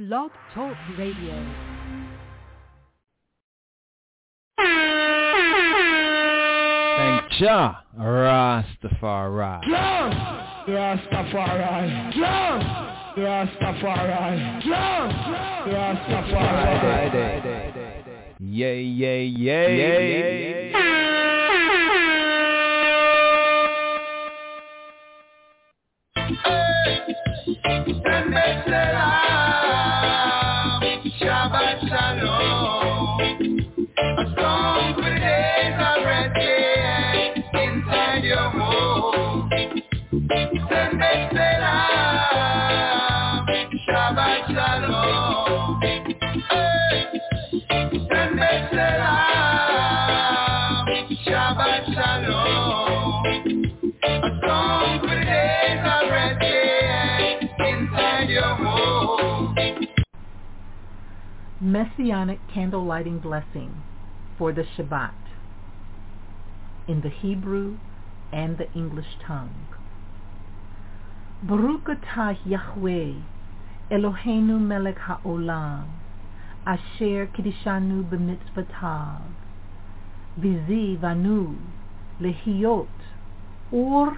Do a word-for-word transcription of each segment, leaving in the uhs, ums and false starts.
Blog Talk Radio. Thank Jah Rastafari. Jah Rastafari. Jah Rastafari. Jah Rastafari. Yay, yay, yay, yay. Shabbat Shalom. A song for the days of resting inside your home. Sunday Salam. Shabbat Shalom. Sunday Salam. Shabbat Shalom. A song for the days of resting inside your home. Messianic candle lighting blessing for the Shabbat in the Hebrew and the English tongue. Baruch atah Yahweh Eloheinu melech haolam asher kiddushanu b'mitzvotav v'zivanu lehiyot or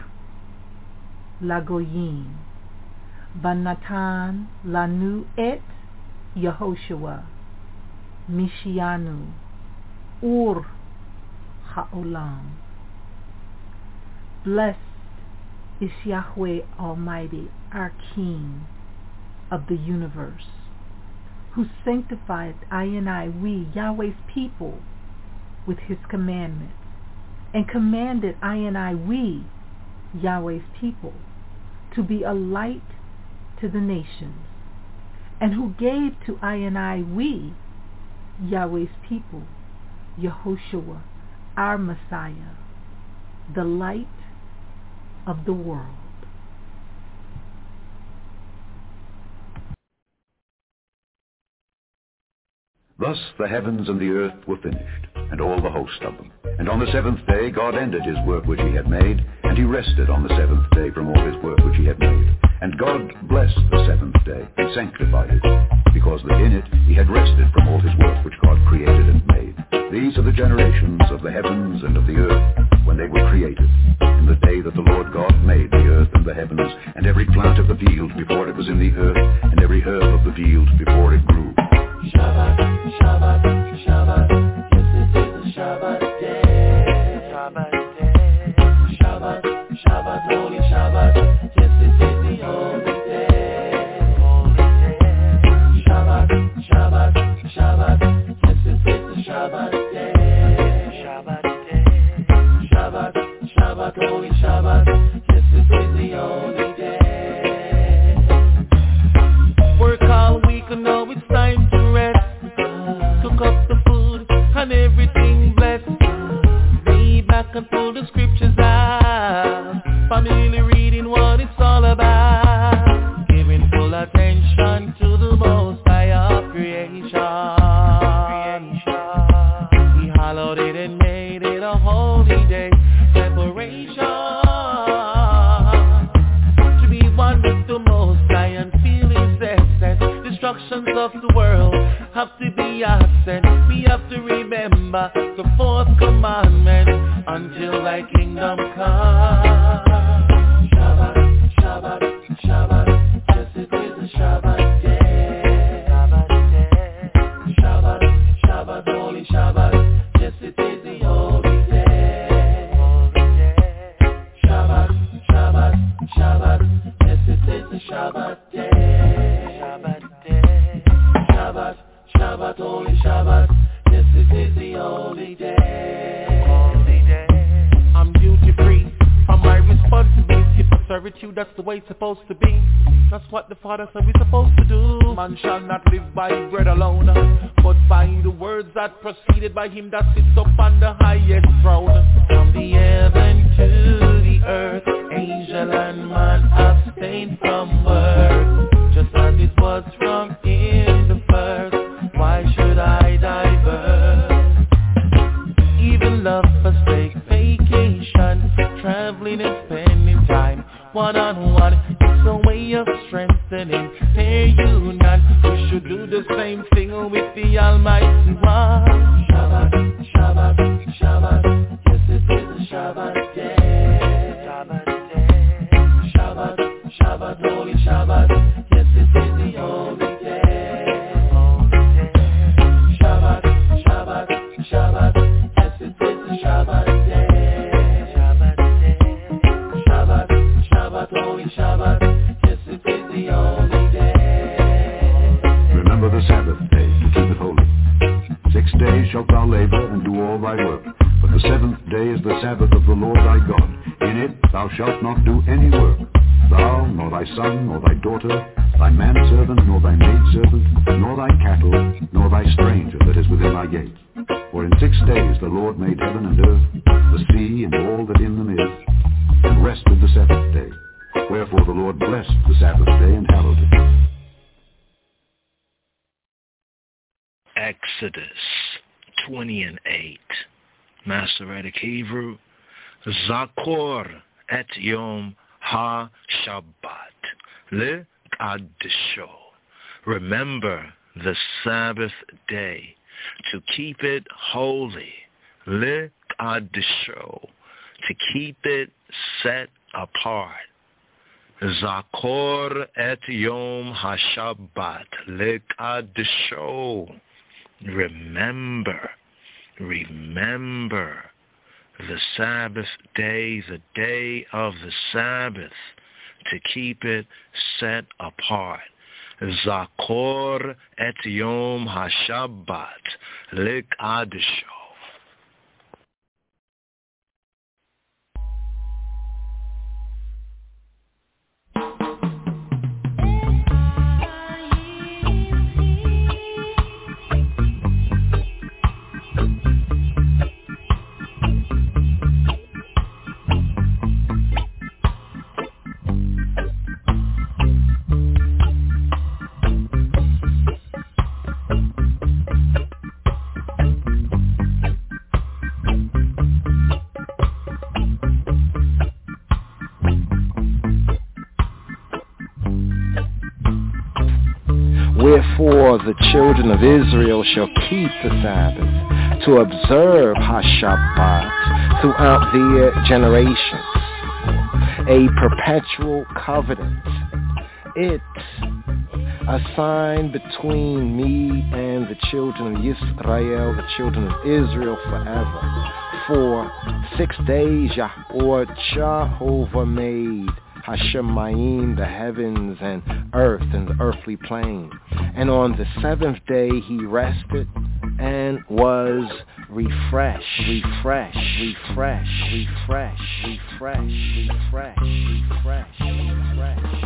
lagoyim banatan lanu et Yehoshua Mishianu Ur Ha'olam. Blessed is Yahweh Almighty, our King of the universe, who sanctifieth I and I, we, Yahweh's people, with his commandments, and commanded I and I, we, Yahweh's people, to be a light to the nations, and who gave to I and I, we, Yahweh's people, Yehoshua, our Messiah, the light of the world. Thus the heavens and the earth were finished, and all the host of them. And on the seventh day God ended his work which he had made, and he rested on the seventh day from all his work which he had made. And God blessed the seventh day, and sanctified it, because that in it he had rested from all his work which God created and made. These are the generations of the heavens and of the earth, when they were created, in the day that the Lord God made the earth and the heavens, and every plant of the field before it was in the earth, and every herb of the field before it grew. Shabbat, Shabbat, Shabbat, yes it is a Shabbat day. Shabbat day. Shabbat, Shabbat, holy Shabbat, yes it is the holy day. Holy day. Shabbat, Shabbat, Shabbat, yes it is the Shabbat day. Shabbat day. Shabbat, Shabbat, holy Shabbat, yes it is the holy day. Work all week and now it's time to rest. Cook up the food and everything blessed. Lay back and pull the scriptures out. Family reading what it's all about. Giving full attention to the most high of creation. He hallowed it and made it a holy day. Separation to be one with the most high and feel his essence. Destructions of the world have to be absent. We have to remember the fourth commandment until thy kingdom come. Shabbat, Shabbat, Shabbat, yes it is a Shabbat day. Shabbat day. Shabbat, Shabbat, holy Shabbat, yes it is the holy day. Holy day. Shabbat, Shabbat, Shabbat, yes it is the Shabbat day. Shabbat day. Shabbat, Shabbat, holy Shabbat, yes it is the holy day. Holy day. I'm duty free from my responsibility for servitude, that's the way it's supposed to be. That's what the Father said we're supposed to do. Man shall not live by bread alone, but by the words that proceeded by him that sits up on the highest throne. From the heaven to the earth, angel and man abstain from work, just as it was from in the first. Why should I divert? Even love forsake vacation, traveling and spending one on one. It's a way of strengthening their union. We should do the same thing with the Almighty One. Shabbat, Shabbat, Shabbat, yes it is a Shabbat day. Shabbat day. Shabbat, Shabbat, holy Shabbat, yes it is the holy day. Shabbat, Shabbat, Shabbat, yes it is a Shabbat day. Shabbat day. Shabbat, Shabbat, holy Shabbat, yes it is the holy day. Remember the Sabbath day and keep it holy. Six days shalt thou labor and do all thy work, but the seventh day is the Sabbath of the Lord thy God. In it thou shalt not do any work, thou, nor thy son, nor thy daughter, thy manservant, nor thy maidservant, nor thy cattle, nor thy stranger that is within thy gates. For in six days the Lord made heaven and earth, the sea and all that in them is, and rested the seventh day. Wherefore the Lord blessed the Sabbath day and hallowed it. Exodus twenty and eight, Masoretic Hebrew, Zakor et Yom ha-Shabbat le-Qaddisho. Remember the Sabbath day to keep it holy, le-Qaddisho, to keep it set apart. Zakor et Yom ha-Shabbat le-Qaddisho. Remember, remember the Sabbath day, the day of the Sabbath, to keep it set apart. Zakor et Yom ha-Shabbat le-Qaddisho. Wherefore the children of Israel shall keep the Sabbath, to observe ha-Shabbat throughout their generations, a perpetual covenant. It, a sign between me and the children of Israel, the children of Israel forever. For six days Yahweh Jehovah made Hashemayim, the heavens and earth and the earthly plane. And on the seventh day he rested and was refreshed, refreshed, refreshed, refreshed, refreshed, refreshed, refreshed, refreshed.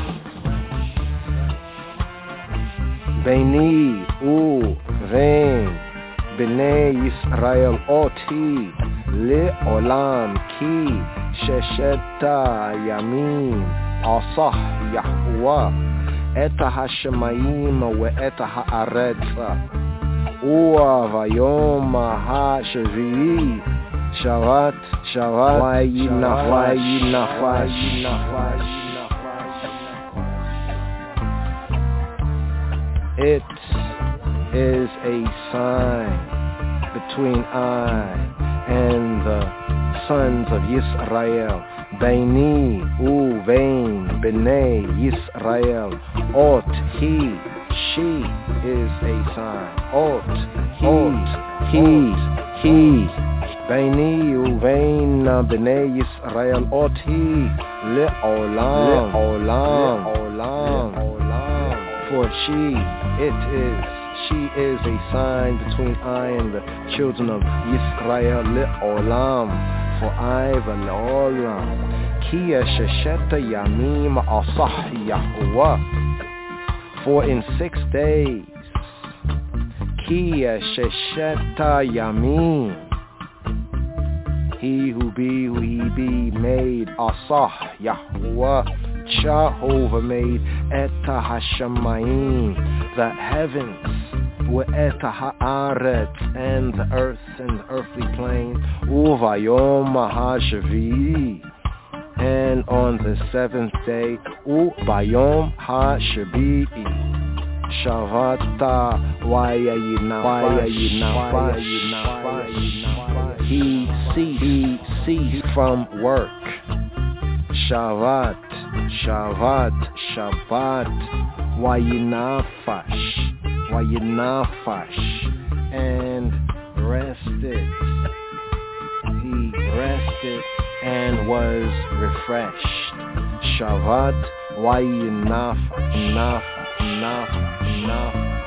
Beini u vein bnei Yisrael oti le'olam ki shesheta yamin asah Yahweh eta hashemayim ve eta haaretza uva vayom ha-shvi'i shavat shavat vayinafash vayinafash. It is a sign between I and the sons of Yisrael. Beini uvein bnei Yisrael. Ot he, she is a sign. Ot he, he, he. Beini uvein bnei Yisrael. Ot he le'olam, le'olam, le'olam, le'olam. For she, it is, she is a sign between I and the children of Yisrael le'olam, for I v'le'olam. Ki shesheta yamim asah Yahweh, for in six days, Ki shesheta yamim, he who be, who he be, made asah Yahweh, Jehovah made eta hashemayim, the heavens, wa eta haaretz, and the earth and the earthly plane, uvayom ha-shvi'i, and on the seventh day, ubayom ha-shvi'i, Shavata, why are you not, why are you not, why are you not, why are you not, he ceased, he ceased from work. Shavat, Shavat, Shabbat, why you nafash, why you nafash, and rested. He rested and was refreshed. Shavat, why you nafash, nafash, nafash, nafash.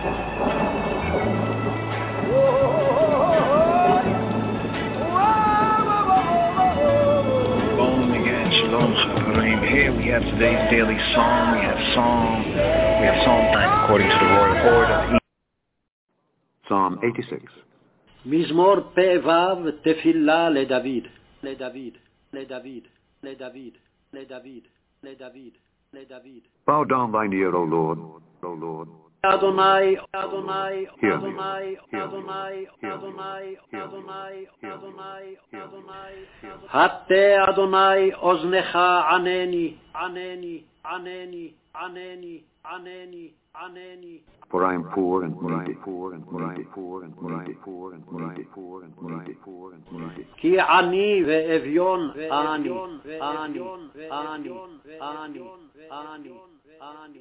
Here we have today's daily song. We have psalm. We have psalm time according to the royal order. Psalm eighty-six. מזמור פ"ו תפילה לדוד, לדוד, לדוד, לדוד, לדוד, לדוד, לדוד. Bow down thine ear, O Lord, O Lord. Adonai, Adonai, Hear me. Adonai, Hear me. Adonai, Hear me. Adonai, Hear me. Adonai, Hear me. Adonai, Hear me. Adonai. Hear me. הטה אדוני אוזנך ענני, ענני, ענני, ענני, ענני, ענני. For I am poor and needy, poor and needy, poor and needy, poor and needy, poor and needy, poor and needy. כי עני ואביון אני, אני, אני, אני, אני, אני.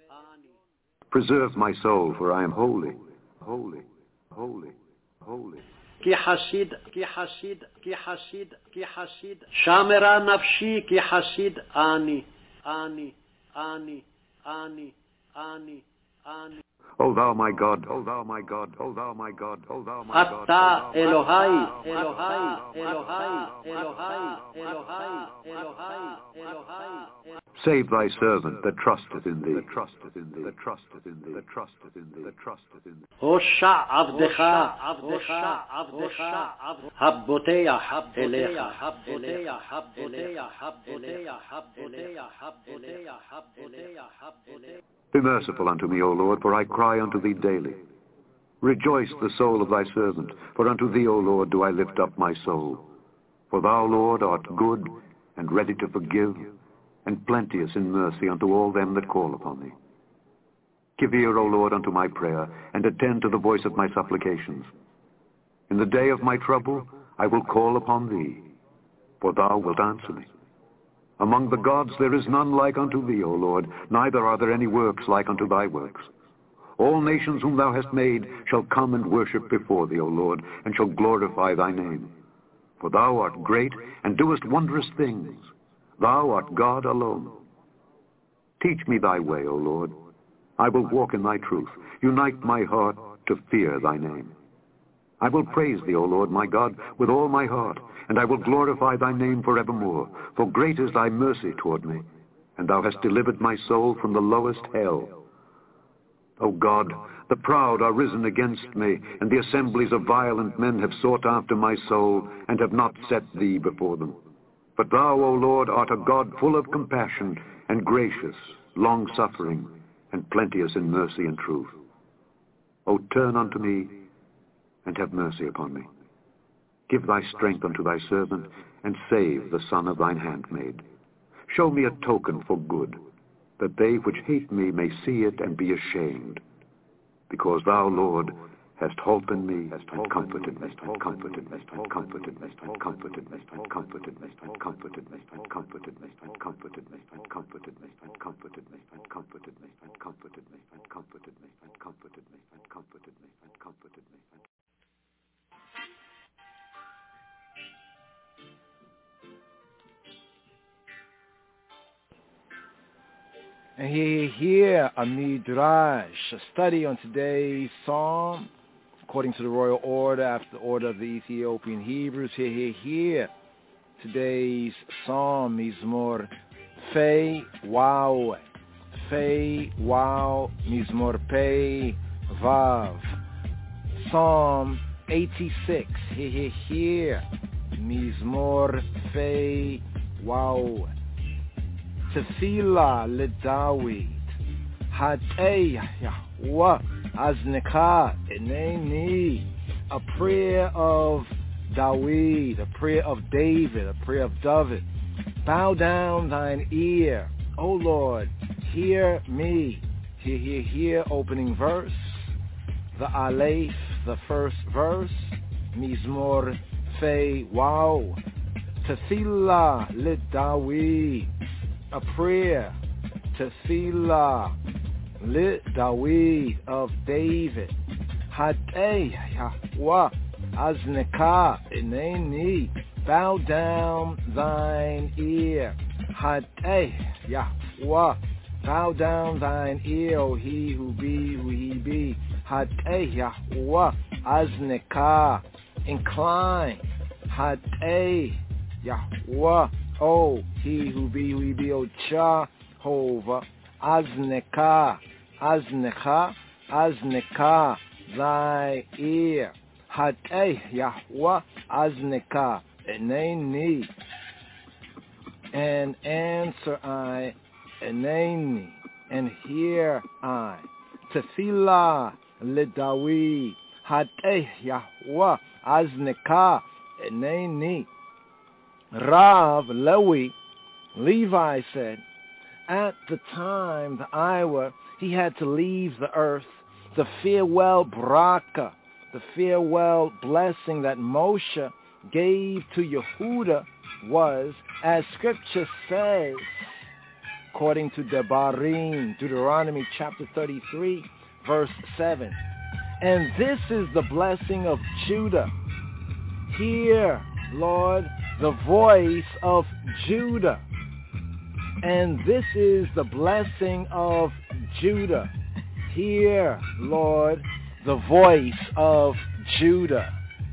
Preserve my soul, for I am holy, holy, holy, holy. כי חסיד, כי חסיד, כי חסיד, כי חסיד. שמרה נפשי כי חסיד אני, אני, אני, אני, אני, אני. O thou my God, O thou my God, O thou my God, O thou my God. אתה אלוהי, אלוהי, אלוהי, אלוהי, אלוהי, אלוהי, אלוהי. Save thy servant that trusteth in thee, that trusteth in thee, that trusteth in thee, that trusteth in thee, that trusteth in thee. הושע עבדך, עבדך, עבדך, הבוטח אליך, הבוטח, הבוטח, הבוטח, הבוטח, הבוטח, הבוטח, הבוטח. Be merciful unto me, O Lord, for I cry unto thee daily. Rejoice the soul of thy servant, for unto thee, O Lord, do I lift up my soul. For thou, Lord, art good and ready to forgive, and plenteous in mercy unto all them that call upon thee. Give ear, O Lord, unto my prayer, and attend to the voice of my supplications. In the day of my trouble I will call upon thee, for thou wilt answer me. Among the gods there is none like unto thee, O Lord, neither are there any works like unto thy works. All nations whom thou hast made shall come and worship before thee, O Lord, and shall glorify thy name. For thou art great, and doest wondrous things. Thou art God alone. Teach me thy way, O Lord. I will walk in thy truth. Unite my heart to fear thy name. I will praise thee, O Lord, my God, with all my heart, and I will glorify thy name forevermore. For great is thy mercy toward me, and thou hast delivered my soul from the lowest hell. O God, the proud are risen against me, and the assemblies of violent men have sought after my soul, and have not set thee before them. But thou, O Lord, art a God full of compassion, and gracious, long-suffering, and plenteous in mercy and truth. O turn unto me, and have mercy upon me. Give thy strength unto thy servant, and save the son of thine handmaid. Show me a token for good, that they which hate me may see it and be ashamed. Because thou, Lord, hast holpen me, and comforted me, and comforted me, and comforted me, and comforted me, and comforted me, and comforted me, and comforted me, and comforted me, and comforted me, and comforted me, and comforted me, and comforted me, and comforted me, and comforted me, and comforted me, and comforted me. And here, here, a midrash, a study on today's psalm, according to the royal order, after the order of the Ethiopian Hebrews. Here, here, here, today's psalm, Mizmor Fei Wow, Fei Wow, Mizmor Pei Vav, Psalm eighty-six. Here, here, here, Mizmor Fei Wow. Tefillah LeDavid, Hatei Yahweh Aznecha Eneni, a prayer of David, a prayer of David, a prayer of David. Bow down thine ear, O Lord, hear me. Hear, hear, hear, opening verse, the Aleph, the first verse, Mizmor Fei Wow, Tefillah LeDavid, a prayer, Tefillah, Lit David of David, Hatei Yahweh Aznecha Eneni, bow down thine ear, Hatei Yahweh, bow down thine ear, O he who be, who he be, Hatei Yahweh Aznika, incline. Hatei Yahweh, oh, he who be, who be, oh, Jehovah, Aznika, Aznika, Aznika, thy ear. Hatei Yahweh Aznika, eneni, and answer I, eneni, and hear I. Tefillah leDavid, Hatei Yahweh Aznika, eneni. Rav Lewi, Levi said, at the time, the hour, he had to leave the earth, the farewell braka, the farewell blessing that Moshe gave to Yehuda was, as scripture says, according to Devarim, Deuteronomy chapter thirty-three, verse seven. And this is the blessing of Judah. Hear, Lord, the voice of Judah. And this is the blessing of Judah. Hear, Lord, the voice of Judah.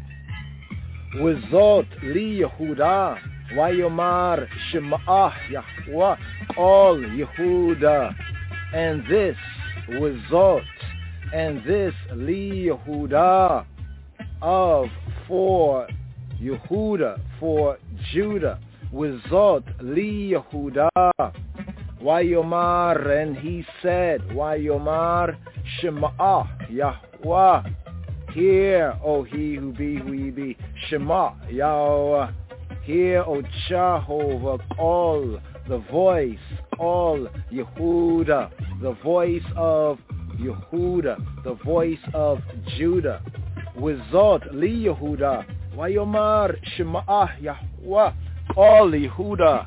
Wizot li Yehuda, Vayomar Shema'ah Yahweh, all Yehuda. And this, Wizot, and this li Yehuda, of, for Yehuda, for Judah. Wizot li Yehuda, Vayomar, and he said, Vayomar Shema'ah Yahweh, hear, O he who be, who he be, Shema Yahweh, hear, O Jehovah, all the voice, all Yehuda, the voice of Yehuda, the voice of Judah. Wizot li Yehuda, Vayomar Shema'ah Yahweh, all Yehuda.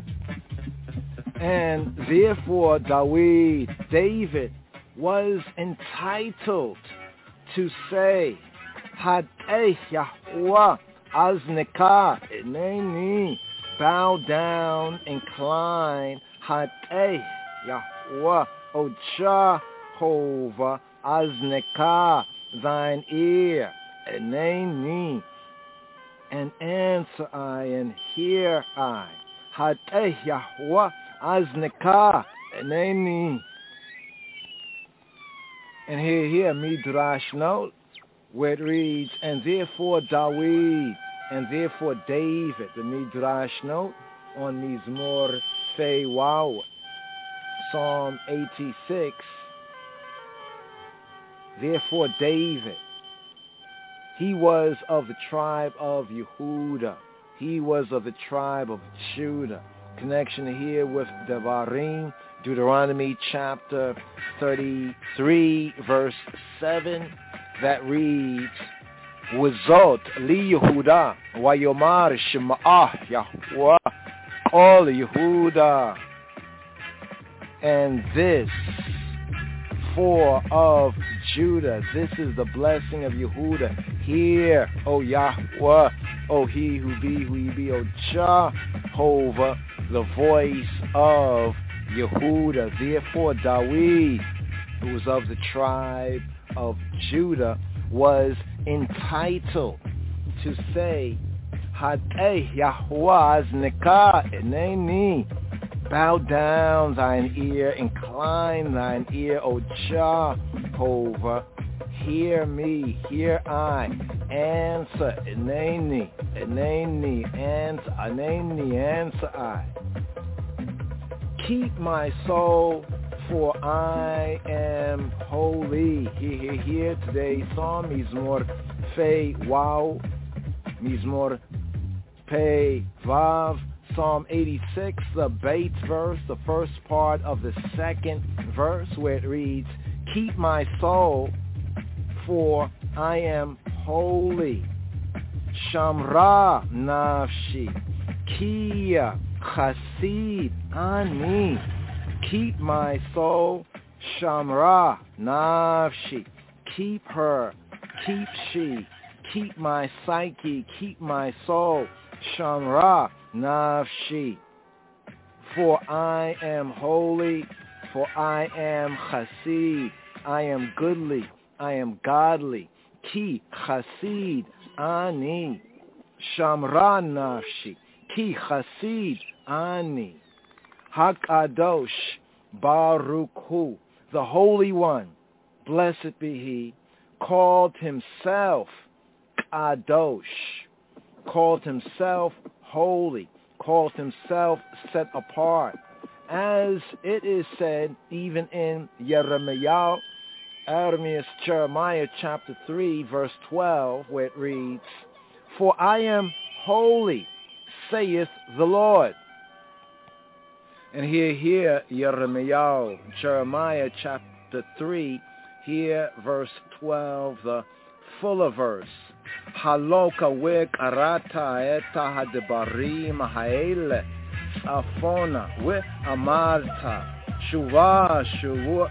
And therefore David, David was entitled to say, Hatei Yahweh Aznika, eneni, bow down, incline, Hatei Yahweh, O Jehovah, Aznika, thine ear, eneni, and answer I, and hear I. Hatei Yahweh Aznika, eneni. And here, here, Midrash note, where it reads, and therefore David, and therefore David, the Midrash note on Mizmor Fei Waw, Psalm eighty-six, therefore David, he was of the tribe of Yehuda, he was of the tribe of Judah. Connection here with Devarim, Deuteronomy chapter thirty-three, verse seven, that reads, Wizot li Yehuda, Vayomar Shema'ah Yahweh, all Yehuda, and this for of Judah, this is the blessing of Yehuda. Hear, O Yahweh, O he who be, who he be, O Jehovah, the voice of Yehuda. Therefore David, who was of the tribe of Judah, was entitled to say, Hatei Yahweh Aznika, eneni, bow down thine ear, incline thine ear, O Jehovah, hear me, hear I, answer, eneni, eneni, answer, eneni, answer I. Keep my soul, for I am holy. Here, here, here, today, Psalm Mizmor Fei Waw, Mizmor Pei Vav, Psalm eighty-six, the Beit verse, the first part of the second verse, where it reads, keep my soul, for I am holy. Shamra nafshi, kia chasid ani. Keep my soul, Shamra nafshi. Keep her, keep she, keep my psyche, keep my soul, Shamra nafshi. For I am holy, for I am chasid, I am goodly, I am godly. Ki chasid ani. Shamra nafshi. Ki chasid ani. Hakadosh Baruch Hu. The Holy One, blessed be He, called Himself Kadosh, called Himself holy, called Himself set apart, as it is said even in Jeremiah, Ermias, Jeremiah chapter three, verse twelve, where it reads, For I am holy, saith the Lord. And here, here, Jeremiah, Jeremiah chapter three, here, verse twelve, the fuller verse. Haloka we karata eta hadebarim haele afona we amarta shuva shuva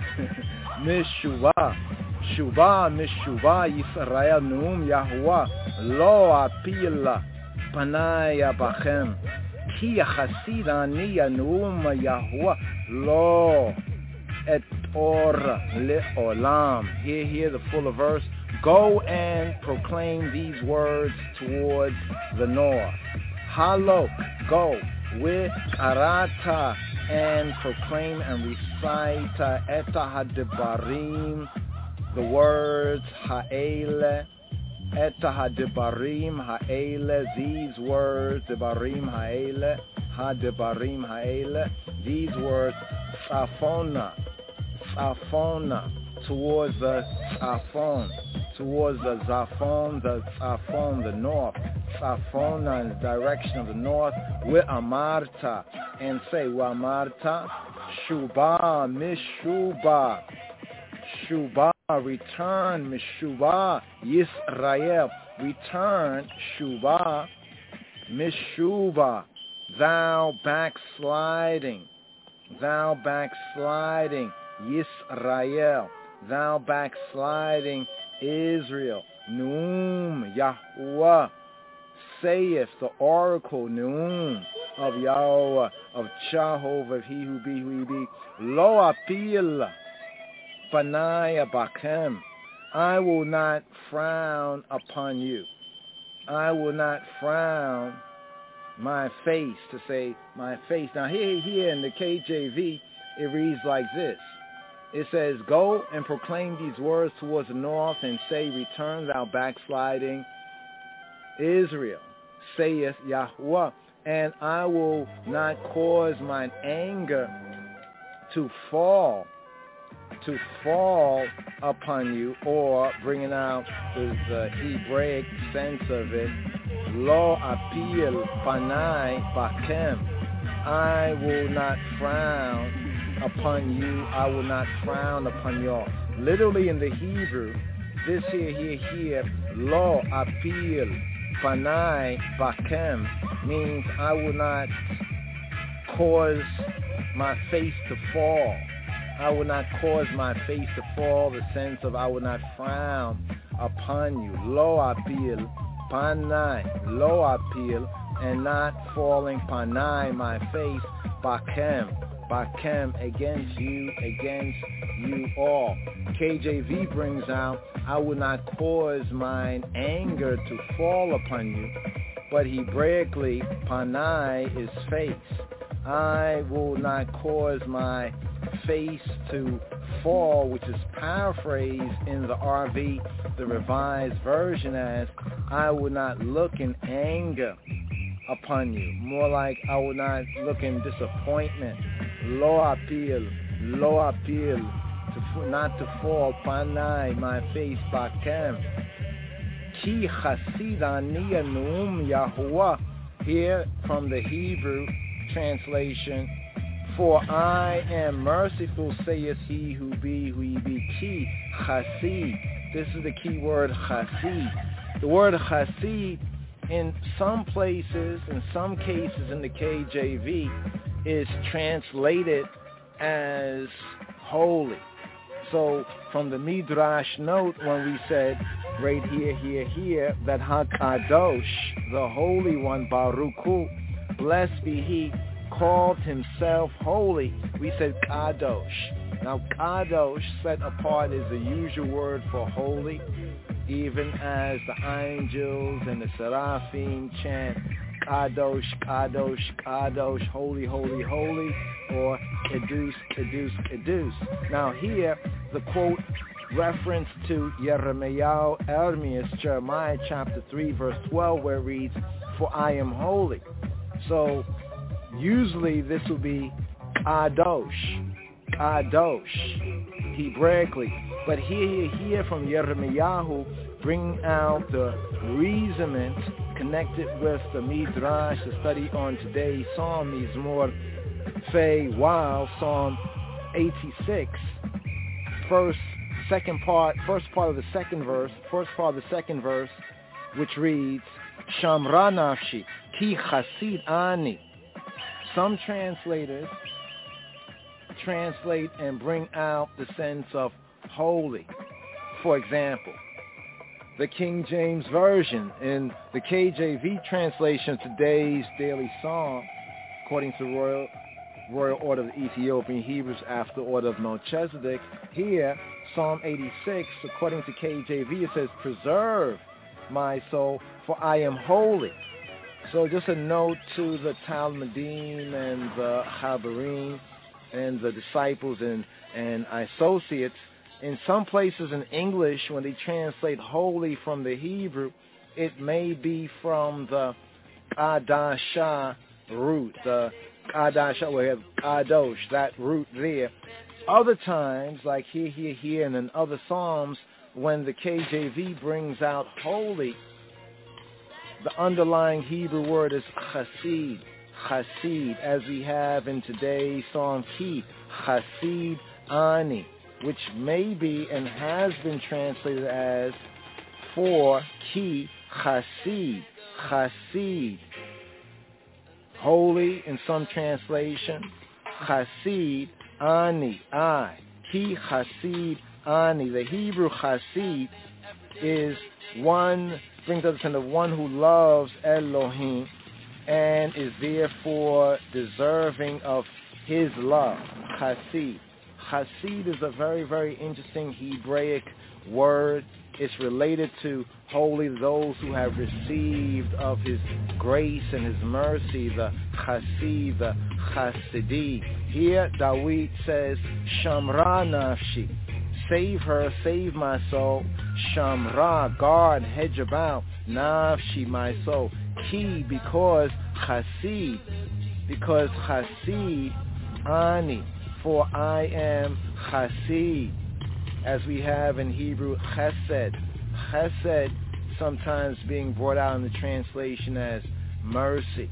mishuva shuva mishuva Yisrael num Yahuwah lo apila panaya bachem. Ki chasid ani anum Yahuwah lo et or leolam. Here, here, the fuller verse. Go and proclaim these words towards the north. Halok, go with karata and proclaim and recite eta hadebarim, the words ha'ele. Eta hadebarim ha'ele, these words, debarim ha'ele, hadebarim ha'ele, these words, tzafona, tzafona, towards the tzafon, towards the zafon, the tzafon, the north, tzafona in the direction of the north, we amarta, and say, we amarta, shuba, mishuba, shuba, return, mishuba, Yisrael, return, shuba, mishuba, thou backsliding, thou backsliding, Yisrael, thou backsliding Israel, Neum Yahuwah, saith the oracle, Neum of Yahweh, of Jehovah, of he who be, who he be, Lo apil, Panaya Bakem, I will not frown upon you. I will not frown my face, to say my face. Now here, here in the K J V, it reads like this. It says, go and proclaim these words towards the north and say, return thou backsliding Israel, saith Yahuwah, and I will not cause mine anger to fall, to fall upon you, or bringing out the, the Hebraic sense of it, lo apil panai bakem, I will not frown upon you, I will not frown upon y'all. Literally in the Hebrew, this here, here, here, lo apil panai bakem means I will not cause my face to fall. I will not cause my face to fall, the sense of I will not frown upon you. Lo apil panai, lo apil, and not falling panai, my face, bakem, bakem, against you, against you all. K J V brings out, I will not cause mine anger to fall upon you, but Hebraically, panai is face. I will not cause my face to fall, which is paraphrased in the R V, the Revised Version, as I will not look in anger upon you. More like I will not look in disappointment. Lo apil, lo apil, to not to fall, panai, my face, bakem. Ki chasid ani anum Yahuwah. Here from the Hebrew translation, for I am merciful, saith he who be, who he be. Ki chasid. This is the key word, chasid. The word chasid, in some places, in some cases in the K J V, is translated as holy. So from the Midrash note, when we said right here, here, here, that HaKadosh, the Holy One, Baruch Hu, blessed be He, called himself holy. We said kadosh. Now kadosh, set apart, is the usual word for holy, even as the angels and the seraphim chant kadosh, kadosh, kadosh, holy, holy, holy, or edus, edus, edus. Now here, the quote reference to Yeremiah, Ermias, Jeremiah chapter three, verse twelve, where it reads, for I am holy. So usually this will be kadosh, kadosh, Hebraically. But here you hear from Yeremiah bringing out the reasoning connected with the Midrash, the study on today's Psalm, Mizmor Fei Wow, Psalm eighty-six, first, second part, first part of the second verse, first part of the second verse, which reads, Shamra nafshi, ki chasid ani. Some translators translate and bring out the sense of holy. For example, the King James Version in the K J V translation of today's daily psalm, according to Royal Royal Order of the Ethiopian Hebrews after order of Melchizedek, here, Psalm eighty-six, according to K J V, it says, preserve my soul, for I am holy. So just a note to the Talmudim and the Chabarim and the disciples and, and associates, in some places in English, when they translate holy from the Hebrew, it may be from the Adasha root, the Adasha, we have Adosh, that root there. Other times, like here, here, here, and in other Psalms, when the K J V brings out holy, the underlying Hebrew word is chasid, chasid, as we have in today's Psalm Ki, chasid ani, which may be and has been translated as for ki chasid, chasid, holy in some translation, chasid ani, I, ki chasid ani. The Hebrew chasid is one, brings us into one who loves Elohim and is therefore deserving of his love, chasid. Chasid is a very, very interesting Hebraic word. It's related to holy, those who have received of his grace and his mercy, the chasid, the chasidi. Here, Dawid says, Shamra nafshi, save her, save my soul. Shamra, guard, hedge about, nafshi, my soul. Ki, because chasid, because chasid, ani, for I am chasid, as we have in Hebrew chesed. Chesed sometimes being brought out in the translation as mercy.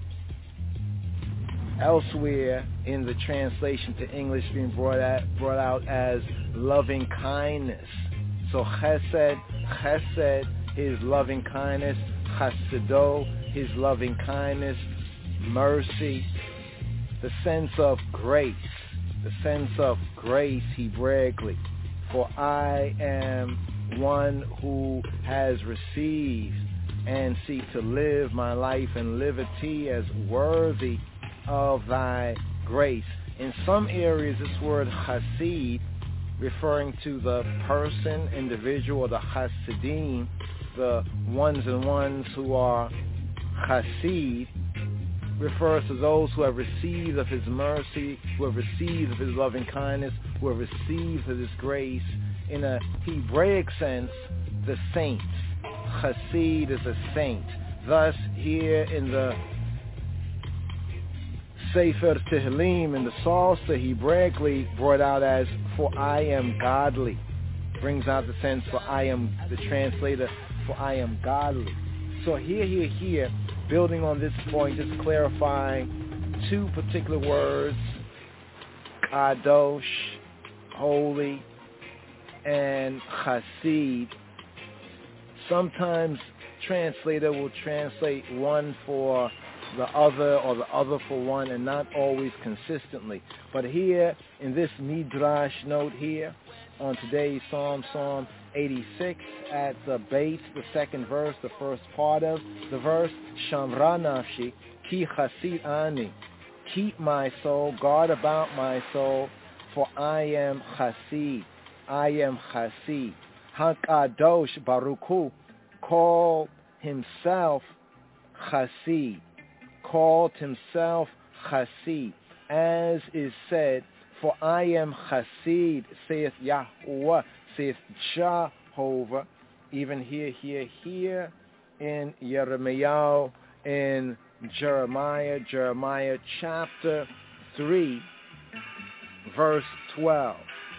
Elsewhere in the translation to English being brought out, brought out as loving kindness. So chesed, chesed, his loving kindness, chasido, his loving kindness, mercy, the sense of grace, the sense of grace Hebraically. For I am one who has received and seek to live my life in liberty as worthy of thy grace. In some areas, this word chasid, referring to the person, individual, or the chasidim, the ones and ones who are chasid, refers to those who have received of his mercy, who have received of his loving kindness, who have received of his grace. In a Hebraic sense, the saints. Chasid is a saint. Thus, here in the Sefer Tehillim, in the Psalter, Hebraically brought out as, for I am godly. Brings out the sense, for I am, the translator, for I am godly. So here, here, here, building on this point, just clarifying two particular words, kadosh, holy, and chasid. Sometimes translator will translate one for the other or the other for one, and not always consistently. But here in this Midrash note here on today's Psalm, Psalm eighty-six, at the base, the second verse, the first part of the verse, Shamra nafshi, ki chasid ani, Keep my soul, guard about my soul, for I am Chasid. I am Chasid. HaKadosh Baruch Hu called himself Chasid, called himself Chasid, as is said, for I am Chasid, saith Yahweh, saith Jehovah, even here, here, here, in Yirmiyahu, in Jeremiah, Jeremiah chapter three, verse twelve.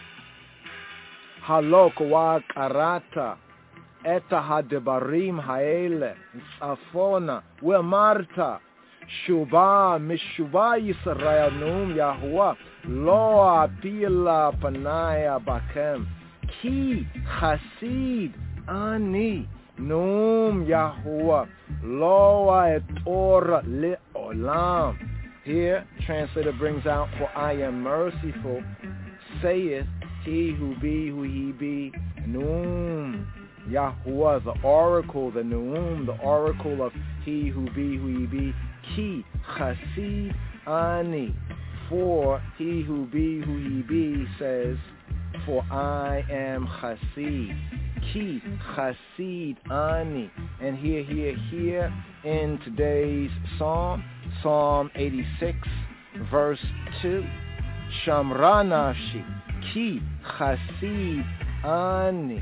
Halok wa karata eta hadebarim haele afona wemarta shuba mishuba Yisrael num Yahuwah lo apila panaya bakem ki chasid ani num Yahuwah lo etor leolam. Here, translator brings out, for I am merciful, saith he who be, who he be, Num, Yahuwah, the oracle, the Num, the oracle of he who be, who he be, Ki, Chasid, Ani, for he who be, who he be, says, for I am Chasid, Ki, Chasid, Ani. And here, here, here, in today's psalm, Psalm eighty-six, verse two, Shamra nafshi, ki chasid ani.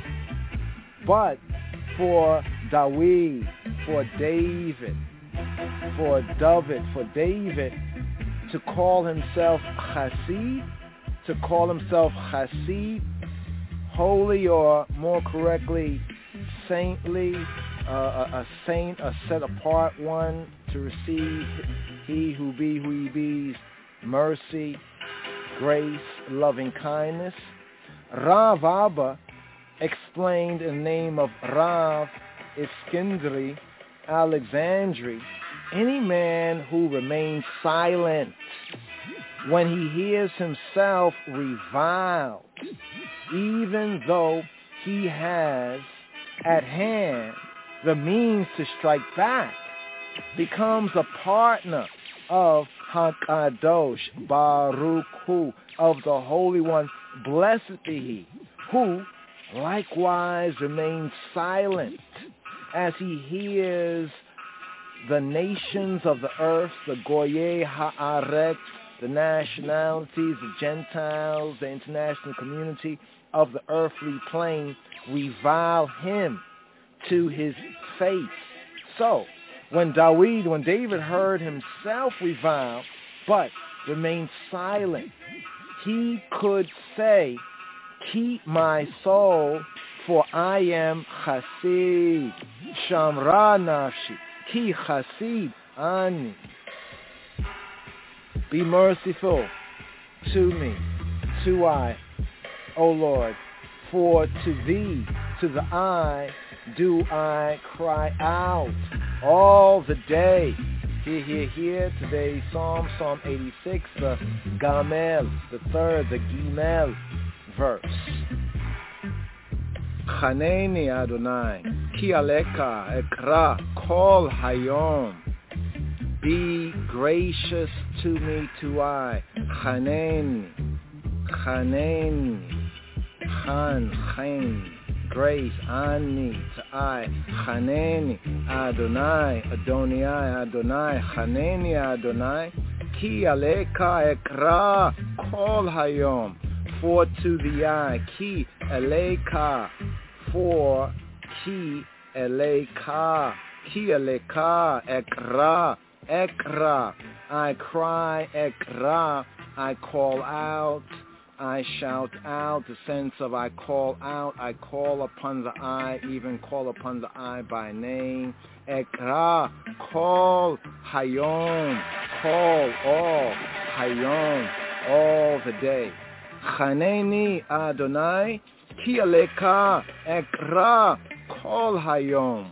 But for David, for David, for David, for David to call himself Chasid, to call himself Chasid, holy, or more correctly, saintly, uh, a, a saint, a set apart one, to receive he who be, who he be's mercy, grace, loving kindness. Rav Abba explained in the name of Rav Iskindri Alexandri, any man who remains silent when he hears himself reviled, even though he has at hand the means to strike back, becomes a partner of HaKadosh Baruch Hu, of the Holy One, blessed be He, who likewise remains silent as he hears the nations of the earth, the Goyei Haaretz, the nationalities, the Gentiles, the international community of the earthly plane, revile him to his face. So, when David, when David heard himself revile, but remained silent, he could say, keep my soul, for I am Chasid, Shamra nafshi, ki Chasid ani. Be merciful to me, to I, O Lord, for to thee, to the I, do I cry out all the day. Here, here, here, today's Psalm, Psalm eighty-six, the Gamel, the third, the Gimel verse. Chaneni Adonai, ki aleka ekra kol hayom. Be gracious to me, to I. Chaneni, Chaneni, Chan, Chen. Grace, Ani, to I, Chaneni, Adonai, Adonai, Adonai, Chaneni, Adonai, Ki aleka ekra kol hayom, for to the I, Ki aleka, for Ki aleka, Ki aleka ekra, ekra, I cry, ekra, I call out, I shout out, the sense of I call out, I call upon the I, even call upon the I by name. Ekra, call, hayom, call all, hayom, all the day. Chaneni Adonai, ki aleka, ekra, call hayom.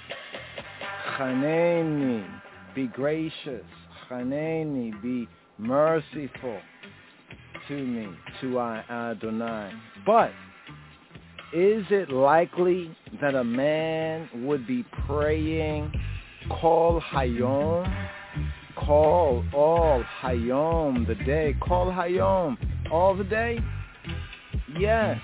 Chaneni, be gracious. Chaneni, be merciful to me, to I, Adonai. But is it likely that a man would be praying, call hayom, Call all Hayom, the day. Call Hayom, all the day? Yes.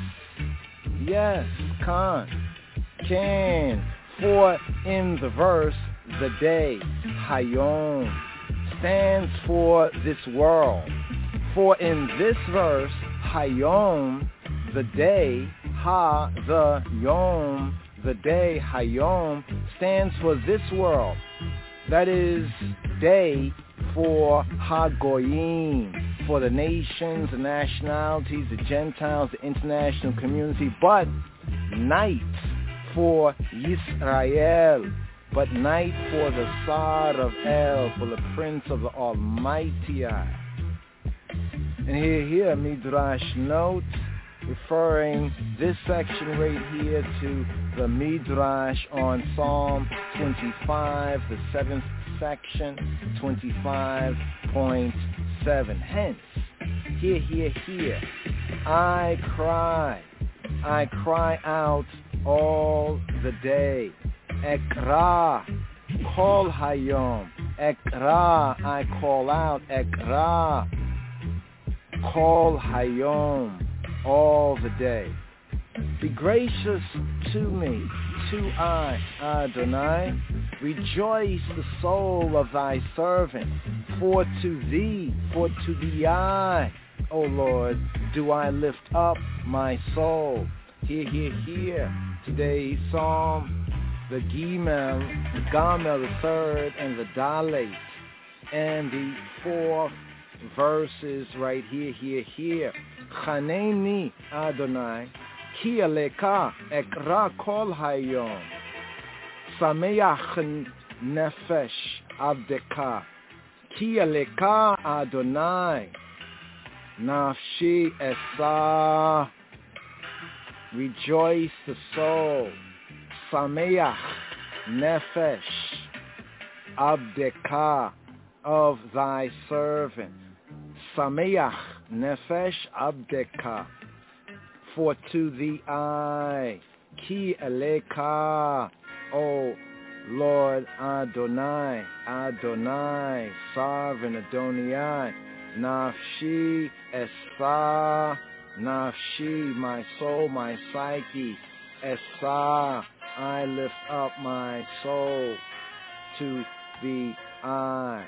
Yes, Khan. Can. For in the verse, the day, Hayom, stands for this world. For in this verse, Hayom, the day, Ha, the Yom, the day, Hayom, stands for this world. That is day for Hagoyim, for the nations, the nationalities, the Gentiles, the international community, but night for Yisrael, but night for the Sar of El, for the Prince of the Almighty. And here, here, Midrash note, referring this section right here to the Midrash on Psalm twenty-five, the seventh section, twenty-five point seven. Hence, here, here, here, I cry, I cry out all the day. Ekra, call Hayom. Ekra, I call out. Ekra, call Hayom all the day. Be gracious to me, to I, Adonai. Rejoice the soul of thy servant, for to thee, for to thee I, O Lord, do I lift up my soul. Hear, hear, hear. Today's psalm, the Gimel, the Gamel, the third, and the Dalet, and the fourth verses right here, here, here. Chaneni Adonai, ki aleka ekra kol hayom, sameach nefesh avdeka, ki aleka Adonai, nafshi esa. Rejoice the soul, sameach nefesh abdeka, of thy servant, sameach nefesh abdeka, for to thee I, ki eleka, O Lord Adonai, Adonai, sovereign Adonai, nafshi esa, nafshi, my soul, my psyche, esa, I lift up my soul to thee I.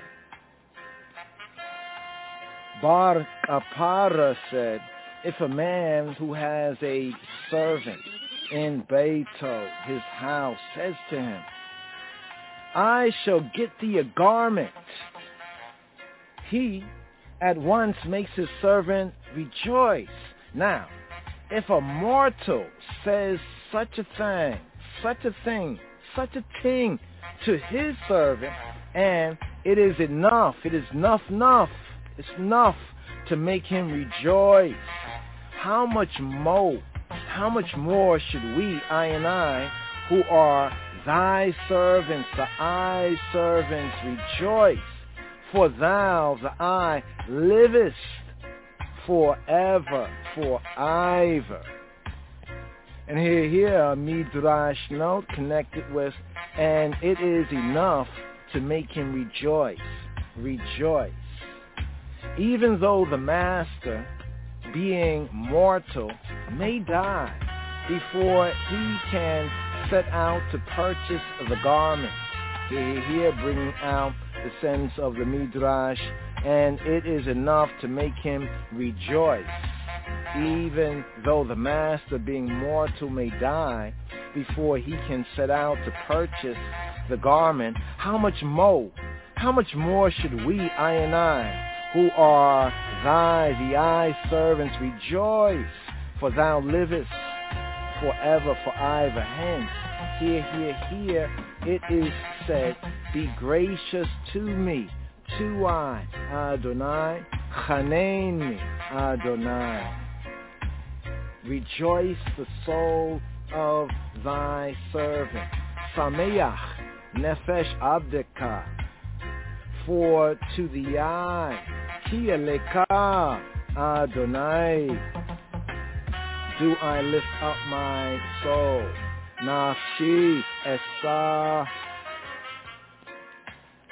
Bar Kapara said, if a man who has a servant in Beito, his house, says to him, I shall get thee a garment, he at once makes his servant rejoice. Now, if a mortal says such a thing, such a thing, such a thing to his servant, and it is enough, it is enough, enough, it's enough to make him rejoice, how much more, how much more should we, I and I, who are thy servants, the I servants, rejoice? For thou, the I, livest forever, forever. And here, here, a Midrash note connected with, and it is enough to make him rejoice, rejoice. Even though the master, being mortal, may die before he can set out to purchase the garment. Here, here, bringing out the sense of the Midrash, and it is enough to make him rejoice. Even though the master, being mortal, may die before he can set out to purchase the garment, how much more, how much more should we, I and I, who are thy, the I servants, rejoice, for thou livest forever, forever. Hence, here, here, here, it is said, be gracious to me, to I, Adonai, chaneni, Adonai. Rejoice the soul of thy servant, sameach nefesh abdeka, for to the I, ki eleka, Adonai, do I lift up my soul, nafshi esa,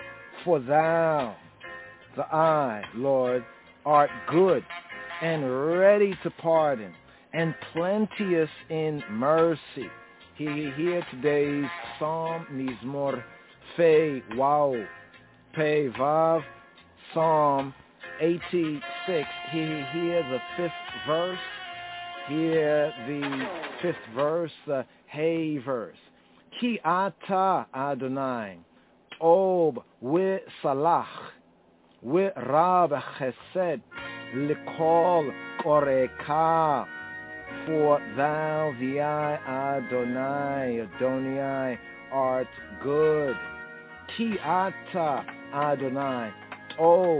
For thou, the I, Lord, art good and ready to pardon and plenteous in mercy. Hear, hear today's Psalm, Mizmor Fe Wow Pe Vav, Psalm eighty-six. Hear, hear the fifth verse. Hear the fifth verse, the Hey verse. Ki ata Adonai, ob we salach, we rab chesed, likol koreka. For thou, the I, Adonai, Adonai, art good. Ki ata Adonai, oh,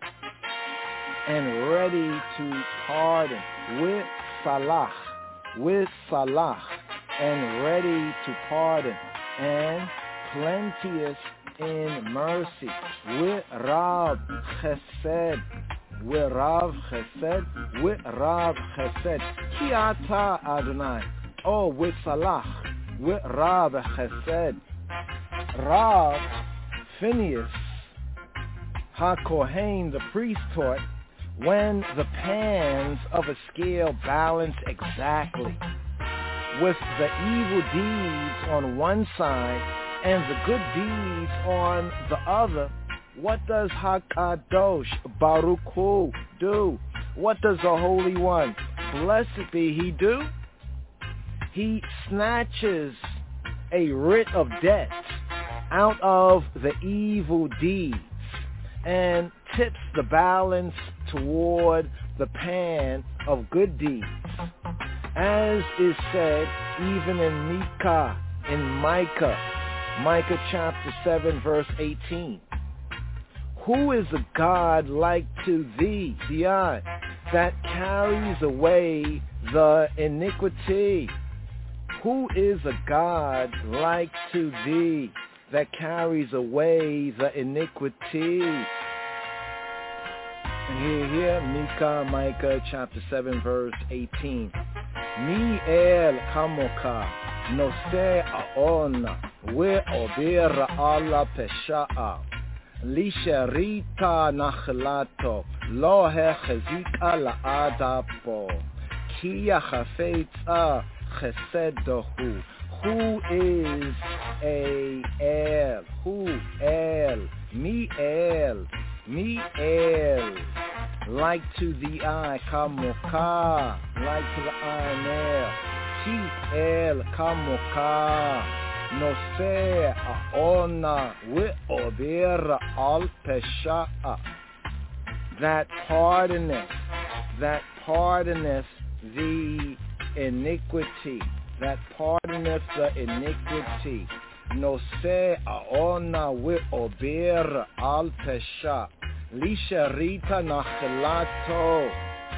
and ready to pardon. With salach, with salach, and ready to pardon, and plenteous in mercy. With rab chesed. Werav chesed, werav chesed. Ki ata Adonai. Oh, with salach, werav chesed. Rav, Phineas, HaKohen, the priest, taught when the pans of a scale balance exactly, with the evil deeds on one side and the good deeds on the other, what does HaKadosh Baruch Hu do? What does the Holy One, blessed be He, do? He snatches a writ of debt out of the evil deeds and tips the balance toward the pan of good deeds. As is said even in Micah, in Micah, Micah chapter seven, verse eighteen. Who is a God like to thee, the I, that carries away the iniquity? Who is a God like to thee, that carries away the iniquity? And here, here, Micah, Micah chapter seven, verse eighteen. Mi el kamoka, nose aona, we obir ala pesha'a. Lisharita nachlato, lo hechezika la'adapo, kia chafetza chesedohu. Who is a El? Who El? Mi El, mi El. Like to the I, kamoka, like to the I, Ki El kamoka. No se aona we obir al pesha'a, that pardoneth, that pardoneth the iniquity, that pardoneth the iniquity. No se aona we obir al pesha, lisharita nachlato,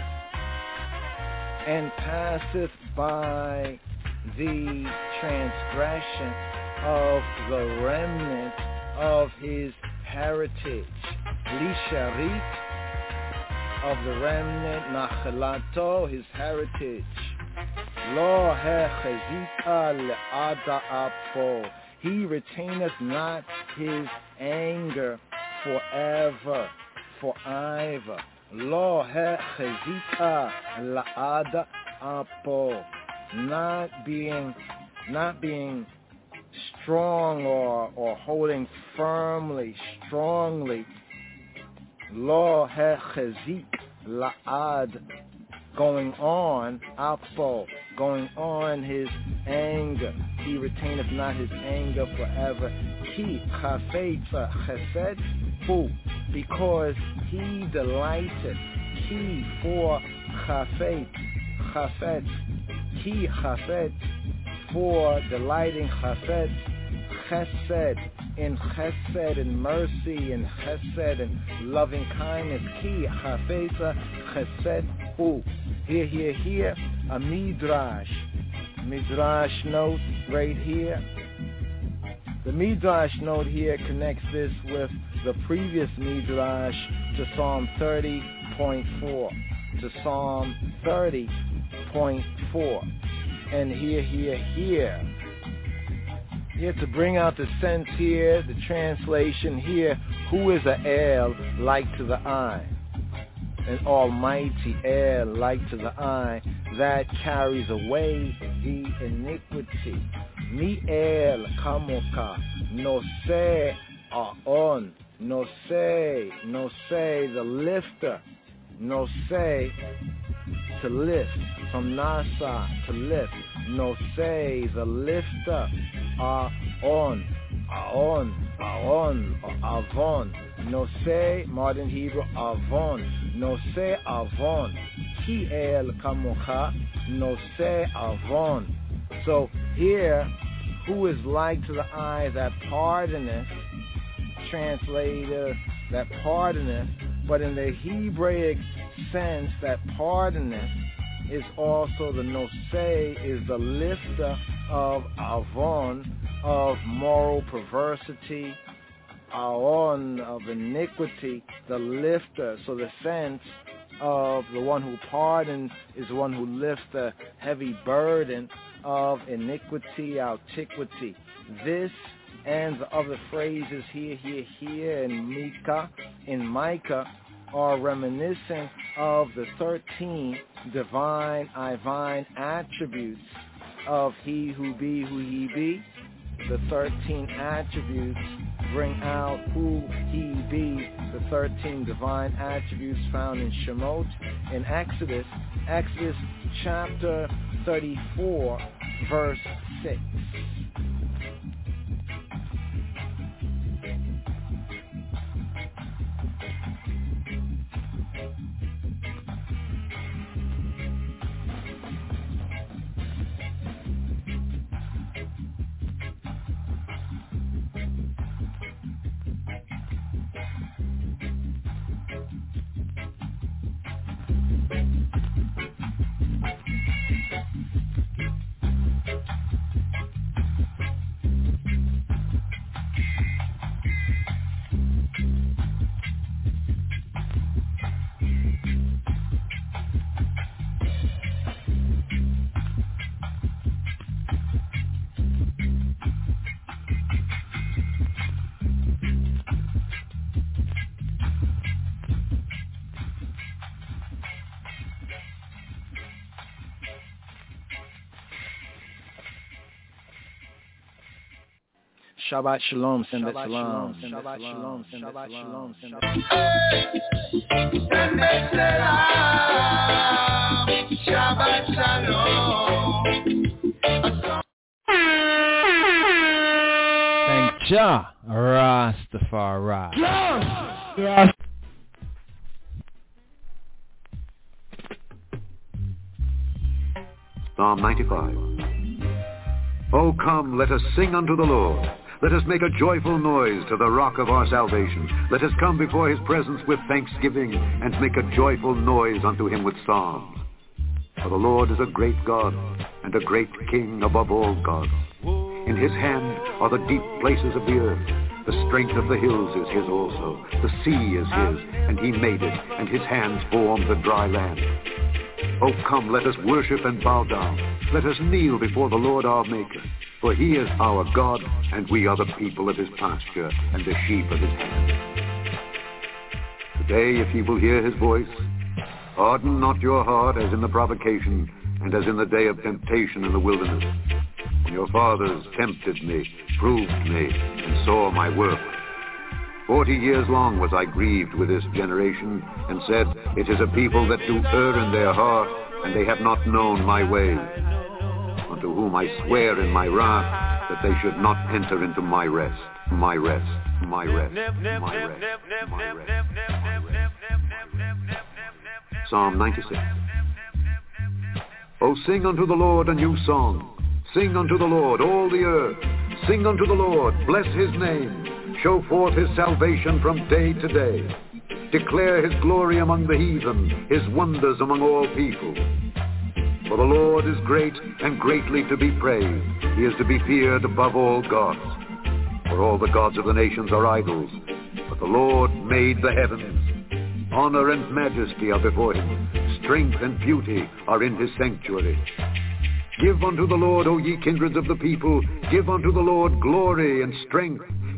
and passeth by the transgression of the remnant of his heritage. Lisharit, of the remnant, nachlato, his heritage. Lo hechezika le'ada apo, he retaineth not his anger forever, forever. Lo hechezika le'ada apo, not being, not being strong or, or holding firmly, strongly. Lo hechezik la'ad, going on, apo, going on his anger. He retaineth not his anger forever. Ki chafetza chesed hu, because he delighteth. Ki for chafet, chafet. Ki chafet, for delighting chafet, chesed, in chesed and mercy, and chesed and loving kindness. Ki chafetza chesed hu. Here, here, here, a midrash. Midrash note right here. The midrash note here connects this with the previous midrash to Psalm thirty point four. To Psalm thirty point four. And here, here, here. Here to bring out the sense here, the translation here. Who is a El like to the eye? An almighty El like to the eye that carries away the iniquity. Mi El kamoka, no se aon, no se, no se, the lifter, no se, to lift, from Nasa, to lift, no se, the lifter, aon, aon, aon, avon, no se, modern Hebrew, avon, no se, avon, ki el kamocha, no se, avon. So here, who is like to the eye that pardoneth, translator, that pardoneth, but in the Hebraic sense, that pardoneth is also the nosei, is the lifter of avon, of moral perversity, aon, of iniquity, the lifter. So the sense of the one who pardons is the one who lifts the heavy burden of iniquity, antiquity. This and the other phrases here, here, here in Micah, in Micah, are reminiscent of the thirteen divine, divine attributes of He who be, who He be. The thirteen attributes bring out who He be, the thirteen divine attributes found in Shemot, in Exodus, Exodus chapter thirty-four, verse six. Shabbat shalom, send it shalom, send it shalom, send it shalom, send it Shabbat shalom. Thank Jah Rastafari. Yes. Psalm ninety-five. Oh, come, let us sing unto the Lord. Let us make a joyful noise to the rock of our salvation. Let us come before his presence with thanksgiving and make a joyful noise unto him with psalms. For the Lord is a great God and a great King above all gods. In his hand are the deep places of the earth. The strength of the hills is his also. The sea is his, and he made it, and his hands formed the dry land. Oh, come, let us worship and bow down. Let us kneel before the Lord our Maker. For he is our God, and we are the people of his pasture and the sheep of his hand. Today, if ye will hear his voice, harden not your heart as in the provocation and as in the day of temptation in the wilderness. When your fathers tempted me, proved me, and saw my work. Forty years long was I grieved with this generation, and said, it is a people that do err in their heart, and they have not known my ways. Unto whom I swear in my wrath that they should not enter into my rest, my rest, my rest, my rest, my rest, my rest. Psalm ninety-six. O sing unto the Lord a new song. Sing unto the Lord, all the earth. Sing unto the Lord, bless his name. Show forth his salvation from day to day. Declare his glory among the heathen, his wonders among all people. For the Lord is great and greatly to be praised. He is to be feared above all gods. For all the gods of the nations are idols, but the Lord made the heavens. Honor and majesty are before him. Strength and beauty are in his sanctuary. Give unto the Lord, O ye kindreds of the people. Give unto the Lord glory and strength.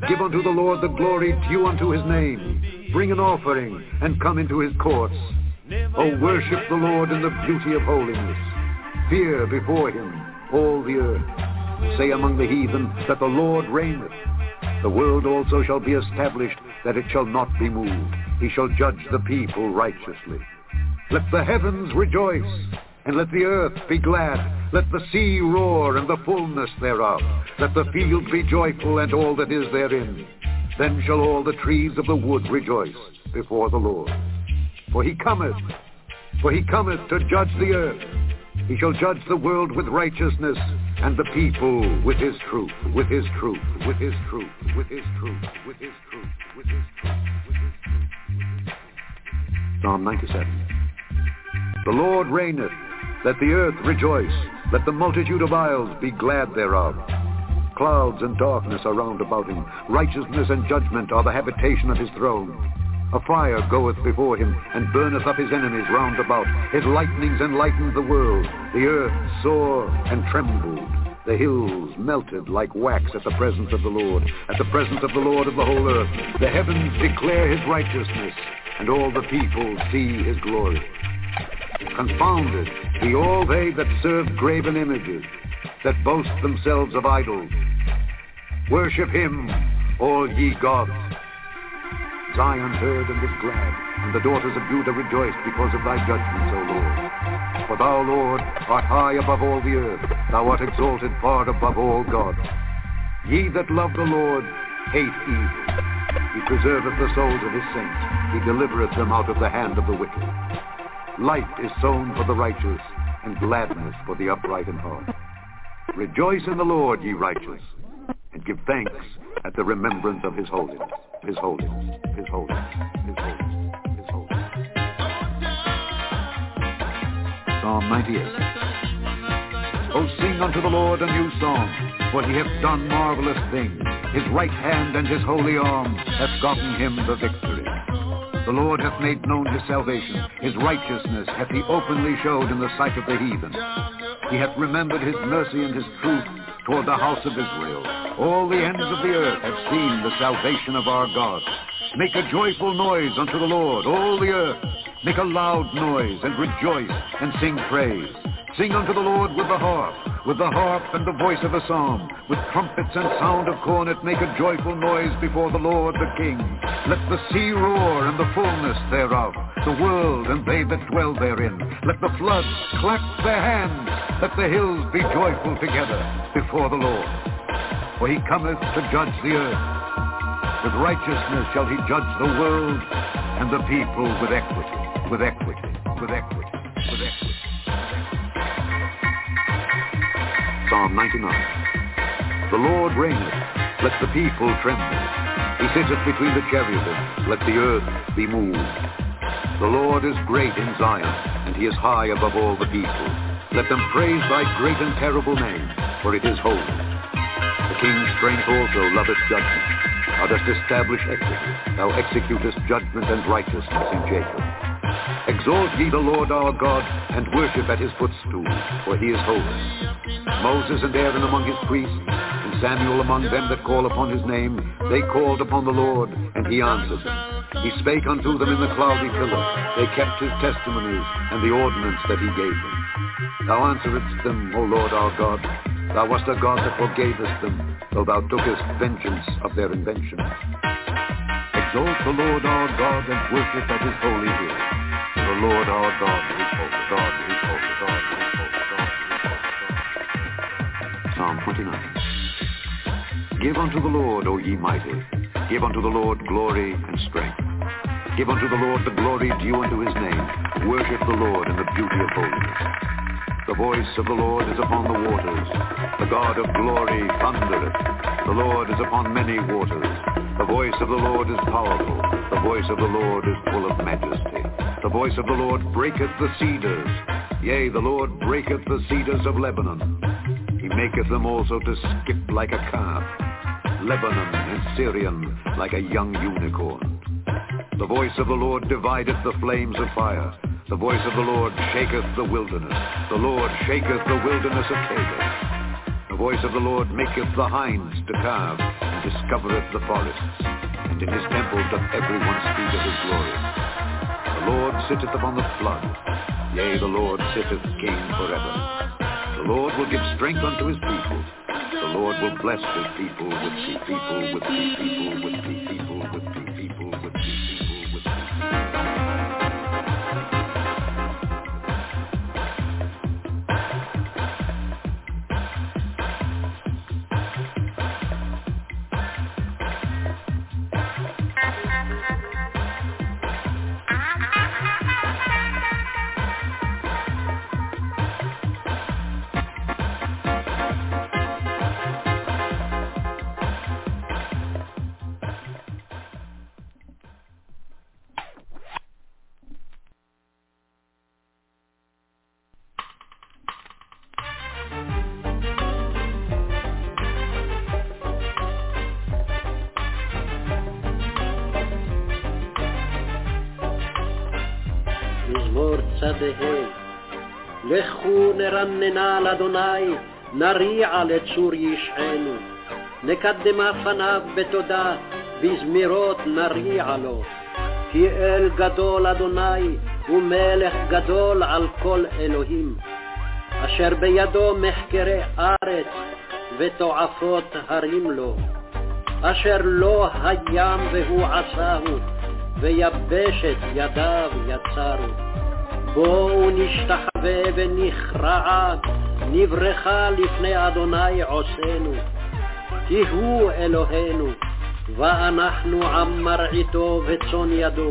Give unto the Lord the glory due unto his name. Bring an offering and come into his courts. O worship the Lord in the beauty of holiness. Fear before him all the earth. Say among the heathen that the Lord reigneth. The world also shall be established, that it shall not be moved. He shall judge the people righteously. Let the heavens rejoice, and let the earth be glad. Let the sea roar, and the fullness thereof. Let the field be joyful, and all that is therein. Then shall all the trees of the wood rejoice before the Lord. For he cometh, for he cometh to judge the earth. He shall judge the world with righteousness, and the people with his truth, with his truth, with his truth, with his truth, with his truth, with his truth, with his truth. Psalm ninety-seven. The Lord reigneth, let the earth rejoice, let the multitude of isles be glad thereof. Clouds and darkness are round about him, righteousness and judgment are the habitation of his throne. A fire goeth before him, and burneth up his enemies round about. His lightnings enlightened the world. The earth saw and trembled. The hills melted like wax at the presence of the Lord, at the presence of the Lord of the whole earth. The heavens declare his righteousness, and all the people see his glory. Confounded be all they that serve graven images, that boast themselves of idols. Worship him, all ye gods. Zion heard and was glad, and the daughters of Judah rejoiced because of thy judgments, O Lord. For thou, Lord, art high above all the earth. Thou art exalted far above all gods. Ye that love the Lord hate evil. He preserveth the souls of his saints. He delivereth them out of the hand of the wicked. Light is sown for the righteous, and gladness for the upright in heart. Rejoice in the Lord, ye righteous, and give thanks at the remembrance of his holiness, his holiness, his holiness, his holiness, his holiness. Psalm ninety-eight. O sing unto the Lord a new song, for he hath done marvelous things. His right hand and his holy arm hath gotten him the victory. The Lord hath made known his salvation. His righteousness hath he openly showed in the sight of the heathen. He hath remembered his mercy and his truth toward the house of Israel. All the ends of the earth have seen the salvation of our God. Make a joyful noise unto the Lord, all the earth. Make a loud noise, and rejoice, and sing praise. Sing unto the Lord with the harp, with the harp and the voice of a psalm. With trumpets and sound of cornet make a joyful noise before the Lord the King. Let the sea roar and the fullness thereof, the world and they that dwell therein. Let the floods clap their hands, let the hills be joyful together before the Lord. For he cometh to judge the earth. With righteousness shall he judge the world, and the people with equity, with equity, with equity, with equity. Psalm ninety-nine. The Lord reigneth, let the people tremble. He sitteth between the cherubim, let the earth be moved. The Lord is great in Zion, and he is high above all the people. Let them praise thy great and terrible name, for it is holy. The king's strength also loveth judgment. Thou dost establish equity. Thou executest judgment and righteousness in Jacob. Exalt ye the Lord our God, and worship at his footstool, for he is holy. Moses and Aaron among his priests, and Samuel among them that call upon his name, they called upon the Lord, and he answered them. He spake unto them in the cloudy pillar. They kept his testimonies, and the ordinance that he gave them. Thou answeredst them, O Lord our God. Thou wast a God that forgavest them, though thou tookest vengeance of their invention. Exalt the Lord our God, and worship at his holy hill. The Lord our God is holy, God is holy, God is holy, God is holy. Psalm twenty-nine. Give unto the Lord, O ye mighty. Give unto the Lord glory and strength. Give unto the Lord the glory due unto his name. Worship the Lord in the beauty of holiness. The voice of the Lord is upon the waters. The God of glory thundereth. The Lord is upon many waters. The voice of the Lord is powerful. The voice of the Lord is full of majesty. The voice of the Lord breaketh the cedars. Yea, the Lord breaketh the cedars of Lebanon. He maketh them also to skip like a calf. Lebanon and Syrian like a young unicorn. The voice of the Lord divideth the flames of fire. The voice of the Lord shaketh the wilderness. The Lord shaketh the wilderness of Kadesh. The voice of the Lord maketh the hinds to calve, and discovereth the forests. And in his temple doth every one speak of his glory. The Lord sitteth upon the flood. Yea, the Lord sitteth king forever. The Lord will give strength unto his people. The Lord will bless his people with the people, with the people, with the people, with the people, with the people, with the people. לכו נרננה לאדוני, נריע לצור ישענו, נקדמה פניו בתודה, בזמירות נריע לו. כי אל גדול אדוני, ומלך גדול על כל אלוהים, אשר בידו מחקרי ארץ, ותועפות הרים לו, אשר לא הים והוא עשהו, ויבשת ידיו יצרו. בואו נשתחווה ונכרע, נברכה לפני אדוני עושנו, כי הוא אלוהינו, ואנחנו עם מרעיתו וצאן ידו.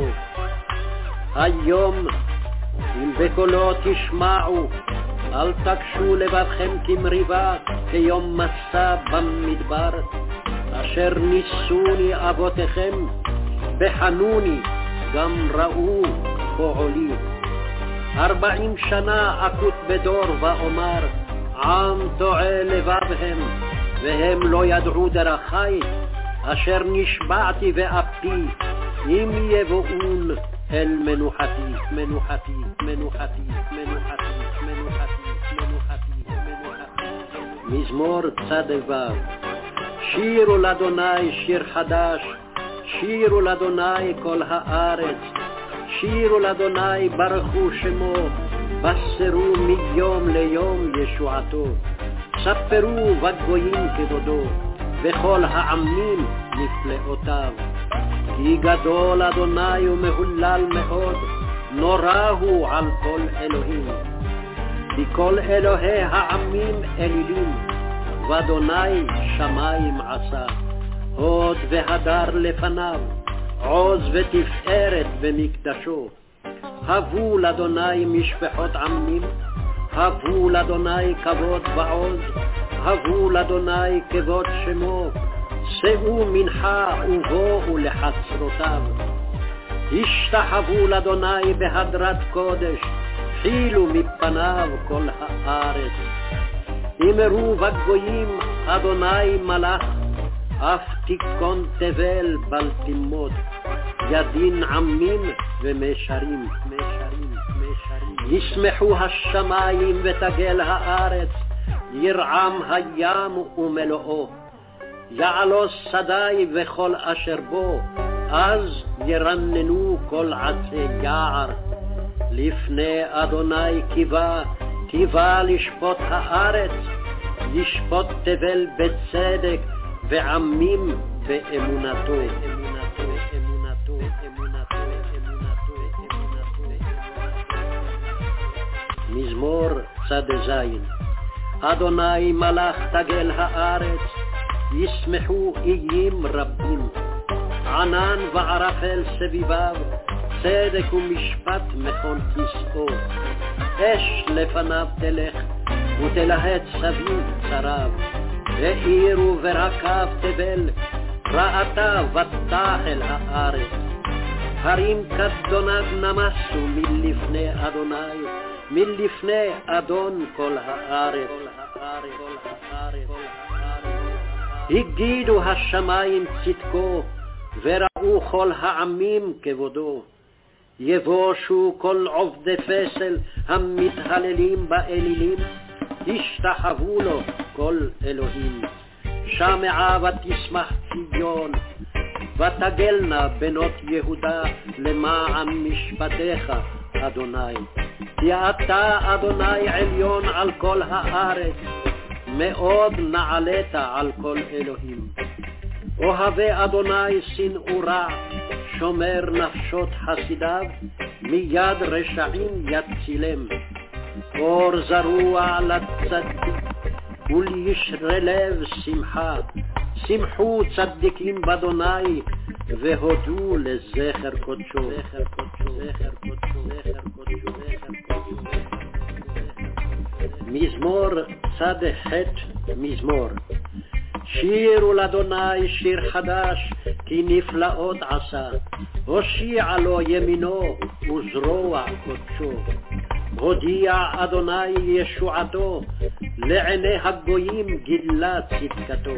היום אם בקולו תשמעו, אל תקשו לבבכם כמריבה, כיום מסע במדבר, אשר ניסוני אבותיכם, בחנוני גם ראו פועלי. ארבעים שנה אקוט בדור ואומר, עם טועה לבבהם, והם לא ידעו דרכי, אשר נשבעתי ואפי, אם יבואון אל מנוחתי, מנוחתי, מנוחתי, מנוחתי, מנוחתי, מנוחתי, מנוחתי. מזמור צ"ו. שירו לאדוני שיר חדש, שירו לאדוני כל הארץ, שירו לאדוני ברכו שמו, בסרו מיום ליום ישועתו, ספרו בגויים כבודו, וכל העמים נפלאותיו. כי גדול אדוני ומהולל מאוד, נורא הוא על כל אלוהים. כי כל אלוהי העמים אלילים, ואדוני שמיים עשה. הוד והדר לפניו, עוז ותפארת במקדשו. הבו לאדוני משפחות עמים, הבו לאדוני כבוד ועוז, הבו לאדוני כבוד שמו, שאו מנחה ובואו לחצרותיו. השתחוו לאדוני בהדרת קודש, חילו מפניו כל הארץ. אמרו בגויים אדוני מלך, אף תיכון תבל בל תמות, ידין עמים ומשרים, משרים, משרים. ישמחו השמיים ותגל הארץ, ירעם הים ומלואו, יעלוס שדי וכל אשר בו, אז ירננו כל עצי יער. לפני אדוני קיווה, קיווה לשפוט הארץ, ישפוט תבל בצדק, ועמים באמונתו. אמונתו, אמונתו, אמונתו, אמונתו, אמונתו. מזמור צ"ז. אדוני מלך תגל הארץ, ישמחו איים רבים. ענן וערפל סביביו, צדק ומשפט מכון כיסאו. אש לפניו תלך, ותלהט סביב צריו. ועירו ורקב תבל, רעתה ותחל הארץ. הרים כדונג נמסו מלפני אדוני, מלפני אדון כל הארץ. הגידו השמיים צדקו, וראו כל העמים כבודו. יבושו כל עובדי פסל המתהללים באלילים, השתחוו לו, כל אלוהים. שמעה ותשמח ציון, ותגלנה בנות יהודה למען משפטיך, אדוני. כי אתה, אדוני, עליון על כל הארץ, מאוד נעלית על כל אלוהים. אוהבי אדוני שנאו רע, שומר נפשות חסידיו, מיד רשעים יצילם. אור זרוע לצדיק, ולישרי לב שמחה. שמחו צדיקים באדוני, והודו לזכר קודשו. זכר קודשו, זכר קודשו, זכר קודשו, זכר קודשו. מזמור צד ח' מזמור. שירו לאדוני שיר חדש, כי נפלאות עשה. הושיע לו ימינו וזרוע קודשו. הודיע אדוני ישועתו, לעיני הגויים גילה צדקתו.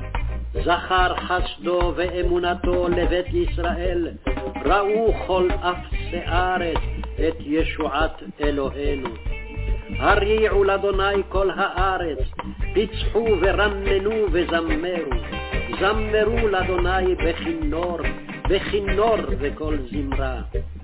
זכר חסדו ואמונתו לבית ישראל, ראו כל אפסי הארץ את ישועת אלוהינו. הריעו לאדוני כל הארץ, פיצחו ורננו וזמרו. זמרו לאדוני בכינור, בכינור וכל זמרה.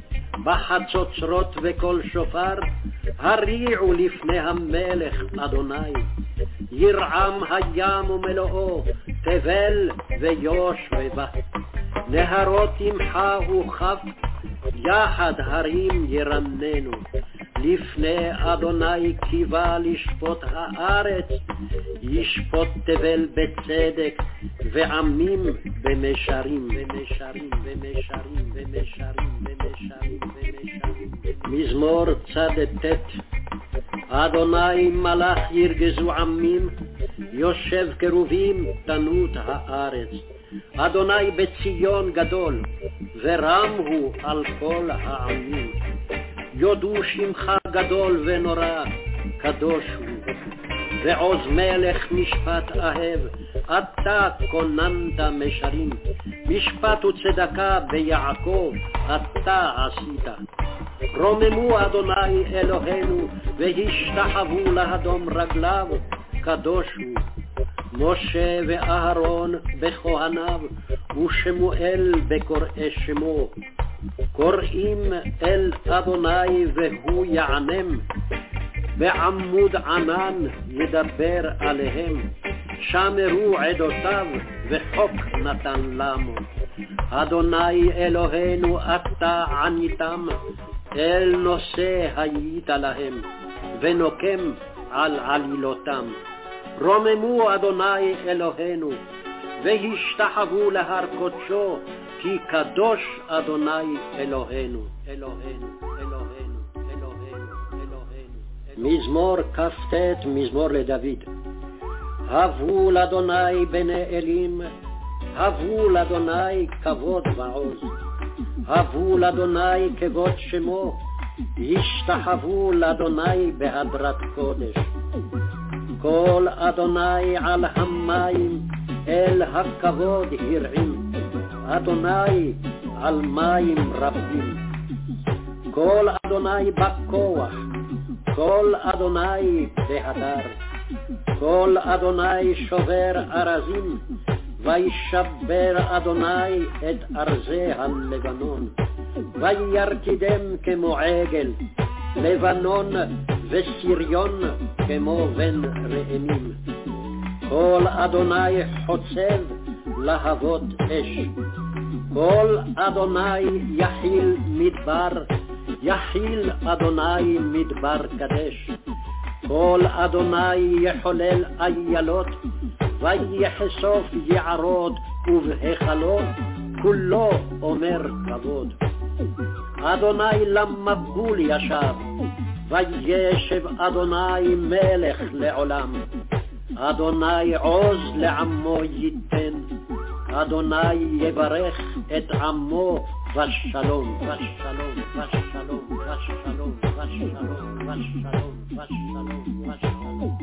בחצוצרות וכל שופר, הריעו לפני המלך אדוני. ירעם הים ומלואו, תבל ויוש ובה. נהרות ימחה וכף, יחד הרים ירננו. לפני אדוני קיווה לשפוט הארץ, ישפוט תבל בצדק, ועמים במשרים, במשרים, במשרים, במשרים, במשרים, במשרים. מזמור צד ט'. אדוני מלך ירגזו עמים, יושב קרובים תנות הארץ. אדוני בציון גדול, ורם הוא על כל העמים. יודו שמך גדול ונורא, קדוש הוא. ועוז מלך משפט אהב, אתה כוננת משרים. משפט וצדקה ביעקב, אתה עשית. רוממו אדוני אלוהינו, והשתחוו להדום רגליו, קדוש הוא. משה ואהרון בכהניו, ושמואל בקוראי שמו. קוראים אל אדוני והוא יענם, בעמוד ענן ידבר עליהם. שמרו עדותיו וחוק נתן למו. אדוני אלוהינו אתה עניתם, אל נושא היית להם, ונוקם על עלילותם. רוממו אדוני אלוהינו, והשתחוו להר קודשו, כי קדוש אדוני אלוהינו, אלוהינו, אלוהינו, אלוהינו, אלוהינו. מזמור כ"ט, מזמור לדוד. הבו לאדוני בני אלים, הבו לאדוני כבוד ועוז. הבו לאדוני כבוד שמו, השתחוו לאדוני בהדרת קודש. כל אדוני על המים, אל הכבוד הרעים. אדוני על מים רבים. כל אדוני בכוח, כל אדוני בהדר. כל אדוני שובר ארזים, וישבר אדוני את ארזי הלבנון. וירקידם כמו עגל, לבנון וסיריון כמו בן ראמים. כל אדוני חוצב להבות אש. כל אדוני יחיל מדבר, יחיל אדוני מדבר קדש. כל אדוני יחולל איילות, ויחשוף יערות ובהיכלות, כולו אומר כבוד. אדוני למבול ישב, וישב אדוני מלך לעולם. אדוני עוז לעמו ייתן, אדוני יברך את עמו ושלום, ושלום, ושלום, ושלום, ושלום, ושלום, ושלום, ושלום, ושלום.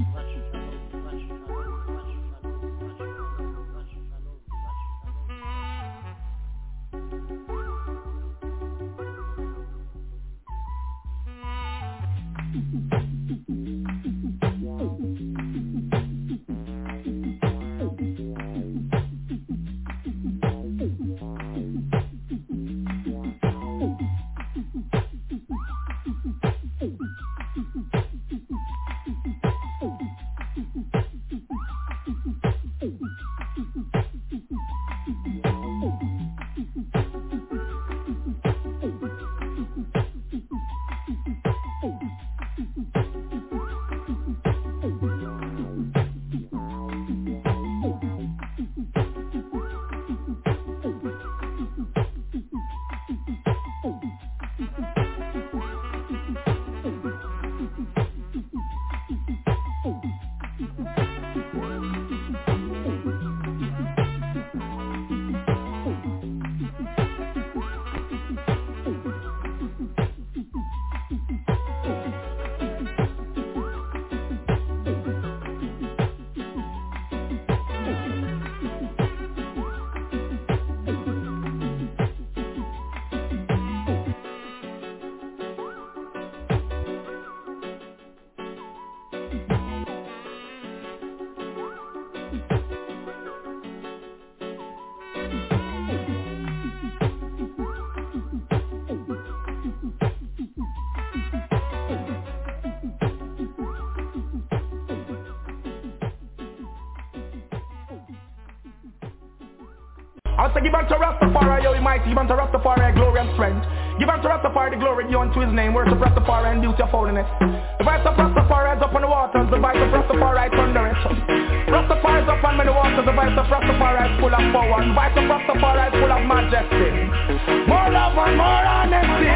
I say give unto Rastafari, yo, mighty, give unto Rastafari glory and strength. Give unto Rastafari the glory due unto his name. Worship Rastafari and duty of holiness. The voice of Rastafari is up on the waters, the voice of Rastafari is thunderous. Rastafari is up on many waters, the voice of Rastafari is full of power. The voice of Rastafari is full of majesty. More love and more honesty.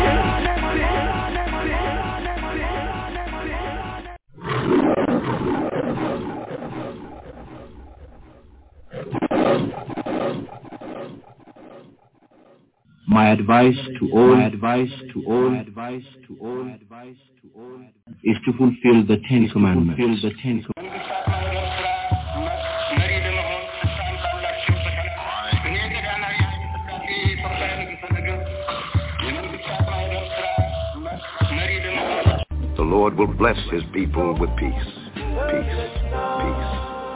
My advice to all, my advice to all, my advice to all, my advice to all, is to fulfill the Ten Commandments. Fulfill the Ten Commandments. The Lord will bless his people with peace, peace, peace.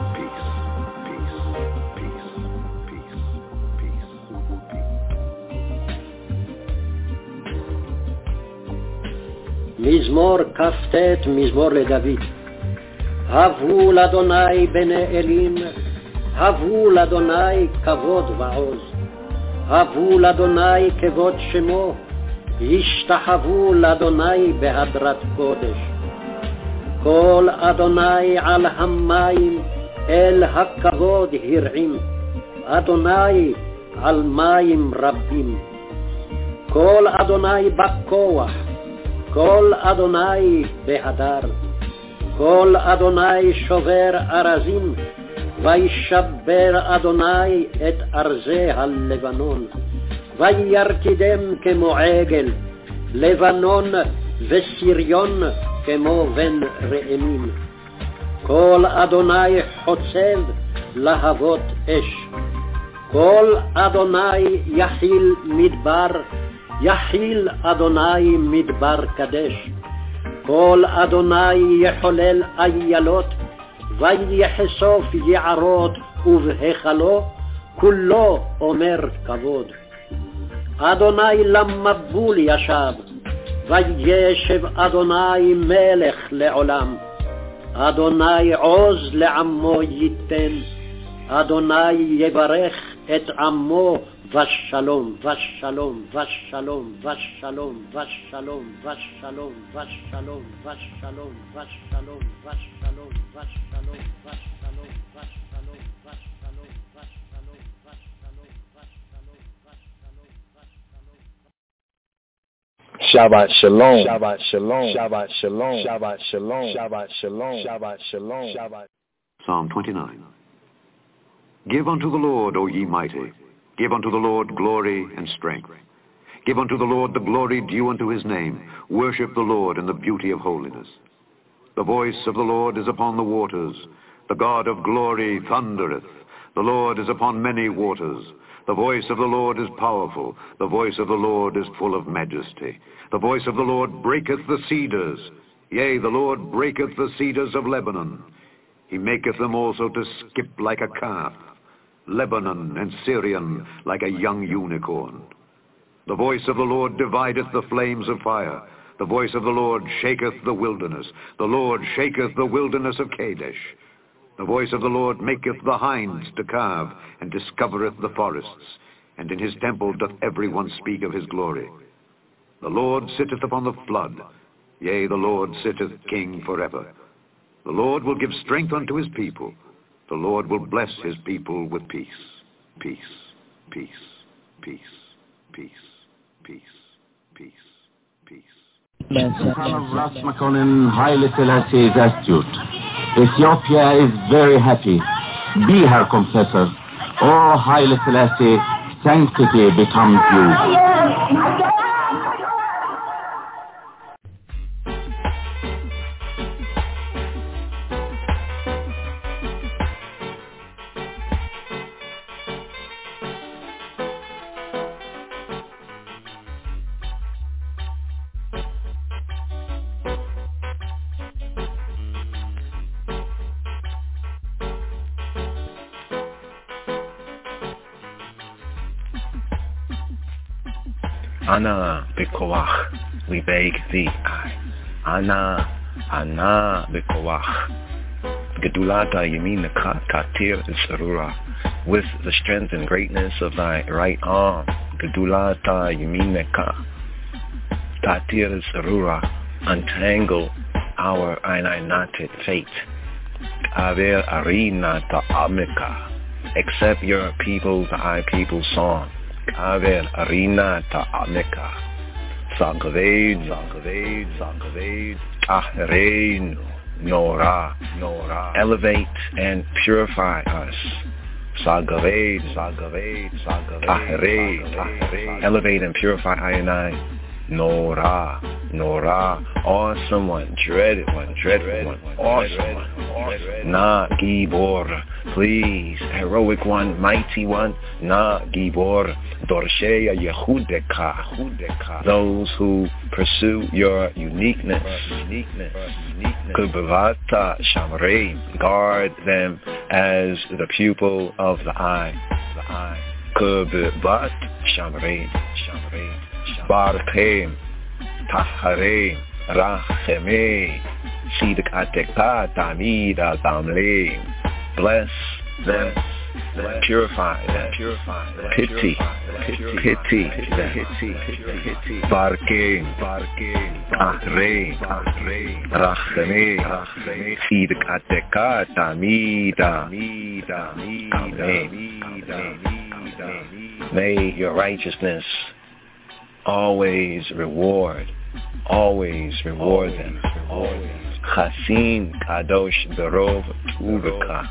מזמור כ"ט, מזמור לדוד. הבו לאדוני בני אלים, הבו לאדוני כבוד ועוז. הבו לאדוני כבוד שמו, ישתחוו לאדוני בהדרת קודש. כל אדוני על המים, אל הכבוד הרעים. אדוני על מים רבים. כל אדוני בכוח, כל אדוני בהדר, כל אדוני שובר ארזים, וישבר אדוני את ארזי הלבנון, וירקידם כמו עגל, לבנון וסיריון כמו בן ראמים. כל אדוני חוצב להבות אש, כל אדוני יחיל מדבר, יחיל אדוני מדבר קדש. כל אדוני יחולל איילות, ויחשוף יערות ובהיכלו, כולו אומר כבוד. אדוני למבול ישב, וישב אדוני מלך לעולם. אדוני עוז לעמו ייתן, אדוני יברך את עמו ושלום, ושלום, ושלום, ושלום, ושלום, ושלום, ושלום, ושלום, ושלום, ושלום, ושלום, ושלום, ושלום, Shabbat Shalom. Shabbat Shalom. Shabbat Shalom. Shabbat Shalom. Shabbat Shalom. Shabbat Shalom. Shabbat. Psalm twenty-nine. Give unto the Lord, O ye mighty. Give unto the Lord glory and strength. Give unto the Lord the glory due unto his name. Worship the Lord in the beauty of holiness. The voice of the Lord is upon the waters. The God of glory thundereth. The Lord is upon many waters. The voice of the Lord is powerful. The voice of the Lord is full of majesty. The voice of the Lord breaketh the cedars. Yea, the Lord breaketh the cedars of Lebanon. He maketh them also to skip like a calf. Lebanon and Syrian like a young unicorn. The voice of the Lord divideth the flames of fire. The voice of the Lord shaketh the wilderness. The Lord shaketh the wilderness of Kadesh. The voice of the Lord maketh the hinds to calve, and discovereth the forests. And in his temple doth every one speak of his glory. The Lord sitteth upon the flood. Yea, the Lord sitteth king forever. The Lord will give strength unto his people. The Lord will bless his people with peace. Peace, peace, peace, peace, peace, peace, peace. Son of Ras Makonnen, Haile Selassie is astute. Ethiopia is very happy. Be her confessor. O Haile Selassie, sanctity becomes you. Ana Bekoach, we beg thee, I. Ana, Ana Bekoach. Gedulata Yaminaka Katir Sarura. With the strength and greatness of thy right arm. Gedulata Yaminaka Katir Sarura. Untangle our united fate. Aver Arina Ta'amika. Accept your people, thy people's song. Aver Arina Ta'amika. Sagaved, Sagaved, Sagaved, Ahreinu, Nora, Nora. Elevate and purify us. Sagaved, Sagaved, Sagaved, Ahrein, Ahrein. Elevate and purify I and I. Nora, Nora, awesome one, dreaded one, dreaded one, awesome one, Na Gibor, please, heroic one, mighty one, Na Gibor, Dorsheya Yehudeka, those who pursue your uniqueness, Kubavata Shamrein, guard them as the pupil of the eye, the eye, Kubavat Shamrein, Shamrein. Barchem, Tahareim, Rachemei, Sidik Ateka, Tamida, Tamleim. Bless them, purify them, pity, pity, pity, Barchem, Tahareim, Rachemei, Sidik Ateka, Tamida, Tamleim. May your righteousness always reward, always reward them, always. Chasin Kadosh Berov Uveka,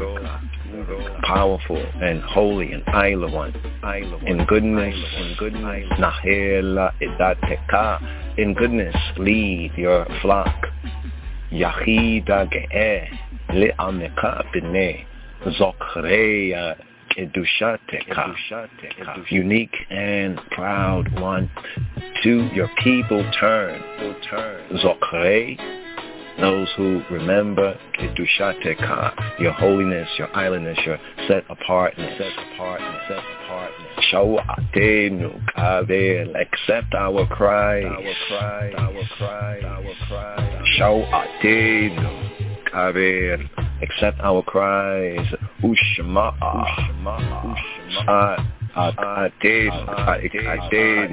powerful and holy and Isla one, in goodness, in goodness, Nahela Idateka, in goodness lead your flock. Yachida Ge'eh Le'ameka B'nei Zochreya Kedushateka, unique and proud one, to your people turn, Zokrei, those who remember Kedushateka, your holiness, your islandness, your set apartness, set apartness, set apartness. Shawatenu Kavel, accept our cries, our cries, our cries, our cries. Shawatenu Kavel, accept our cries. Ushma, Ushma, Ushma. I did, I did,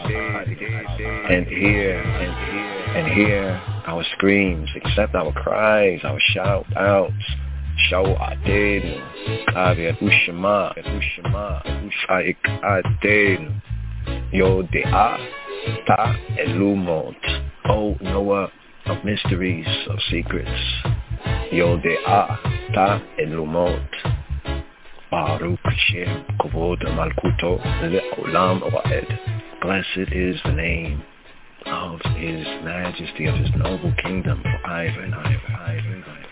and hear, and hear, and hear our screams, accept our cries, our shout outs. Show I did, Kavya Ushma, Ushma, Ushaik I did. Yo de a ta elumot, O knower of mysteries, of secrets. Yo de a ta elumot. Baruch Shem Kovod Malkuto Le'olam Oed. Blessed is the name of His Majesty, of His noble kingdom, forever and ever, ever and ever.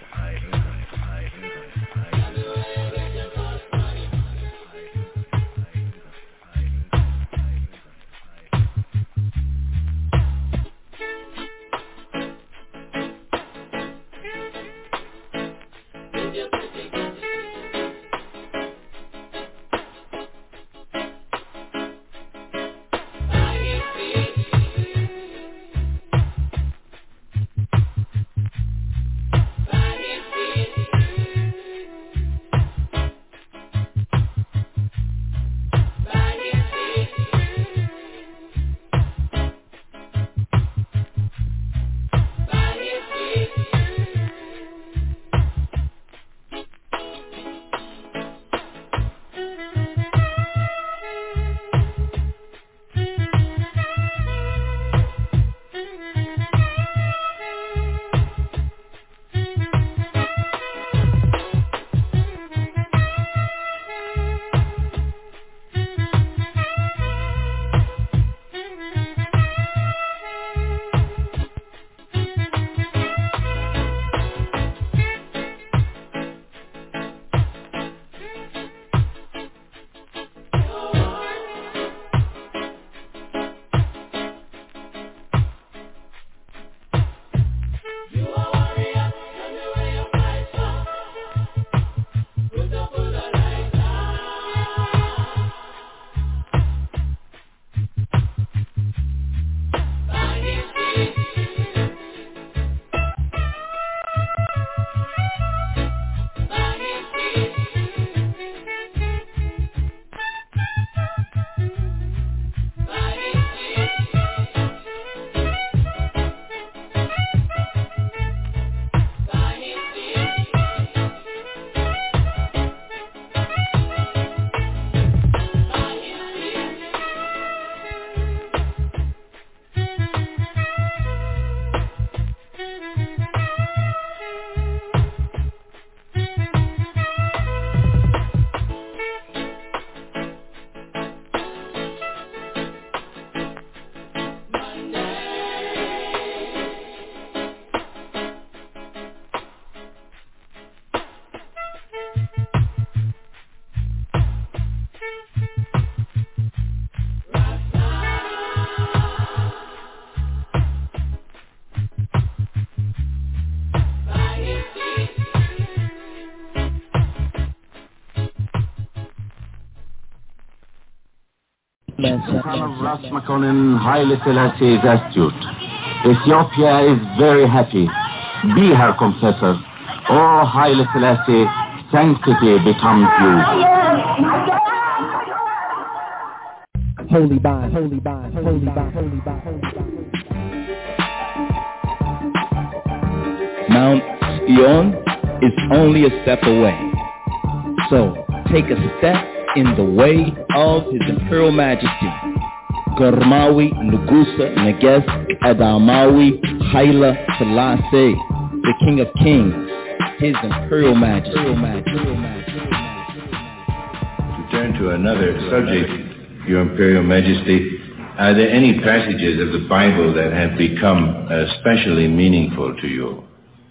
Bye. Son of Ras Makonnen, Haile Selassie is astute. Ethiopia is very happy. Be her confessor. O Haile Selassie, sanctity becomes you. Holy by, holy by, holy by, holy by, holy by. Mount Zion is only a step away. So, take a step in the way of His Imperial Majesty, Gormawi Ngusa Neges Adamawi Haile Selassie, the King of Kings, His Imperial Majesty. To turn to another subject, Your Imperial Majesty, are there any passages of the Bible that have become especially meaningful to you?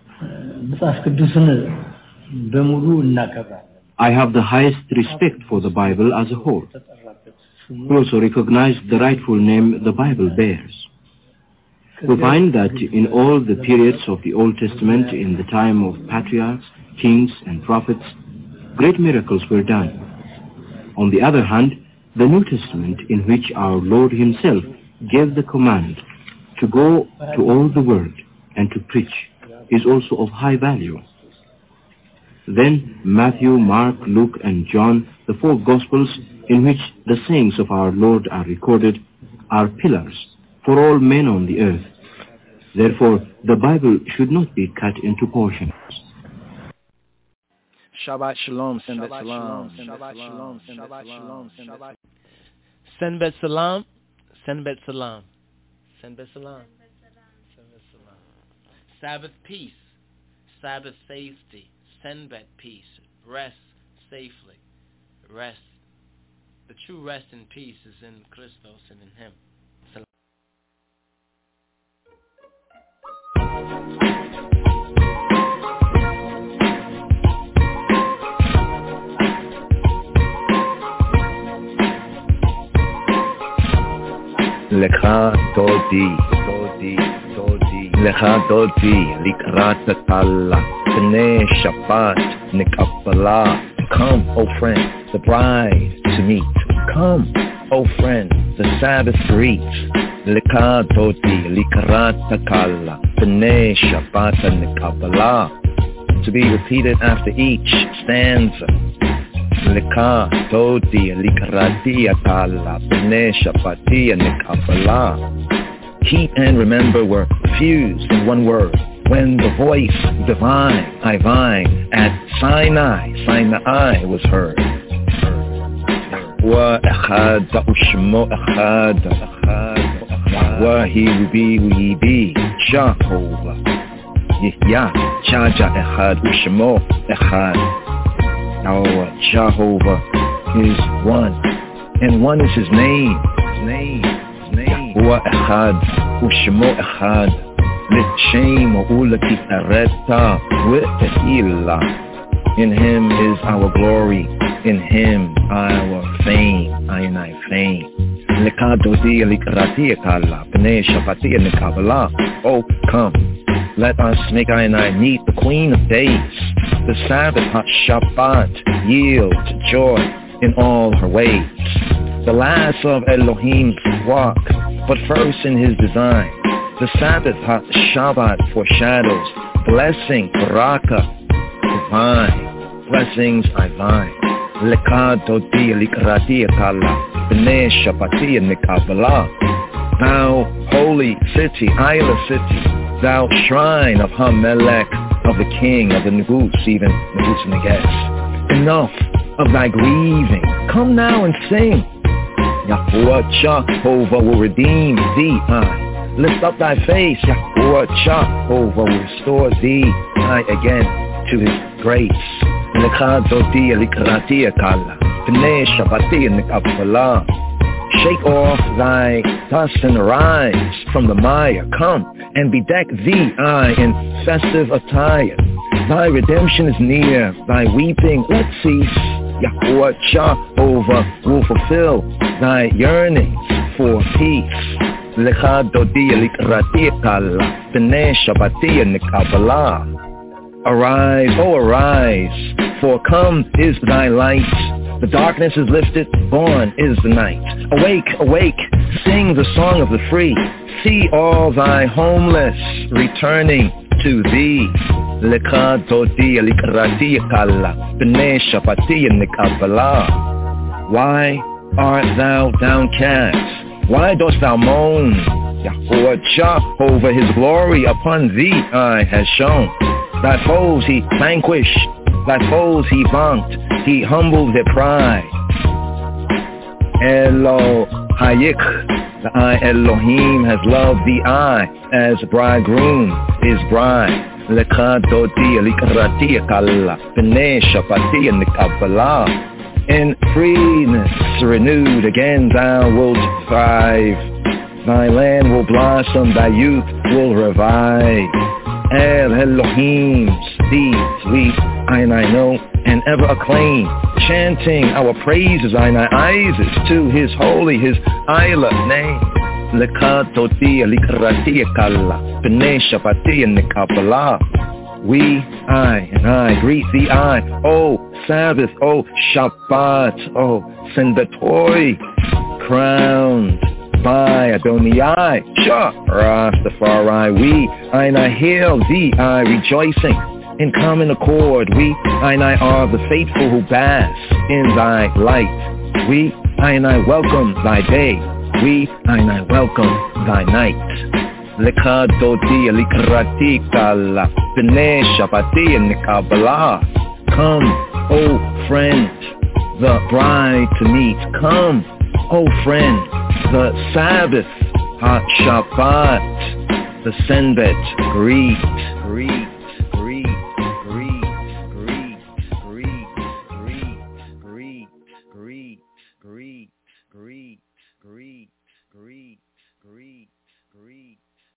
I have the highest respect for the Bible as a whole. We also recognize the rightful name the Bible bears. We find that in all the periods of the Old Testament, in the time of patriarchs, kings, and prophets, great miracles were done. On the other hand, the New Testament, in which our Lord Himself gave the command to go to all the world and to preach, is also of high value. Then Matthew, Mark, Luke, and John, the four Gospels in which the sayings of our Lord are recorded, are pillars for all men on the earth. Therefore, the Bible should not be cut into portions. Shabbat Shalom, Senbet Salam, Shabbat Shalom, Shabbat Shalom, Senbet Salam, Senbet Salam, Senbet Salam, Senbet Salam. Sabbath peace, Sabbath safety, Senbet peace, rest safely, rest. The true rest and peace is in Christos and in Him. לך דודי, דודי, דודי, לך דודי, לקראת הטלה, פני שבת נקבלה. Come, O friend, the bride to meet. Come, O friend, the Sabbath greet. לך דודי, לקראת הטלה, פני שבת נקבלה. To be repeated after each stanza. Leka Dodi Likarati Atala Bene Shapati Nikabala. Keep and remember were fused in one word when the voice divine, divine at Sinai, Sinai was heard. Wa Echad Ushmo Echad Wa He Be We Be Jehovah Yah Chaja Echad Ushmo Echad. Our Jehovah is one, and one is His name. His name, His name. Yahuwah Echad, Ushmo Echad, L'Shem U'L'Tifareta V'Tehillah. In Him is our glory, in Him our fame, Ayanai fame. L'Kadodi L'Ikrati Ekala, B'nei Shabati L'Kabbalah. Oh, come, let us make Ayanai meet the Queen of Days. The Sabbath HaShabbat yield joy in all her ways. The last of Elohim's walk, but first in His design. The Sabbath HaShabbat foreshadows blessing, baraka, divine. Blessings divine. Leka dodi likrati ekala, b'nei Shabbati nikabbalah. Thou holy city, Isla city, thou shrine of Hamelech, of the king of the Negus, even Negus Neges. Enough of thy grieving, come now and sing. Yahuwah Jehovah will redeem thee, I. Lift up thy face, Yahuwah Jehovah will restore thee, I again, to His grace. Lecha dodi likrati ekala, b'nei Shabbati nikabbalah. Shake off thy dust and arise from the mire. Come and bedeck thee, I, in festive attire. Thy redemption is near, thy weeping let cease. Yahuwah Jehovah will fulfill thy yearnings for peace. Lecha dodi likrati ekala, b'nei Shabbati nikabbalah. Arise, oh arise, for come is thy light. The darkness is lifted, born is the night. Awake, awake, sing the song of the free. See all thy homeless returning to thee. Leka dodi alikrati kalla, b'nei shapati nikabala. Why art thou downcast? Why dost thou moan? Yahweh Jehovah his glory upon thee I has shown. Thy foes he vanquished, thy foes he vaunt, he humbled their pride. Elo Hayik, the I Elohim has loved thee I, as bridegroom is bride. Leka dodi alikrati kalla, b'nei shapati nikabala. In freeness renewed again thou wilt thrive. Thy land will blossom, thy youth will revive. El Elohim speaks, we, I and I know, and ever acclaim, chanting our praises, I and I Isis, to his holy, his Isla name. Leka dodi alikrati kalla, b'nei shapati nikabala. We, I, and I greet thee, I, O Sabbath, O Shabbat, O Sendatoi, crowned by Adonai, Shah, Rastafari. We, I, and I hail thee, I, rejoicing in common accord. We, I, and I are the faithful who bask in thy light. We, I, and I welcome thy day. We, I, and I welcome thy night. Leka dodi alikrati kalla, b'nei shapati nikabala. Come, O friend, the bride to meet. Come, O friend, the Sabbath, Ha-Shabbat, the Senbet, greet, greet, greet, greet, greet, greet, greet, greet, greet, greet, greet, greet, greet, greet, greet.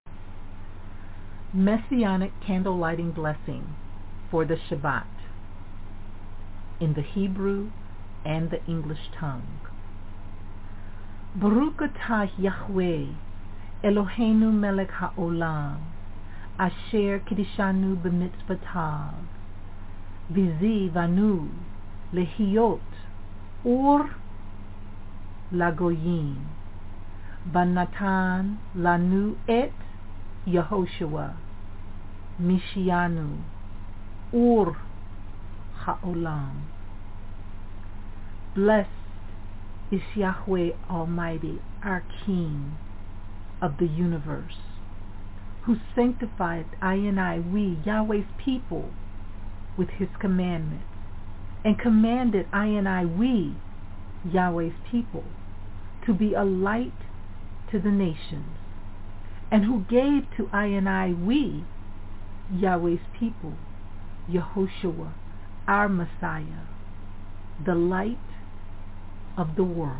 Messianic candle lighting blessing for the Shabbat in the Hebrew and the English tongue. Baruch atah Yahweh Eloheinu melech haolam asher kiddushanu b'mitzvotav v'zivanu lehiyot or lagoyim banatan lanu et Yehoshua Mishianu Ur Ha'olam. Blessed is Yahweh Almighty, our King of the universe, who sanctified I and I, we, Yahweh's people, with his commandments, and commanded I and I, we, Yahweh's people, to be a light to the nations, and who gave to I and I, we, Yahweh's people, Yehoshua, our Messiah, the light of the world.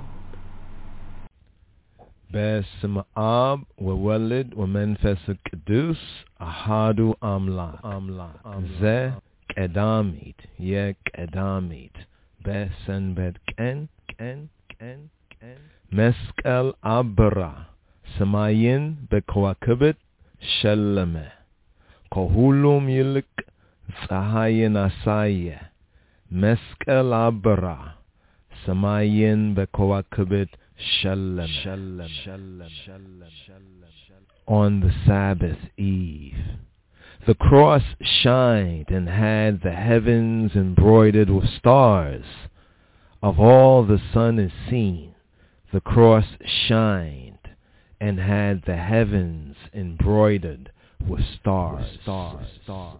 B'Shem Ab Wewalid Wemenfes Kedus Ahadu Amla Amla Ze Kedamit Ye Kedamit B'Senbet Ken Ken Ken Ken Meskel Abra Samayin Bekoakibit Sheleme Kohulum Yilik Tzahayin Asaye Meskel Abra Samayin Bekoakibit Shalem. Shalem. Shalem. Shalem. On the Sabbath eve, the cross shined and had the heavens embroidered with stars. Of all the sun is seen, the cross shined and had the heavens embroidered with stars. Stars. Stars.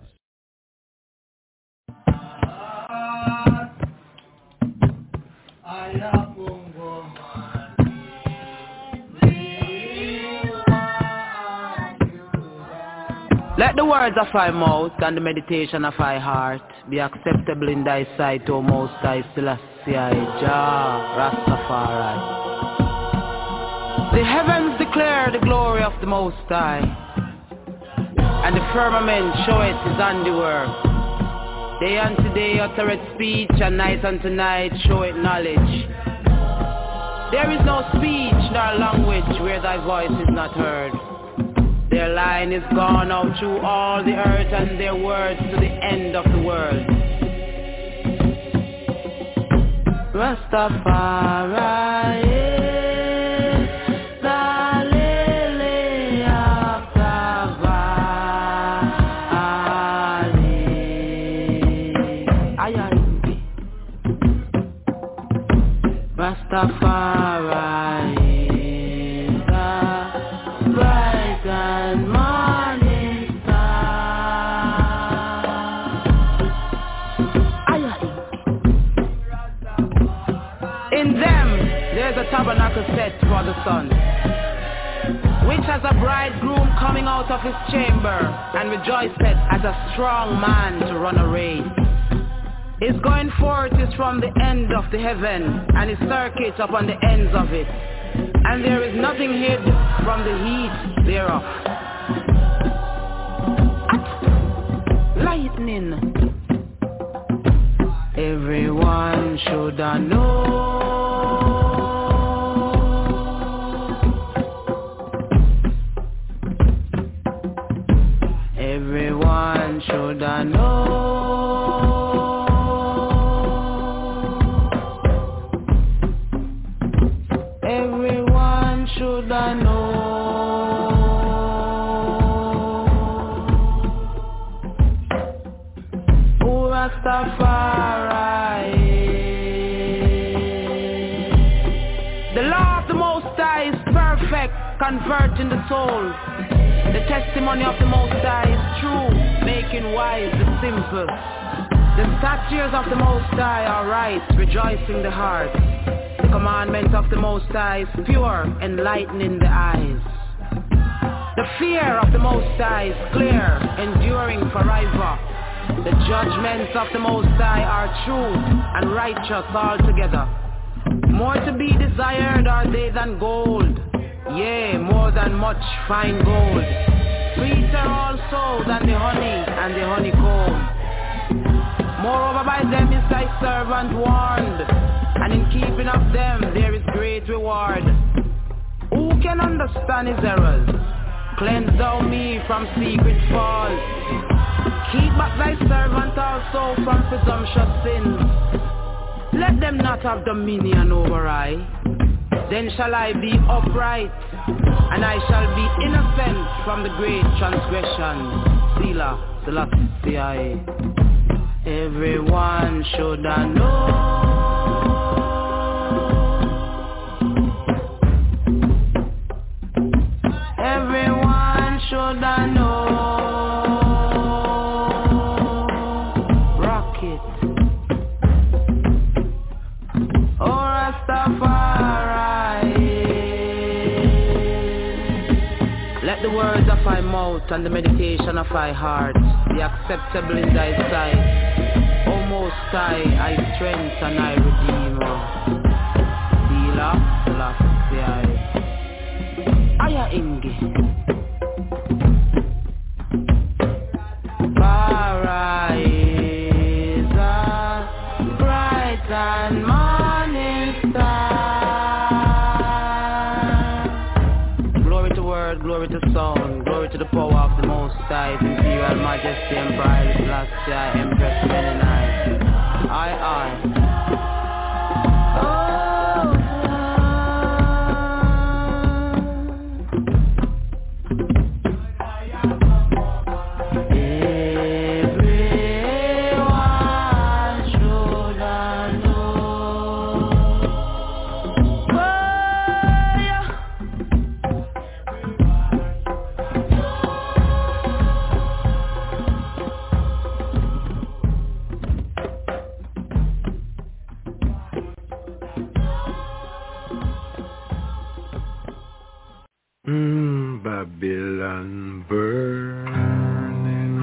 Let the words of thy mouth and the meditation of thy heart be acceptable in thy sight, O Most High Selassie, Jah Rastafari. The heavens declare the glory of the Most High, and the firmament showeth his handiwork. Day unto day uttereth speech, and night unto night showeth knowledge. There is no speech nor language where thy voice is not heard. Their line is gone out through all the earth, and their words to the end of the world. Rastafari. Rastafari is the bright and morning star. In them, there's a tabernacle set for the sun, which has a bridegroom coming out of his chamber, and rejoiceth as a strong man to run a race. His going forth is from the end of the heaven, and his circuit upon the ends of it, and there is nothing hid from the heat thereof. Lightning. Everyone should I know. Everyone should I know. Should I know? Who Rastafari? The law of the Most High is perfect, converting the soul. The testimony of the Most High is true, making wise the simple. The statutes of the Most High are right, rejoicing the heart. The commandment of the Most High is pure, enlightening the eyes. The fear of the Most High is clear, enduring forever. The judgments of the Most High are true and righteous altogether. More to be desired are they than gold, yea, more than much fine gold. Sweeter also than the honey and the honeycomb. Moreover by them is thy servant warned, and in keeping of them there is great reward. Who can understand his errors? Cleanse thou me from secret faults. Keep back thy servant also from presumptuous sins. Let them not have dominion over I. Then shall I be upright, and I shall be innocent from the great transgression. Selah, Selassie. Everyone should I know. Everyone should I know. Rock it. Oh Rastafari. Let the words of my mouth and the meditation of my heart be acceptable in thy sight. O Most High, I strength and I redeemer. Selah, Selassie. Aya Ingi. Bara is a bright and morning star. Glory to word, glory to sound, glory to the power of the Most High, Imperial Majesty, Emperor Selassie, Empress Menenai. I, I. Babylon burning,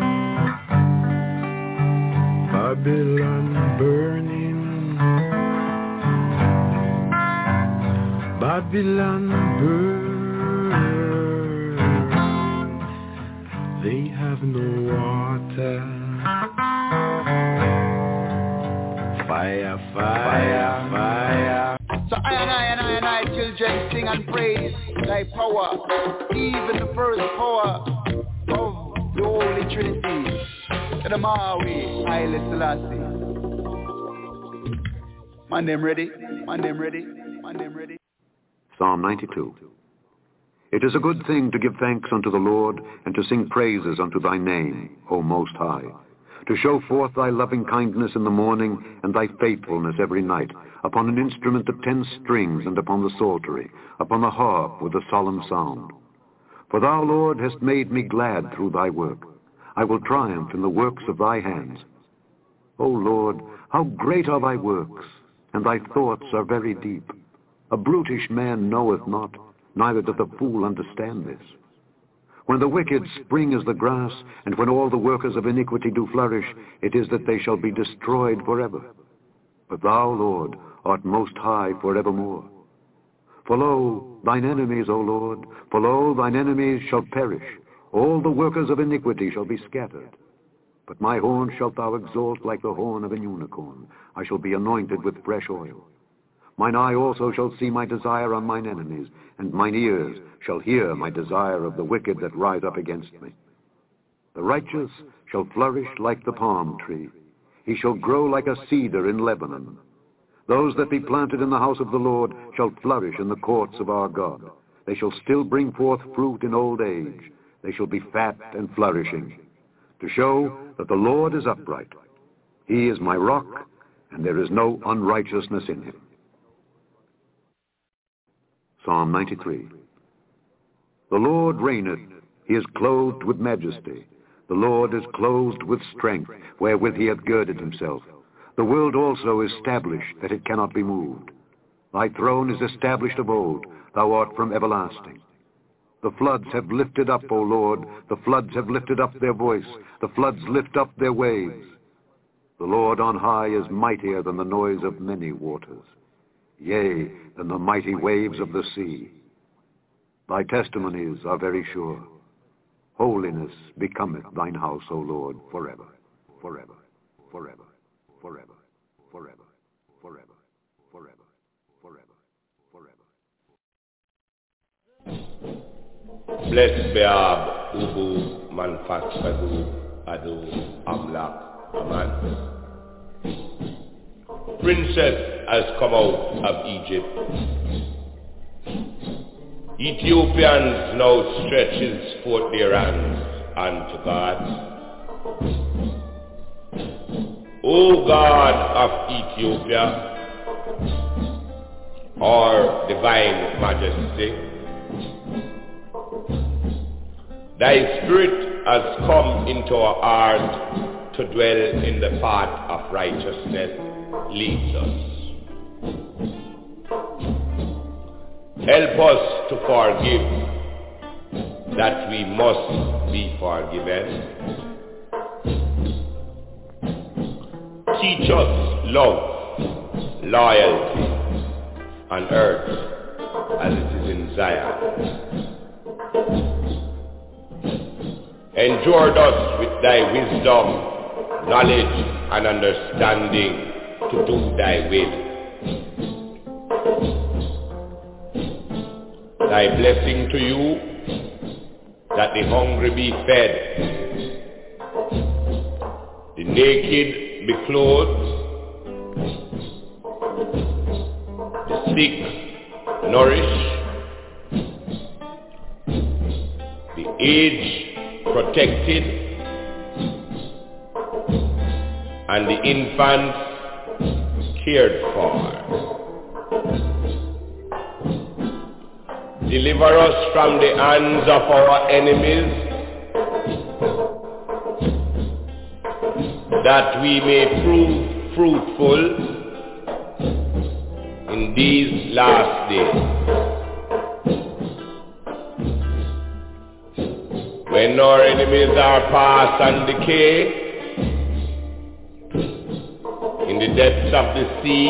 Babylon burning, Babylon burn. They have no water. Fire, fire, fire. So I and I and I and I children sing and praise thy power, even the first power of the Holy Trinity, to the Maui, Haile Selassie. Man them ready, man them ready, man them ready. Psalm ninety-two. It is a good thing to give thanks unto the Lord, and to sing praises unto thy name, O Most High, to show forth thy loving kindness in the morning, and thy faithfulness every night, upon an instrument of ten strings, and upon the psaltery, upon the harp with a solemn sound. For thou, Lord, hast made me glad through thy work. I will triumph in the works of thy hands. O Lord, how great are thy works, and thy thoughts are very deep. A brutish man knoweth not, neither doth the fool understand this. When the wicked spring as the grass, and when all the workers of iniquity do flourish, it is that they shall be destroyed forever. But thou, Lord, art most high forevermore. For lo, thine enemies, O Lord, for lo, thine enemies shall perish. All the workers of iniquity shall be scattered. But my horn shalt thou exalt like the horn of an unicorn. I shall be anointed with fresh oil. Mine eye also shall see my desire on mine enemies, and mine ears shall hear my desire of the wicked that rise up against me. The righteous shall flourish like the palm tree. He shall grow like a cedar in Lebanon. Those that be planted in the house of the Lord shall flourish in the courts of our God. They shall still bring forth fruit in old age. They shall be fat and flourishing, to show that the Lord is upright. He is my rock, and there is no unrighteousness in him. Psalm ninety-three. The Lord reigneth, he is clothed with majesty. The Lord is clothed with strength, wherewith he hath girded himself. The world also is established, that it cannot be moved. Thy throne is established of old, thou art from everlasting. The floods have lifted up, O Lord, the floods have lifted up their voice, the floods lift up their waves. The Lord on high is mightier than the noise of many waters, yea, than the mighty waves of the sea. Thy testimonies are very sure. Holiness becometh thine house, O Lord, forever, forever, forever, forever, forever, forever, forever, forever, forever. Blessed be Ab, Ubu, Manfax, Adu, Adu, Amlak, Aman. Princess has come out of Egypt. Ethiopians now stretches forth their hands unto God. O God of Ethiopia, our divine majesty, thy spirit has come into our heart to dwell in the path of righteousness. Lead us. Help us to forgive, that we must be forgiven. Teach us love, loyalty on earth as it is in Zion. Endure us with thy wisdom, knowledge, and understanding to do thy will. Thy blessing to you, that the hungry be fed, the naked be clothed, the sick nourished, the aged protected, and the infants cared for. Deliver us from the hands of our enemies, that we may prove fruitful in these last days. When our enemies are past and decay, in the depths of the sea,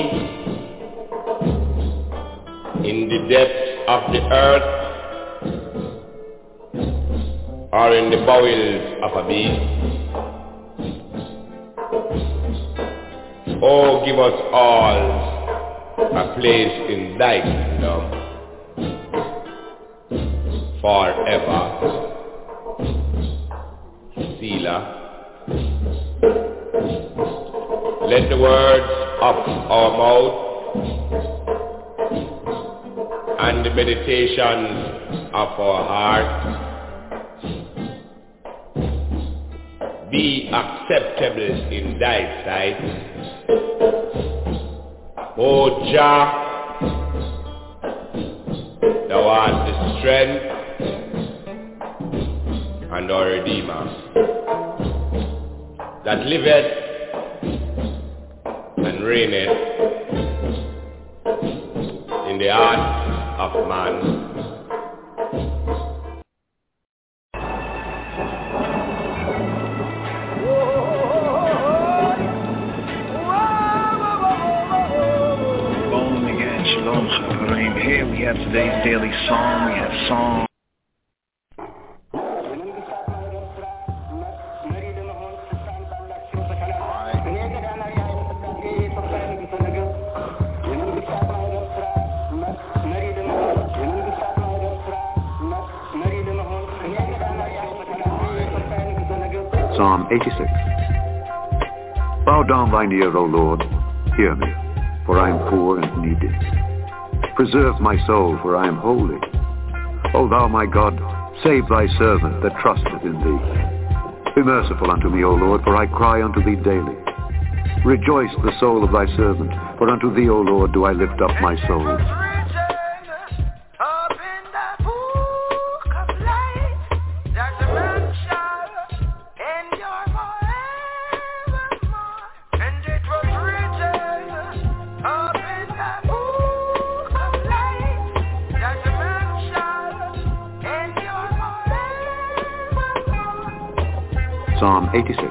in the depths of the earth, or in the bowels of a beast. Oh, give us all a place in thy kingdom forever. Selah. Let the words of our mouth and the meditations of our heart be acceptable in thy sight. O Jah, thou art the strength and our Redeemer, that liveth and reigneth in the heart of man. Here we have today's daily song. We have song. Psalm eighty-six. Bow down thine ear, O Lord, hear me, for I am poor and needy. Preserve my soul, for I am holy. O thou my God, save thy servant that trusteth in thee. Be merciful unto me, O Lord, for I cry unto thee daily. Rejoice the soul of thy servant, for unto thee, O Lord, do I lift up my soul. Psalm eighty-six.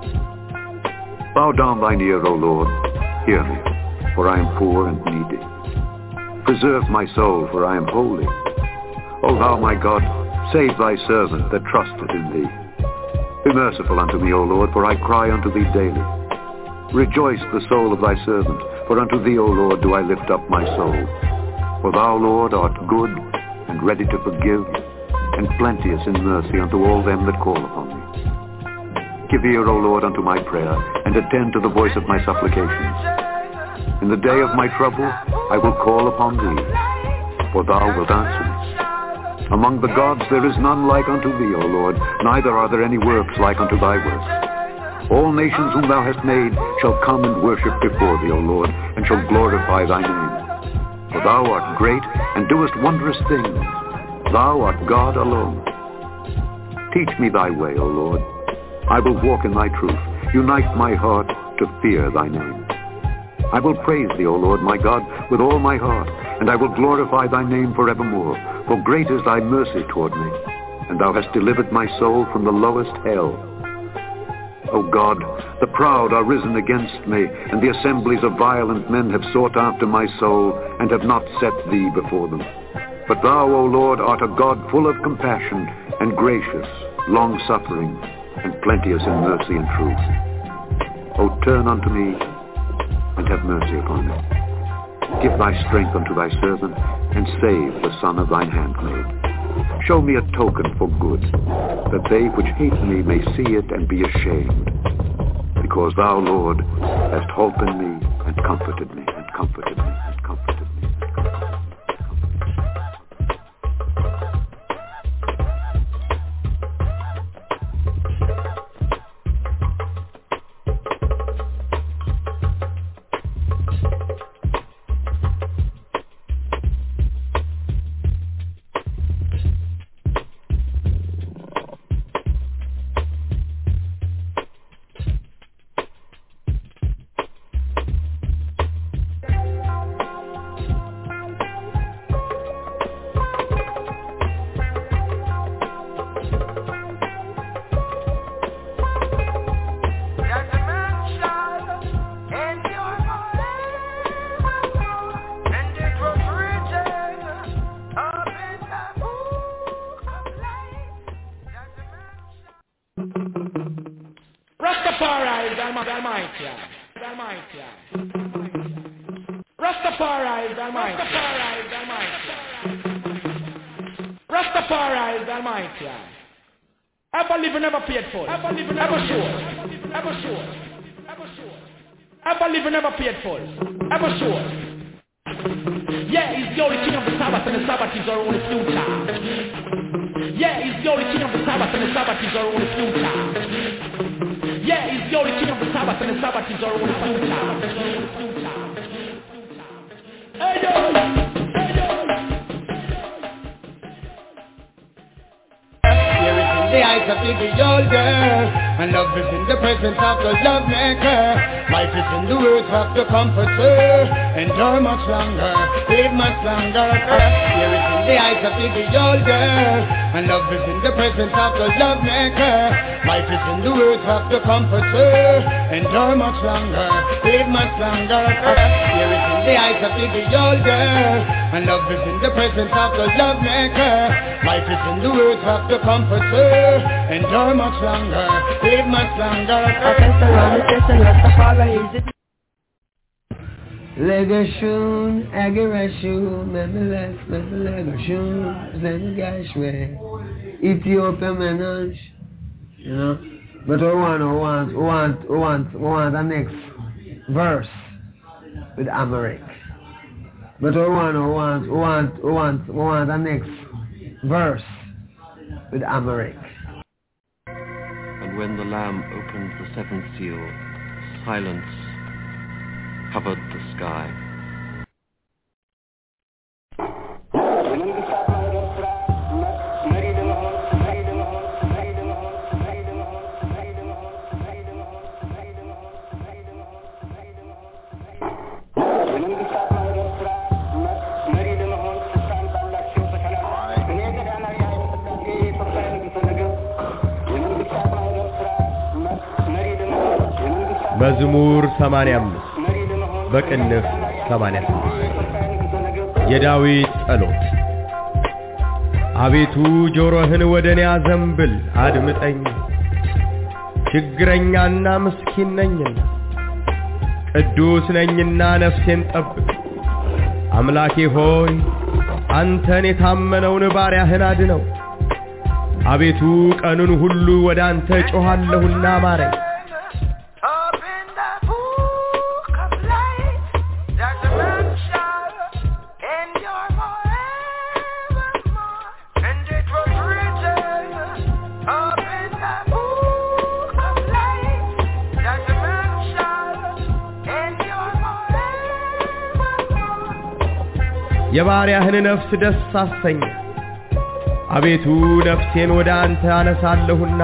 Bow down thine ear, O Lord, hear me, for I am poor and needy. Preserve my soul, for I am holy. O thou my God, save thy servant that trusteth in thee. Be merciful unto me, O Lord, for I cry unto thee daily. Rejoice the soul of thy servant, for unto thee, O Lord, do I lift up my soul. For thou, Lord, art good and ready to forgive, and plenteous in mercy unto all them that call upon thee. Give ear, O Lord, unto my prayer, and attend to the voice of my supplications. In the day of my trouble I will call upon thee, for thou wilt answer me. Among the gods there is none like unto thee, O Lord, neither are there any works like unto thy works. All nations whom thou hast made shall come and worship before thee, O Lord, and shall glorify thy name. For thou art great, and doest wondrous things. Thou art God alone. Teach me thy way, O Lord. I will walk in thy truth. Unite my heart to fear thy name. I will praise thee, O Lord my God, with all my heart, and I will glorify thy name forevermore. For great is thy mercy toward me, and thou hast delivered my soul from the lowest hell. O God, the proud are risen against me, and the assemblies of violent men have sought after my soul, and have not set thee before them. But thou, O Lord, art a God full of compassion, and gracious, long-suffering, and plenteous in mercy and truth. O turn unto me, and have mercy upon me. Give thy strength unto thy servant, and save the son of thine handmaid. Show me a token for good, that they which hate me may see it and be ashamed. Because thou, Lord, hast holpen me, and comforted me, and comforted me, and comforted me. Rastafari is Almighty. Almighty. Rastafari is Almighty. Rastafari is Almighty. Rastafari is Almighty. Ever live and never paid for. Ever live and never sure. Ever sure. Ever sure. Ever live and never paid for. Ever sure. Yeah, he's the only king of the Sabbath, and the Sabbath is our only future. Yeah, he's the only king of the Sabbath, and the Sabbath is our only future. Yeah, he's the only king of the Sabbath, and the Sabbath is our only future. Hey yo, hey yo. Here is in the eyes of the old girl, and love is in the presence of the love maker. Life is in the words of the comforter. Endure much longer, live much longer. Here is in the eyes of the old girl, and love is in the presence of the love maker. Life is in the words of the comforter. Endure much longer, live much longer. Here is in the eyes of the old girl, and love is in the presence of the love maker. Life is in the words of the comforter. Endure much longer, live much longer. Legashun, Agarashun, Memelech, Memelegashun, Zenegashwe, Ethiopia Menage, you know. But we want, we want, we want, we want, we want the next verse with Amharic. But we want, we want, we want, we want, we want the next verse with Amharic. And when the Lamb opened the seventh seal, silence covered the sky. መዝሙር ሰማንያ አምስት በቅንፍ ሰማንያ ስድስት የዳዊት ጸሎት። አቤቱ ጆሮህን ወደኔ አዘንብል አድምጠኝ፣ ችግረኛና ምስኪን ነኝና ቅዱስ ነኝና ነፍሴን ጠብቅ። አምላኬ ሆይ አንተን የታመነውን ባሪያህን አድነው። አቤቱ ቀኑን ሁሉ ወደ አንተ ጮኻለሁና ማረኝ። የባሪያህን ነፍስ ደስ አሰኝ። አቤቱ ነፍሴን ወደ አንተ አነሳለሁና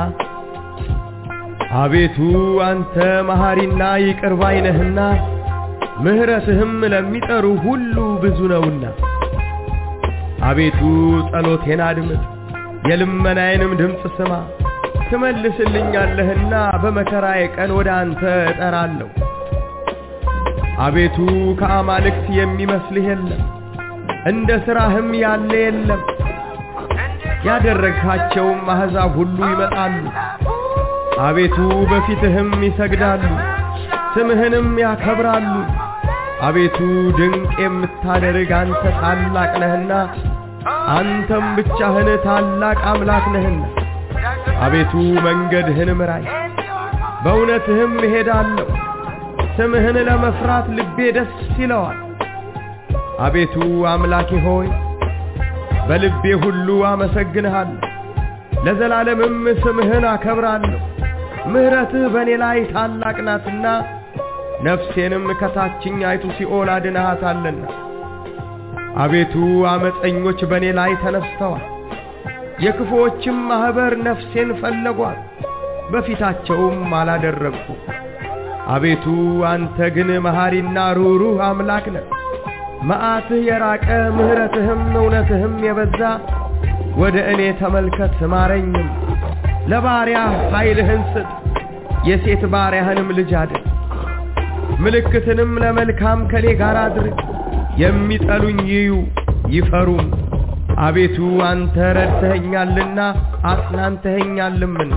አቤቱ አንተ መሐሪና ይቅር ባይ ነህና ምህረትህም ለሚጠሩ ሁሉ ብዙ ነውና። አቤቱ ጸሎቴን አድምጥ፣ የልመናዬንም ድምፅ ስማ። ትመልስልኛለህና በመከራዬ ቀን ወደ አንተ እጠራለሁ። አቤቱ ከአማልክት የሚመስልህ የለም፣ እንደ ሥራህም ያለ የለም። ያደረግካቸውም አሕዛብ ሁሉ ይመጣሉ፣ አቤቱ በፊትህም ይሰግዳሉ፣ ስምህንም ያከብራሉ። አቤቱ ድንቅ የምታደርግ አንተ ታላቅ ነህና አንተም ብቻህን ታላቅ አምላክ ነህና። አቤቱ መንገድህን ምራኝ፣ በእውነትህም እሄዳለሁ። ስምህን ለመፍራት ልቤ ደስ ይለዋል። አቤቱ አምላኬ ሆይ በልቤ ሁሉ አመሰግንሃለሁ፣ ለዘላለምም ስምህን አከብራለሁ። ምህረትህ በእኔ ላይ ታላቅ ናትና ነፍሴንም ከታችኛይቱ ሲኦል አድነሃታልና። አቤቱ አመፀኞች በእኔ ላይ ተነስተዋል፣ የክፉዎችም ማኅበር ነፍሴን ፈለጓት፣ በፊታቸውም አላደረግኩ። አቤቱ አንተ ግን መሐሪና ሩሩህ አምላክ ነህ። መዓትህ የራቀ ምህረትህም እውነትህም የበዛ ወደ እኔ ተመልከት ማረኝም። ለባሪያህ ኃይልህን ስጥ፣ የሴት ባሪያህንም ልጅ አድን። ምልክትንም ለመልካም ከኔ ጋር አድርግ፣ የሚጠሉኝ ይዩ ይፈሩም። አቤቱ አንተ ረድተኸኛልና አጽናንተኸኛልምና።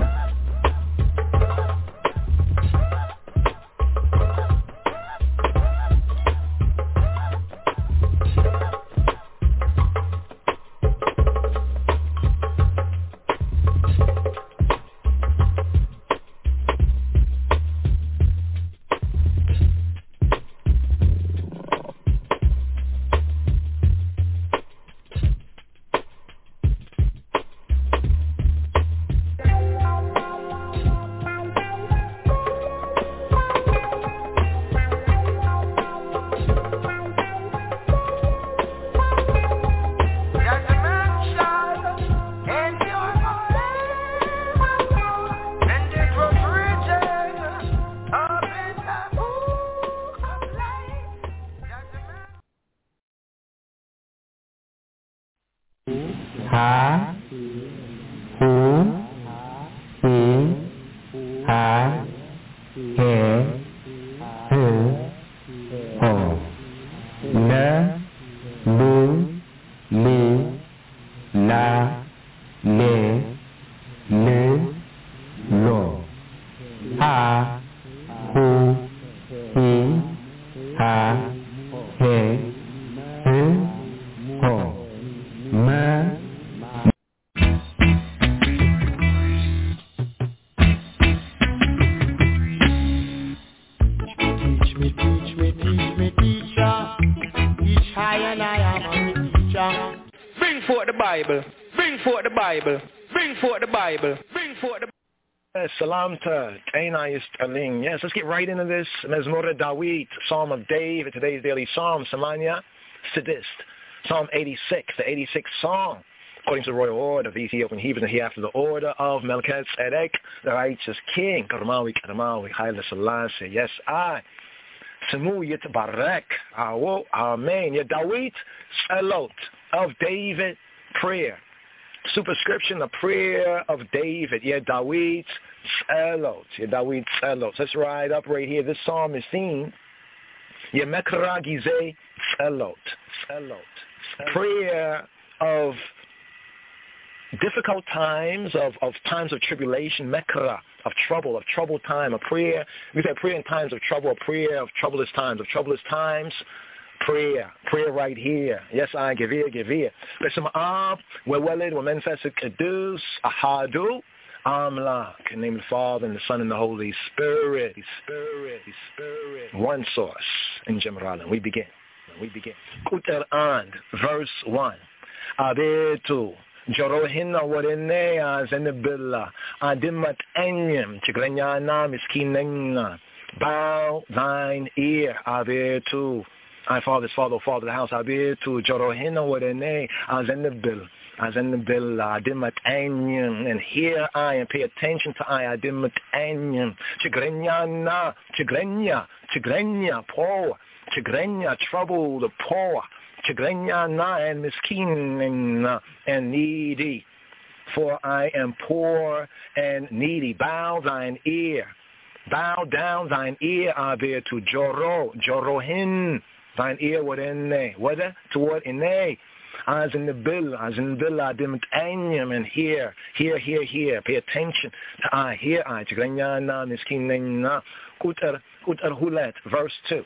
ha, hu, hi, ha, he, hu, ho, le, lu, li, la, le, le, lo, ha, hu, hi, ha, he, hu, ho, me. Teach me, teach me, teach me, teacher. Teach high and I am a teacher. Bring forth the Bible. Bring forth the Bible. Bring forth the Bible. Bring forth the Yes, Salam to Tainayist Aling. Yes, let's get right into this. Mezmor Dawit, Psalm of David, today's daily Psalm, Samanya Sidist. Psalm eighty-six, the eighty-sixth Psalm, according to the royal order of the Ethiopian Hebrews, and hereafter the order of Melchizedek, the righteous king. Karmawi, Karmawi, Haile Selassie. Yes, I. Semu Yitbarek, Awo, Amen. Ya Dawit, Salot of David, prayer. Superscription, the prayer of David. Yeah, Dawid Tzalot. Yeah, Dawid Tzalot. Let's ride up right here. This psalm is seen. Yeah, Mekra Gizeh Tzalot. Tzalot. Prayer of difficult times, of, of times of tribulation, Mekra, of trouble, of troubled time. A prayer, we say prayer in times of trouble, a prayer of troublous times, of troublous times. Prayer, prayer right here. Yes, I give here, give here. Besum ab, weweled, wemenfesed kedus, ahadu, amlak. In the name of the Father and the Son and the Holy Spirit. Spirit, Spirit. One source in General. We begin. We begin. Kuter and verse one. Abetu. Jorohinna warinea zenibilla. Adimat enyim. Chigrenyana miskinenna. Bow thine ear. Abetu. I father's father, father of the house, Abir to Jorohina Wadene, Azenibil, Azenibil, Adimat Anyan, and here I am, pay attention to I, Adimat Anyan, Chigrenya na, Chigrenya, Chigrenya, poor, Chigrenya, trouble, the poor, Chigrenya na, and miskin and needy, for I am poor and needy. Bow thine ear, bow down thine ear, Abir to Joro, Jorohin. Thine ear what in ne, whether toward in ne, as in the bill, as in the bill, adimt anyam, and here, here, here, here, pay attention to I, here I, Chigranyana, Miskinena, Kuter, Kuter Hulet, verse two.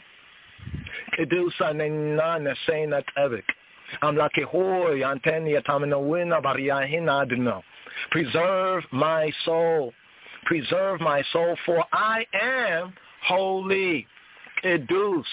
Kedusa Nena, Nesenat Evik, I'm like a hoy, Antenia Taminawina, Bariahina Adno. Preserve my soul, preserve my soul, for I am holy. Edus,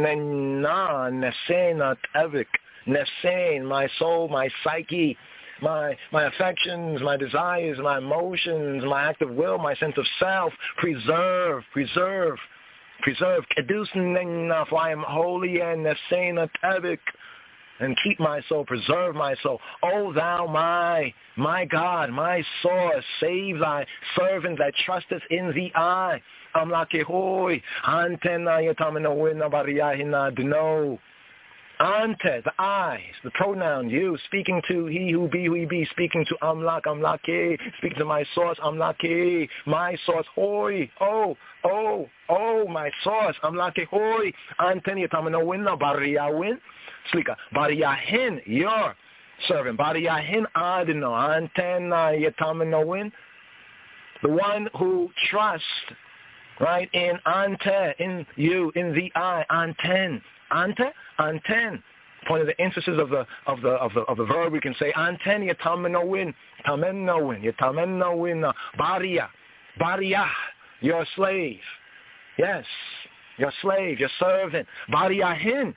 Nena, Nesenat Evik, Nesen, my soul, my psyche, my my affections, my desires, my emotions, my active will, my sense of self, preserve, preserve, preserve. Edus, Nena, for I am holy and Nesenat Evik, and keep my soul, preserve my soul. O thou my, my God, my source, save thy servant that trusteth in thee I. Amlake hoy, antena yatamina wina bariyahina dno. Ante, the I, the pronoun you, speaking to he who be who he be, speaking to Amlak, Amlake, speaking to my source, Amlake, my source, hoy, oh, oh, oh, my source, Amlake hoy, antena yatamina wina bariyawin, slika, bariyahin, your servant, bariyahin adno, antena yatamina win, the one who trusts. Right, in ante, in you, in the I, anten, ante, anten. Point of the emphasis of the of the of the of the verb, we can say anten yatamenoin, tamenoin, yatamenoin, baria, baria, your slave. Yes, your slave, your servant. Bariahin,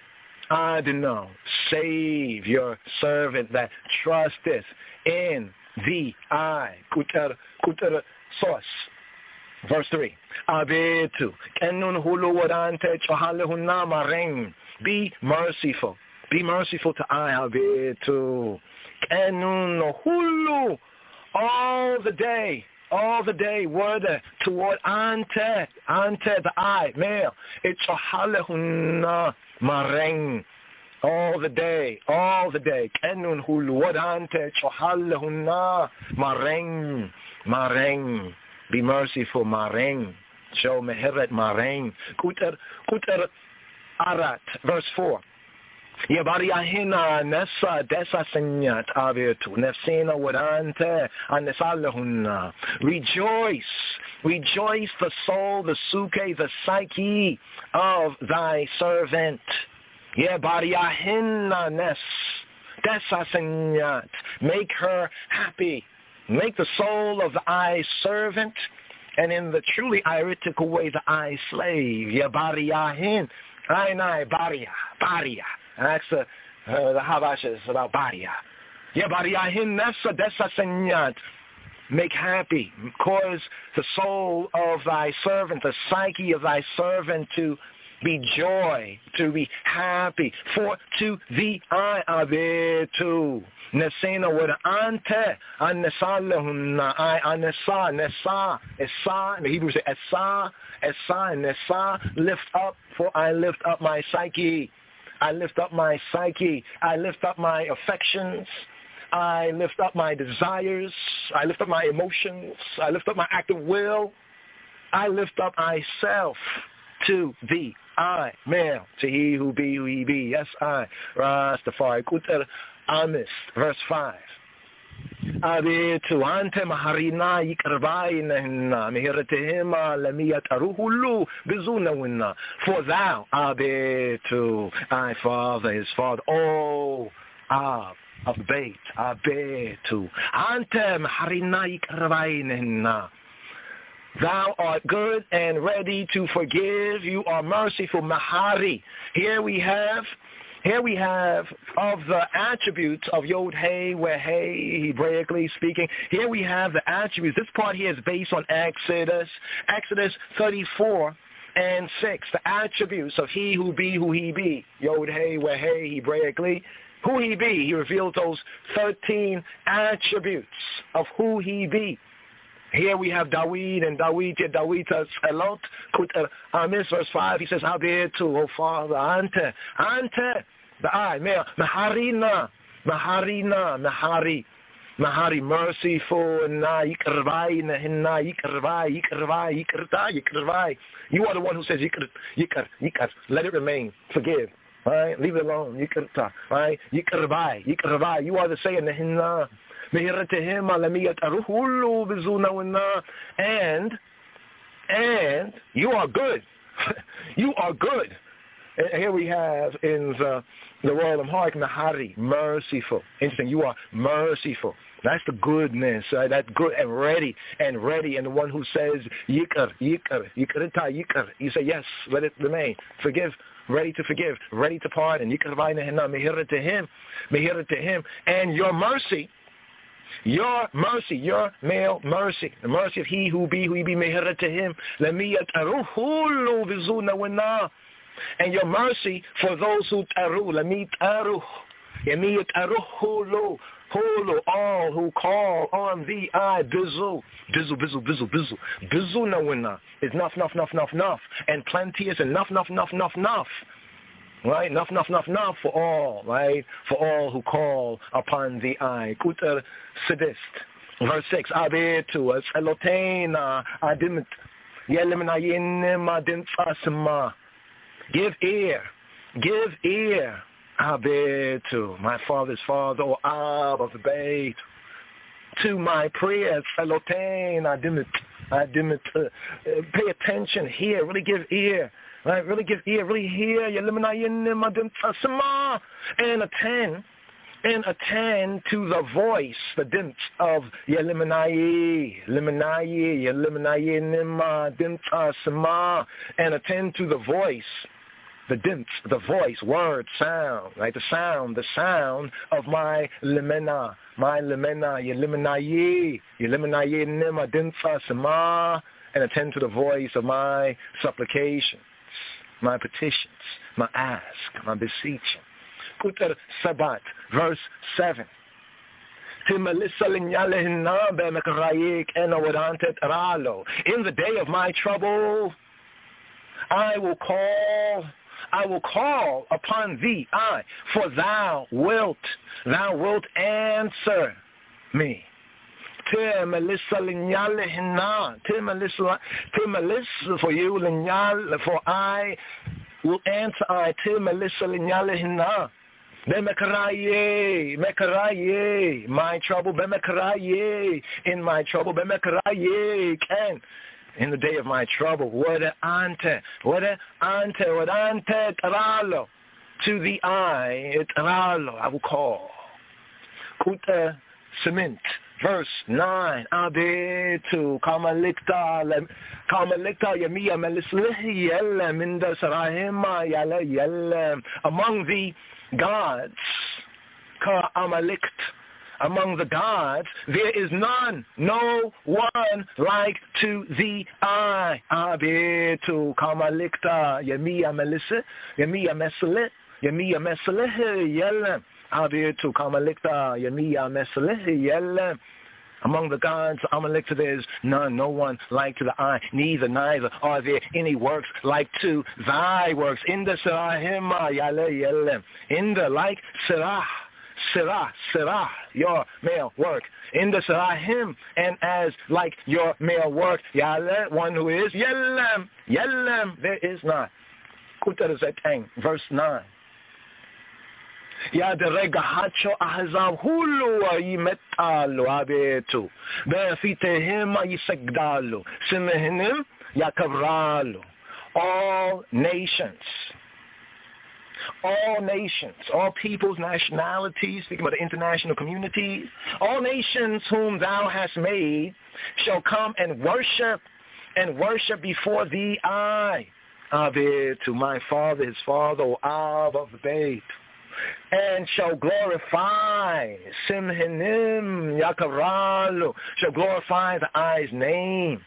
I don't know. Save your servant that trusteth in the I. Kuter, kuter, source. Verse three. Abetu. Kenun hulu wadante chohalehuna mareng. Be merciful. Be merciful to I. Abetu. Kenun hulu. All the day. All the day. Word toward ante. Ante, the I, male. It chohalehuna mareng. all the day, all the day. Kenun hulwadante chohalehunna mareng, mareng. Be merciful, mareng. Show meheret mareng. Kuter, kuter arat, verse four. Yabariyahina nessa desa senyat avirtu nefsina wadante anesalahunna. Rejoice, rejoice the soul, the suke, the psyche of thy servant. Yabariyahina nes desa senyat. Make her happy. Make the soul of thy servant, and in the truly iritical way, the I slave. Yabariyahin. Ainai baria, baria. And that's the, uh, the Habashas about Baria. Yeah, Bariyahin nefsa desa senyat. Make happy, cause the soul of thy servant, the psyche of thy servant to be joy, to be happy. For to thee I abetu. Nesena wada ante, anesalehunna, I anesa, nesa, esa, in the Hebrew say esa, esa, nesa, lift up, for I lift up my psyche. I lift up my psyche. I lift up my affections. I lift up my desires. I lift up my emotions. I lift up my active will. I lift up myself to thee. I, male, to he who be, who he be. Yes, I. Rastafari. Kuter Amis, verse five. Abetu ante maharina yikarbainahna mihiratihima lamiyat aruhulu bizunawinna. For thou, Abetu, thy father, his father, oh, Ab, of the bait, Abetu, ante maharina yikarbainahna. Thou art good and ready to forgive. You are merciful, Mahari. Here we have Here we have of the attributes of Yod Hey, where Hey, Hebraically speaking. Here we have the attributes. This part here is based on Exodus, Exodus thirty-four and six. The attributes of He who be, who He be. Yod Hey, where Hey, Hebraically. Who He be. He revealed those thirteen attributes of who He be. Here we have Dawid and Dawid, Dawitas Elot, Kuter Amis, verse five. He says, Abetu, O Father, Ante, Ante, the I, male, Maharina, Maharina, Mahari, Mahari, merciful, Na, Yikarvai, Nahina, Yikarvai, Yikarvai, Yikarta, Yikarvai. You are the one who says, Yikar, Yikar, Yikar, let it remain, forgive. Right? Leave it alone. Yikarta, right? Yikarvai, Yikarvai. You are the saying, Nahina. And, and you are good. You are good. And here we have in the, the Royal Amharic, Nahari, merciful. Interesting, you are merciful. That's the goodness, right? That's good and ready and ready. And the one who says, Yikar, Yikar, Yikarita, Yikar. You say, yes, let it remain. Forgive. Ready to forgive, ready to pardon. Yikar vaynahina, mehira to him, mehira to him. And your mercy, your mercy, your male mercy, the mercy of he who be, who he be, mehira to him. And your mercy for those who taru, lamit aruh, yamiyat aruhulu, hulu, all who call on thee, I, bizu, bizu, bizu, bizu, bizu, bizu na winna, is nuff, nuff, nuff, nuff, nuff, and plenteous and nuff, nuff, nuff, nuff, nuff. Right? Nuff, nuff, nuff, nuff for all, right? For all who call upon the eye. Kuter Sidist. Verse six. Abetu as Eloteina adimit. Yelimnayinim adint asma. Give ear. Give ear. Abetu. My father's father, or Ab of the Beit. To my prayers. Elotein adimit. Adimit. Uh, pay attention. Hear. Really give ear. Right, really give ear, really hear, and attend, and attend to the voice, the dint of Yeliminayi, Liminayi, Yeliminayi Nima Dinta Sama, and attend to the voice, the dint, the voice, word, sound, right, the sound, the sound of my Limena, my Limena, Yeliminayi, Yeliminayi Nima Dinta Sama, and attend to the voice of my supplication. My petitions, my ask, my beseeching. Kuter Sabat, verse seven. In the day of my trouble, I will call I will call upon thee, I, for thou wilt, thou wilt answer me. Te melissa linyal hina, te melissa, te melissa for you linyal, for I will answer I, te melissa linyal hina. Bemekaraye, mekaraye, my trouble, bemekaraye, in my trouble, bemekaraye, can, in the day of my trouble, what ante, what ante, what ante, taralo, to the eye, taralo, I will call. Kuta cement, verse nine, abetu, kamalikta, kamalikta, yamiya, melislihi, yellem, in the sarahima, yalla, yellem, among the gods, ka amalikt, among the gods, there is none, no one like to thee, I, abetu, kamalikta, yamiya, melissa, yamiya, mesalit, yamiya, mesalit, yellem, abetu, kamalikta, yamiya, mesalit, yellem. Among the gods, Amalekta, there is none, no one like to the eye, neither, neither are there any works like to thy works. In the Sirahima, Yale, Yelem. In the like Sirah, Sirah, Sirah, your male work. In the Sirahim, and as like your male work, Yale, one who is, Yelem, Yelem, there is not. Kutar Zetang, verse nine. Ya de rega hacho ahzav hulu yimetalo abetu befitehim yisagdalu simehinim yakavralo. All nations, all nations, all peoples, nationalities, speaking about the international communities, all nations whom thou hast made shall come and worship and worship before thee, I, Abetu, my father, his father, O Ab of the babe, and shall glorify Simhinim Yakaralu, shall glorify the eye's name.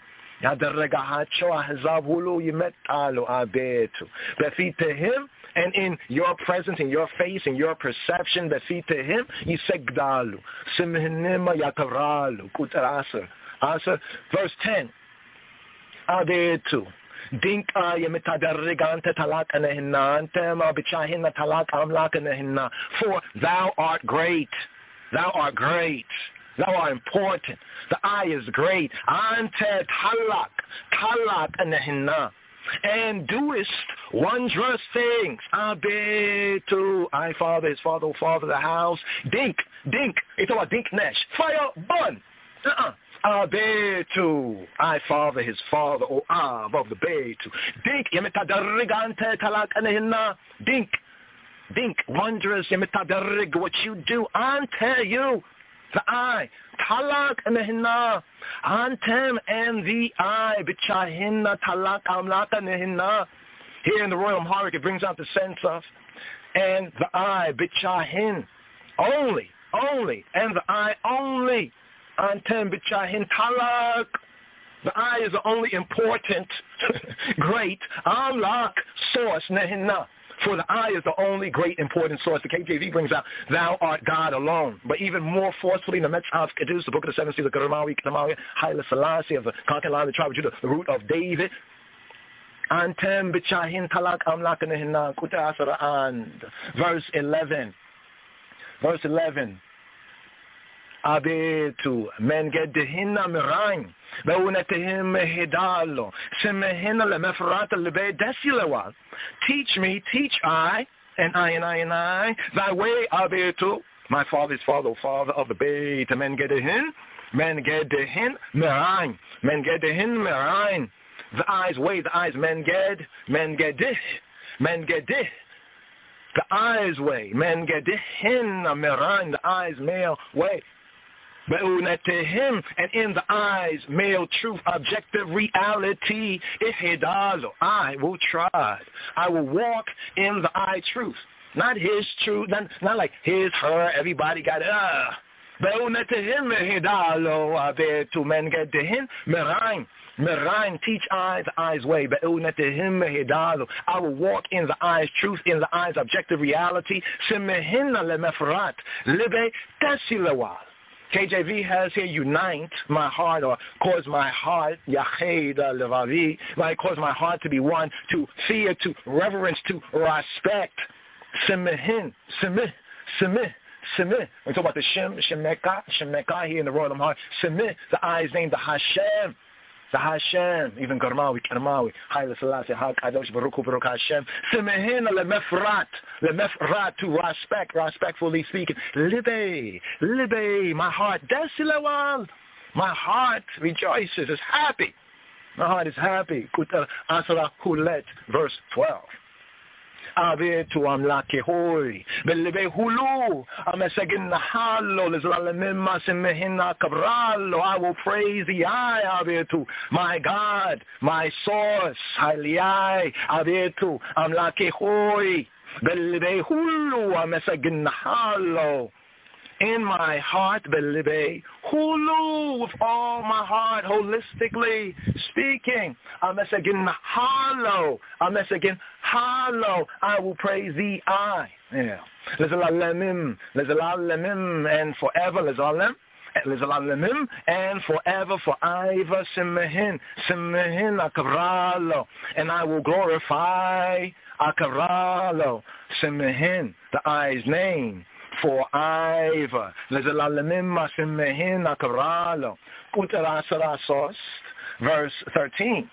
Befite him, and in your presence, in your face, in your perception, befite him, Yisegdalu, Simhinim Yakaralu, Kutarasa. Asa, verse ten. Abetu. Dinka yemitadarigante talak anehinante ma bichahina talak amlak anehinna. For thou art great, thou art great, thou art important. The eye is great. Ante talak, talak anehinna. And doest wondrous things. Abetu, I father, his father, O father, the house. Dink, dink, it's about dink nesh. Fire, burn. Uh-uh. Abetu, I father, his father, O Ab of the Betu. Dink, yemitadarigante talak anehinna. Dink, dink, wondrous, yemitadarrig, what you do. Ante you, the eye. Talak anehinna. Antem and the eye. Bichahinna talak amlak anehinna. Here in the Royal Amharic, it brings out the sense of, and the eye, bichahin, only, only, and the eye only. Antem bichahin talak. The eye is the only important, great, amlak, source, nehinna. For the eye is the only great, important source. The K J V brings out, thou art God alone. But even more forcefully, in the Metzav Kedus, the book of the seven seals, the Karamawi, Knamawi, Haile Selassie of the conquering line of the tribe of Judah, the root of David. Antem bichahin talak amlak nehinna kuta asara and. Verse eleven. Verse eleven. Abetu men gedehinna mirain beunetehim hidalo semehinna lemefrat lebe desilawal. Teach me, teach I, and I and I and I thy way, Abetu, my father's father, father of the Beit, men gedehin, men gedehin mirain, men gedehin mirain. The eye's way, the eye's men ged, men gedih, men gedih. The eye's way, men gedihin mirain, the eye's male way. Him, and in the eyes, male truth, objective reality. Ihidalo, I will try. I will walk in the eye truth. Not his truth, not, not like his, her, everybody got it. Ah. To men get to him, Merain, Merain, teach I the eye's way. I will walk in the eye's truth, in the eye's objective reality. K J V has here unite my heart, or cause my heart, Yached Levavi, like cause my heart to be one, to fear, to reverence, to respect. Semehin, semeh, semeh. Semeh. We talk about the Shem, Shemeka, Shemeka here in the royal heart. Semeh, the eye is named the Hashem. The Hashem, even Garmawi, Karmawi, Haile Selassie, Ha Kadosh, Baruch Hu, Baruch Hashem. Semehin lemefrat, lemefrat, to respect, respectfully speaking. Libe, libe, my heart, desilewal. My heart rejoices, is happy. My heart is happy. Kuta Asara Hulet, verse twelve. Abetu amlake hoy belebe hulu amesegin nahalo lezlalemima semehina kabralo. I will praise the eye, Abetu, my God, my source, Haliai, Abetu amlake hoy belebe hulu amesegin nahalo. In my heart, belebe hulu, with all my heart, holistically speaking. Amesagin halo, amesagin halo. I will praise thee, I. Yeah. Lezalamim, lezalamim, and forever, lezalam. Lezalamim, and forever, for Iva Simehin, Simehin Akavralo, and I will glorify Akavralo, Simehin, the eye's name. For Iva, lezalamim simehin akaralo. Utarasasos, verse thirteen.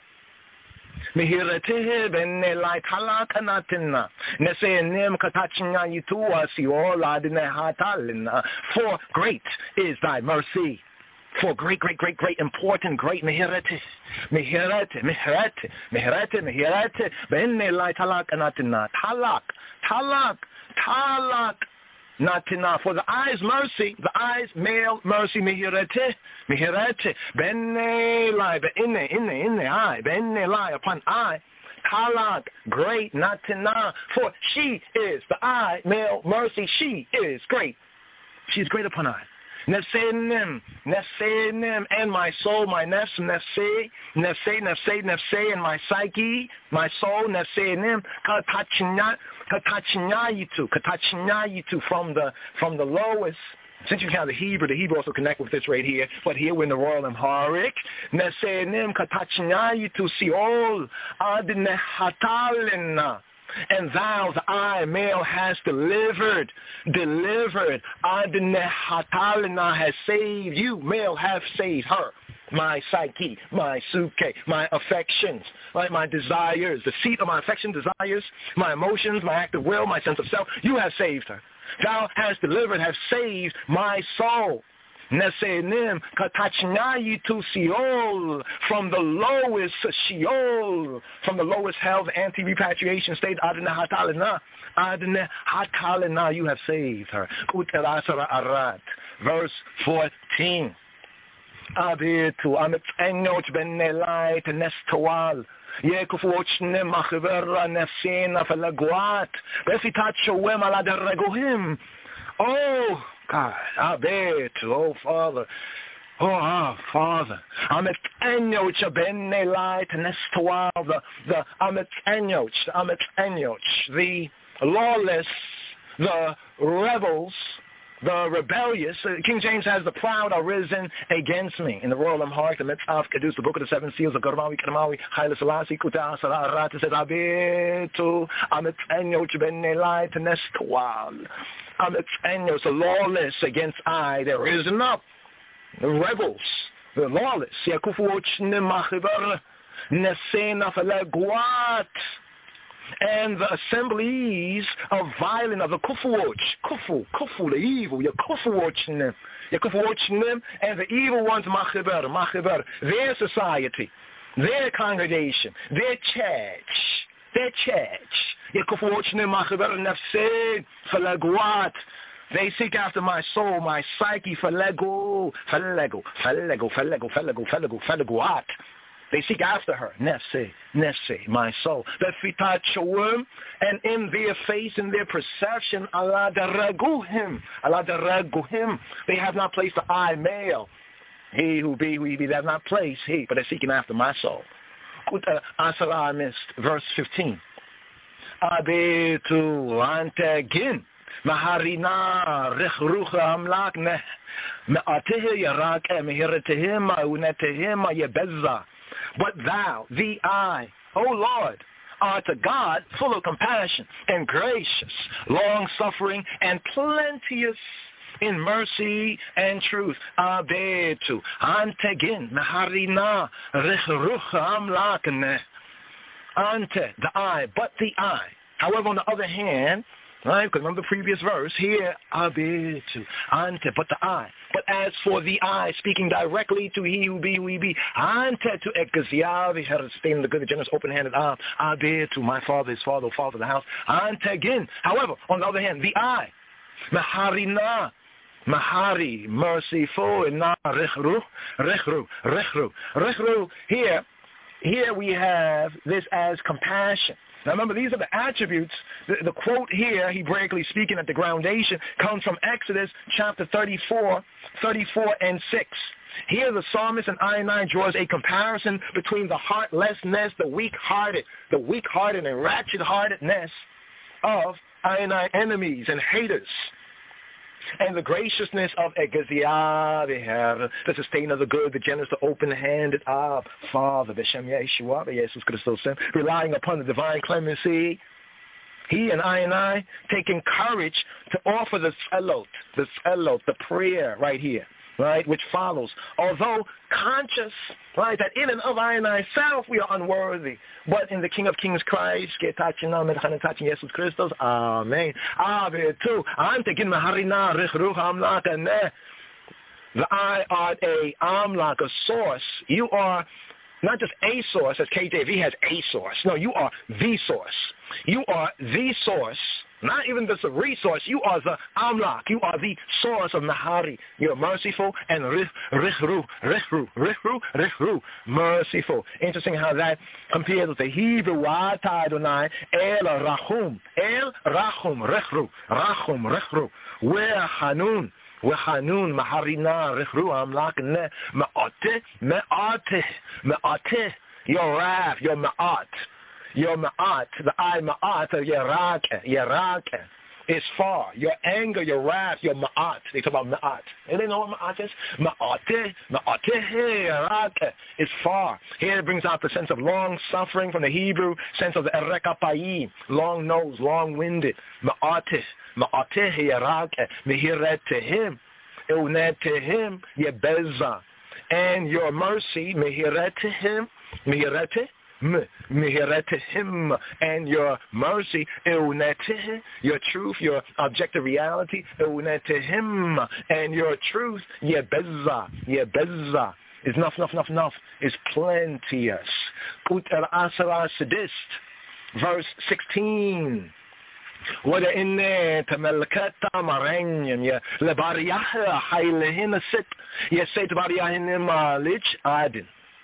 Mihirete ben nelai talakanatina. Nesenim katachinya yitua siola dinehatalina. For great is thy mercy. For great, great, great, great, important, great mihirete. Mihirete, mihirete, mihirete, mihirete. Ben nelai talakanatina. Talak, talak, talak. Not enough. For the eye's mercy, the eye's male mercy, mihirete, mihirete, benne lai, inne, inne, inne, eye, benne lai, upon eye, talak, great, not enough. For she is, the eye, male mercy, she is great. She is great upon eye. Nefsenim, nefsenim, and my soul, my nefs, nefse, nefse, nefse, nefse, and my psyche, my soul, nefsenim, katachinya, katachinyayitu, katachinyayitu, from the from the lowest. Since you have the Hebrew, the Hebrew also connect with this right here, but here we're in the royal Amharic. Nefsenim, katachinyayitu, siol, adnehatalina. And thou, the I, male, has delivered, delivered. Adnehatalina has saved you, male, have saved her. My psyche, my suke, my affections, like my desires, the seat of my affection, desires, my emotions, my active will, my sense of self. You have saved her. Thou hast delivered, have saved my soul. Nesenim katachnayitu Sheol, from the lowest Sheol, from the lowest hell, the anti-repatriation state. Adne hatalina, adne hatalina, you have saved her. Uterasara arat, verse fourteen. Abitu amit enyoch ben nelai tenestawal. Yekufochne machvera nefsena felaguat. Befitat showem ala derregohim. Oh, God, Abet, oh Father, oh ah, Father, Amit Enyoch ben Nelai Tenestawal, the the Amit Enyoch, the Amit Enyoch, the lawless, the rebels, the rebellious. Uh, King James has the proud are risen against me. In the royal Amharic, the Mitzvah Kedus, the book of the seven seals, the Garmawi, Karmawi, Haile Selassie, Kuta Asara Arat, it says, Abitu, Amit Enyoch ben Nelai Tenestawal. Amit Enyos, the lawless against I, there is enough. The rebels, the lawless, and the assemblies of violent, of the kufuoch, kufu, kufu, the evil, your kufuochnim, your kufuochnim, and the evil ones, machiber, machiber, their society, their congregation, their church, their church. They seek after my soul, my psyche, falego, falego, falego, falego, falego, falego, faleguat. They seek after her, nefse, nefse, my soul. And in their face, in their perception, Allah daraguhim, Allah daraguhim. They have not placed the I, male. He who be, who he be, they have not placed he, but they're seeking after my soul. Asara missed, verse fifteen. Abetu antagin, Maharina Rechrucha Amlakne Me'ateh Yarake Mehiretehim Unetehim Yebezza. But thou, the I, O Lord, art a God full of compassion and gracious, long-suffering and plenteous in mercy and truth. Abetu Antegin Meharina Rechrucha Amlakne. Ante, the I, but the I. However, on the other hand, right, because remember the previous verse, here, abitu, ante, but the I. But as for the I, speaking directly to he who be, who he be, ante to ekasiavi, had to stay in the good, the generous, open-handed arm, abitu, my father, his father, father of the house, ante again. However, on the other hand, the I, maharina, mahari, merciful, and na, rechru, rechru, rechru, rechru, here, Here we have this as compassion. Now remember, these are the attributes. The, the quote here, Hebraically speaking, at the groundation, comes from Exodus chapter thirty-four, thirty-four and six. Here the psalmist in I nine draws a comparison between the heartlessness, the weak-hearted, the weak-hearted and ratchet-heartedness of I nine enemies and haters, and the graciousness of Egazia, the sustainer of the good, the generous, the open-handed, ah, Father, Beshem Yeshua, Jesus Christos, relying upon the divine clemency. He and I and I taking courage to offer the tzelot, the tzelot, the prayer right here, right, which follows. Although conscious, right, that in and of I and I self we are unworthy, but in the King of Kings Christ, Jesus Christos, Amen. The I are a amlak, a source. You are not just a source, as K J V has a source. No, you are the source. You are the source. Not even just a resource. You are the amlak. You are the source of Nahari. You're merciful and richru, richru, richru, richru, merciful. Interesting how that compares with the Hebrew Wata Adonai, El Rachum, El Rachum, richru, Rachum, richru, where Hanun. وحنون محرنا رخرو أملاكنا مأته مأته مأته your wrath, your ma'at, your ma'at, the I ma'at, your raka, your raka is far. Your anger, your wrath, your ma'at. They talk about ma'at. And they know what ma'at is? Ma'ate, ma'ate, raka is far. Here it brings out the sense of long suffering from the Hebrew sense of the erekapayi, long nose, long-winded. Ma'ate. Ma'ateh yaraka mehiretehim eunetehim yebeza, and your mercy mehiretehim mehirete mehiretehim, and your mercy euneteh, your truth, your objective reality eunetehim, and your truth yebeza yebeza is enough, enough, enough, enough, is plenteous. Kut el asara sadist, verse sixteen. وَدَا إِنَّي تَمَلْكَتَ مَرَنْيًا يَا لَبَارِيَهَا حَيْلِهِنَ سِتْ يَا سَيْتَ بَارِيَهِنَ مَالِجْ عَدٍ.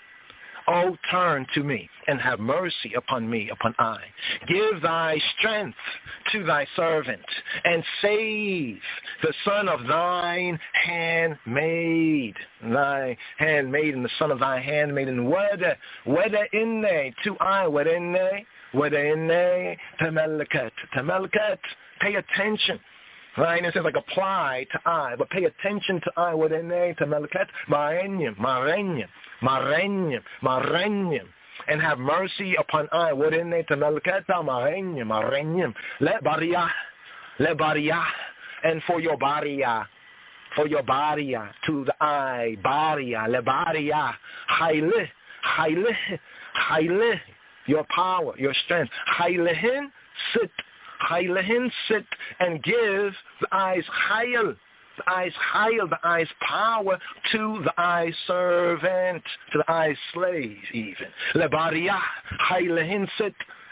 Oh, turn to me and have mercy upon me, upon I. Give thy strength to thy servant and save the son of thine handmaid. Thy handmaid and the son of thy handmaid. And whether, whether in they, to I, whether in they, whether in they, tamelkat, tamelkat, pay attention. Right? And it says like apply to I, but pay attention to I, whether in they, tamelkat, ma'enyim, ma'renyim. Marenyim, Marenyim, and have mercy upon I. What in they to Melketa Marenyim, Marenyim, let Bariyah, let Bariyah, and for your Bariyah, for your Bariyah, to the I, Bariyah, le Bariyah, Haile, Haile, Haile, your power, your strength, Hailehin, sit, Hailehin, sit, and give the eyes Hail. The I's higher, the I's power to the I's servant, to the I's slave even. Lebariyah, haylehin sit,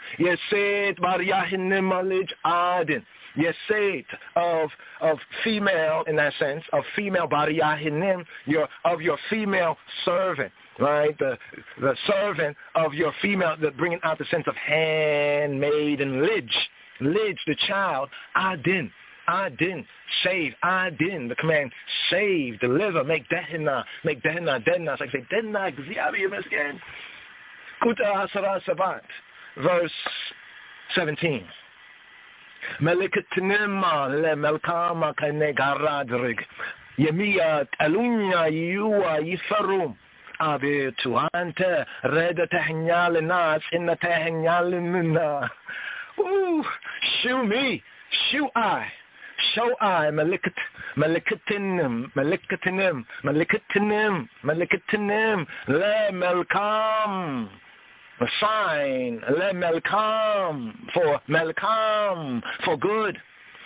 yeset bariyahin nimalij adin. Yeset of of female in that sense, of female bariyahinim, your of your female servant. Right, the the servant of your female, the bringing out the sense of handmaid and lij, lij the child, adin. Adin, save, Adin, the command, save, deliver, make Dehinna, make Dehinna, Dehinna, so I say Dehinna, Gziabi, again. Kuta Asara Sabat, verse seventeen. መልእክትንም ለመልካም ከኔ ጋር አድርግ የሚጠሉኝ ይዋ ይፈሩም አቤቱ አንተ ረድተኸኛልና አጽንተኸኛልና show me show I show I መልእክት መልእክትንም መልእክትንም መልእክትንም መልእክትንም ለመልካም a sign ለመልካም for መልካም for good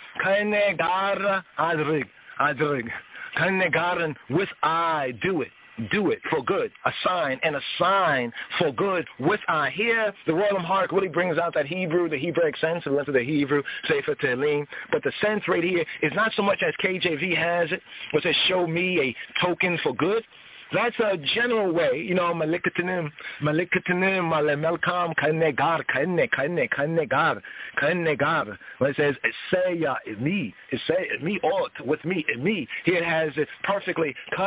ከኔ ጋር አድርግ አድርግ ከኔ ጋር with I do it do it for good, a sign and a sign for good with I. Here, the Royal Heart really brings out that Hebrew, the Hebraic sense, we went to the Hebrew, Sefer Tehillim, but the sense right here is not so much as K J V has it, which says show me a token for good. That's a general way, you know, malikatanim, malikatanim, malamelkam, kanegar, kane, kane, kanegar, kanegar. When it says, say ya, me, it say me, ought, with me, me. Here it has it perfectly, ka,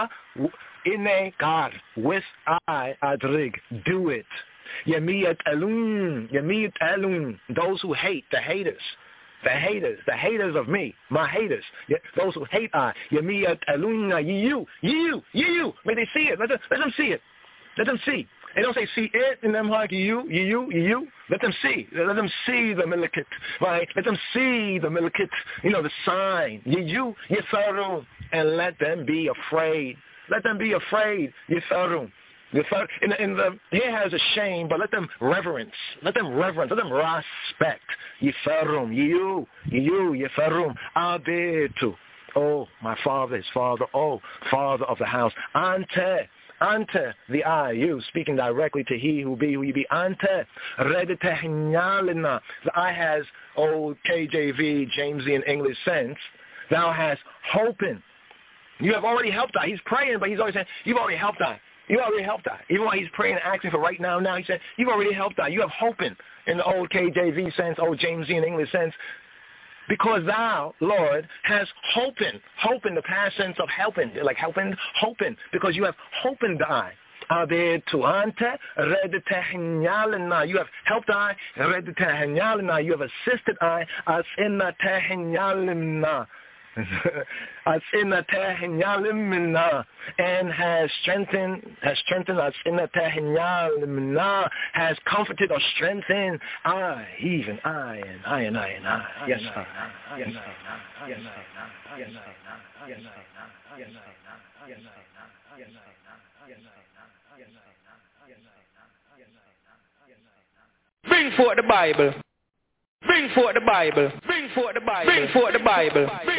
ine, gar, with I, adrig, do it. Yamiyat alun, yamiyat alun, those who hate, the haters. The haters, the haters of me, my haters, yeah, those who hate I, Yamiyat aluna, you, you, you, may they see it, let them, let them see it, let them see. They don't say see it in them like you, you, you, let them see, let them see the milikit, right, let them see the milikit, you know, the sign, you, Yitharum, and let them be afraid, let them be afraid, Yitharum. In the, in the, here has a shame, but let them reverence. Let them reverence. Let them respect. Yifarum, you, you, Yifarum, abetu. Oh, my father, his father. Oh, father of the house. Ante, ante, the I, you, speaking directly to he who be, who you be. Ante, reditehnalina. The I has, old K J V, Jamesian English sense. Thou hast hoping. You have already helped I. He's praying, but he's always saying, you've already helped I. You already helped I. Even while he's praying and asking for right now, now he said, you've already helped I. You have hoping in the old K J V sense, old Jamesian English sense. Because thou, Lord, has hoping, hoping, the past sense of helping, like helping, hoping, because you have hoping I. Abetu ante reditehnalina. You have helped I, reditehnalina. You have assisted I, as in the tehnalina. As in the tehnyalimna, and has strengthened, has strengthened us in the tehnyalimna, has comforted or strengthened I, even I, and I, and I, and I. Yes, I, yes, I, yes, I, yes, I, yes, I, yes, I, yes, I. Bring forth the Bible. Bring forth the Bible. Bring forth the Bible. Bring forth the Bible. Bring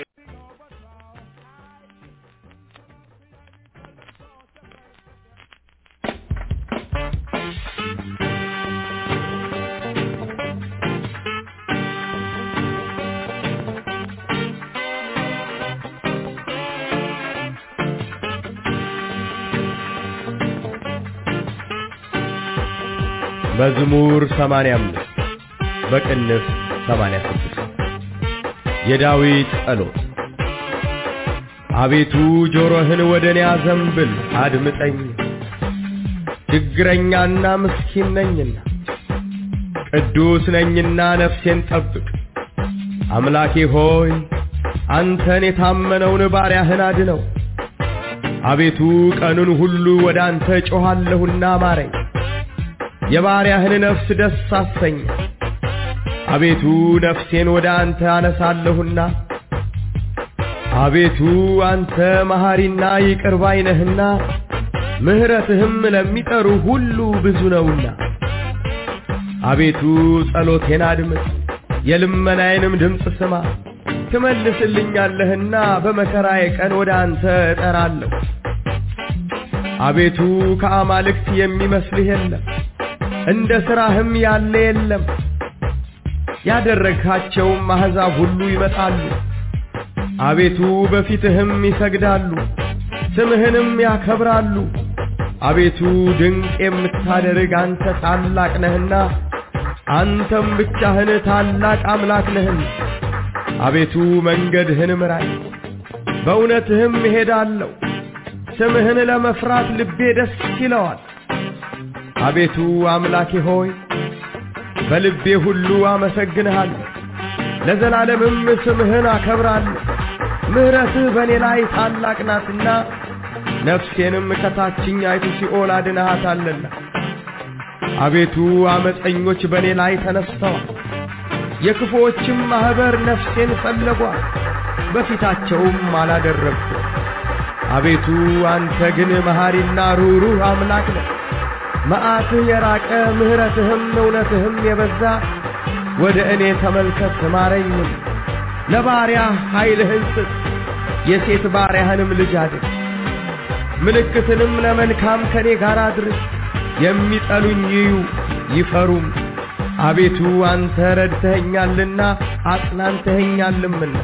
መዝሙር ሰማንያ አምስት በቅንፍ ሰማንያ ስድስት የዳዊት ጸሎት። አቤቱ ጆሮህን ወደኔ አዘንብል አድምጠኝ፣ ችግረኛና ምስኪን ነኝና፣ ቅዱስ ነኝና ነፍሴን ጠብቅ። አምላኬ ሆይ አንተን የታመነውን ባሪያህን አድነው። አቤቱ ቀኑን ሁሉ ወደ አንተ ጮኻለሁና ማረኝ፣ የባሪያህን ነፍስ ደስ አሰኝ። አቤቱ ነፍሴን ወደ አንተ አነሳለሁና፣ አቤቱ አንተ መሐሪና ይቅር ባይ ነህና፣ ምሕረትህም ለሚጠሩ ሁሉ ብዙ ነውና። አቤቱ ጸሎቴን አድምጥ፣ የልመናዬንም ድምፅ ስማ። ትመልስልኛለህና በመከራዬ ቀን ወደ አንተ እጠራለሁ። አቤቱ ከአማልክት የሚመስልህ የለም፣ እንደ ሥራህም ያለ የለም። ያደረግሃቸውም አሕዛብ ሁሉ ይመጣሉ፣ አቤቱ በፊትህም ይሰግዳሉ፣ ስምህንም ያከብራሉ። አቤቱ ድንቅ የምታደርግ አንተ ታላቅ ነህና፣ አንተም ብቻህን ታላቅ አምላክ ነህና። አቤቱ መንገድህን ምራኝ፣ በእውነትህም እሄዳለሁ። ስምህን ለመፍራት ልቤ ደስ ይለዋል። አቤቱ አምላኬ ሆይ በልቤ ሁሉ አመሰግንሃለሁ። ለዘላለምም ስምህን አከብራለሁ። ምህረትህ በእኔ ላይ ታላቅ ናትና ነፍሴንም ከታችኛይቱ ሲኦል አድነሃታልና። አቤቱ አመፀኞች በእኔ ላይ ተነስተዋል፣ የክፉዎችም ማህበር ነፍሴን ፈለጓል፣ በፊታቸውም አላደረግኩ። አቤቱ አንተ ግን መሐሪና ሩህሩህ አምላክ ነህ። መዓትህ የራቀ ምህረትህም እውነትህም የበዛ ወደ እኔ ተመልከት ማረኝም። ለባሪያህ ኃይልህን ስጥ፣ የሴት ባሪያህንም ልጅ አድን። ምልክትንም ለመልካም ከኔ ጋር አድርግ፣ የሚጠሉኝ ይዩ ይፈሩም። አቤቱ አንተ ረድተኸኛልና አጽናንተኸኛልምና።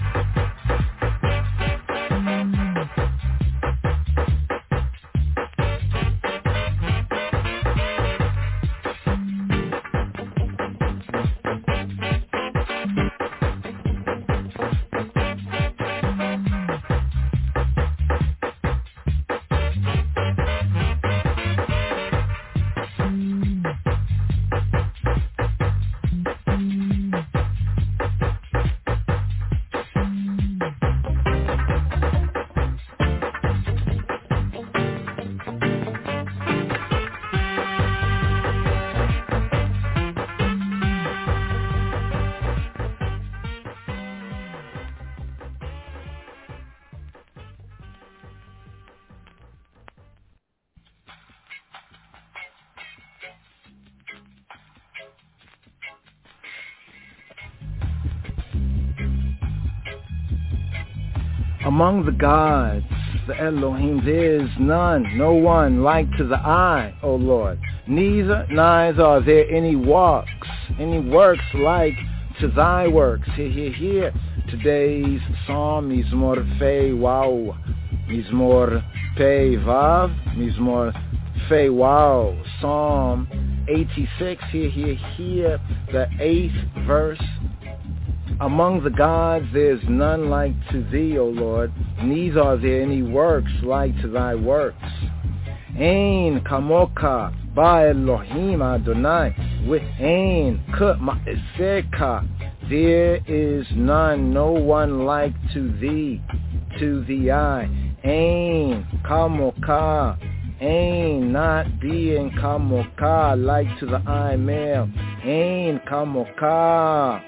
Among the gods, the Elohim, there is none, no one like to the eye, O Lord. Neither, neither are there any works, any works like to thy works. Hear, hear, hear. Today's psalm, Mizmor Fei Wow, Mizmor Pei Vav, Mizmor Fei Wow, Psalm eighty-six. Hear, hear, hear. The eighth verse. Among the gods there is none like to thee, O Lord, neither are there any works like to thy works. Ein kamoka ba Elohim Adonai, with ein ka ma'aseka, there is none, no one like to thee, to the eye. Ein kamoka, ein not being kamoka, like to the eye male. Ein kamoka.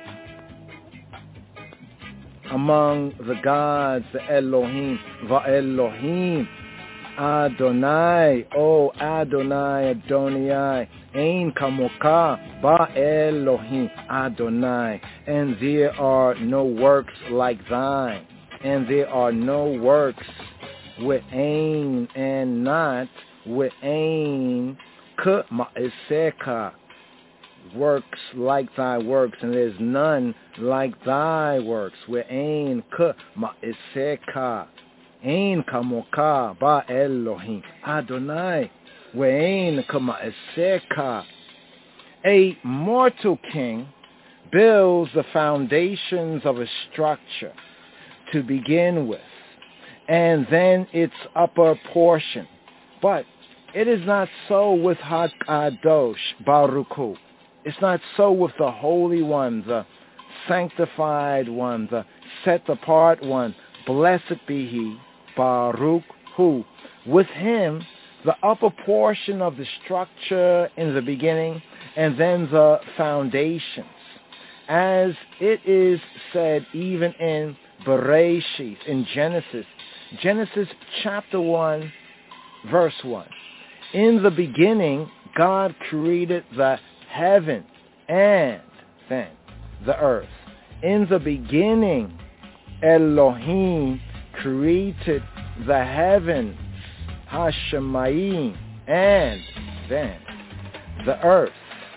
Among the gods, the Elohim, Va'Elohim, Adonai, O Adonai, Adonai, Ein Kamoka, Ba-Elohim, Adonai, and there are no works like thine, and there are no works with Ein, and not with Ein, Ka Ma'aseka, works like thy works, and there's none like thy works. With ein ka ma'aseka, ein kamoka ba Elohim Adonai, with ein ka ma'aseka. A mortal king builds the foundations of a structure to begin with, and then its upper portion. But it is not so with Hakadosh Baruch Hu. It's not so with the Holy One, the sanctified one, the set-apart one. Blessed be he, Baruch Hu. With him, the upper portion of the structure in the beginning, and then the foundations. As it is said even in Bereshit, in Genesis, Genesis chapter one, verse one. In the beginning, God created the heaven and then the earth. In the beginning, Elohim created the heavens, Hashemayim, and then the earth.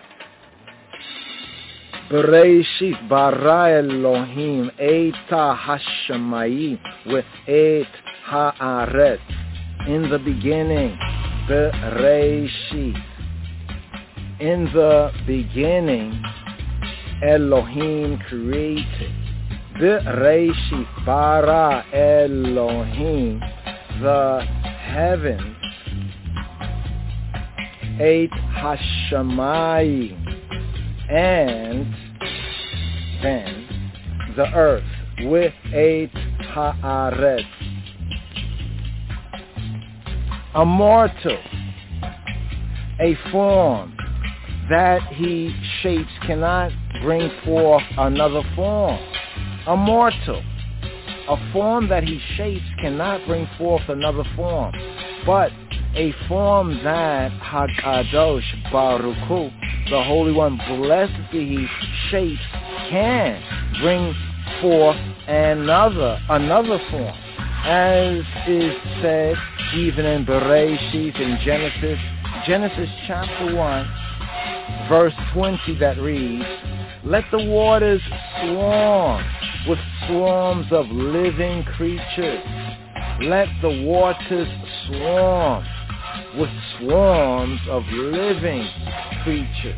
Bereshit bara Elohim eta Hashemayim with et haaretz. In the beginning, Bereshit. In the beginning, Elohim created. Bereshit bara Elohim the heavens, et Hashemayim, and then the earth, with-et haaretz. Immortal, a form that he shapes cannot bring forth another form. Immortal, a form that he shapes cannot bring forth another form, but a form that HaKadosh Baruch Hu, the Holy One, blessed be he, shapes can bring forth another another form, as is said even in Bereshit, in Genesis, Genesis chapter one, verse twenty, that reads, "Let the waters swarm with swarms of living creatures. Let the waters swarm with swarms of living creatures."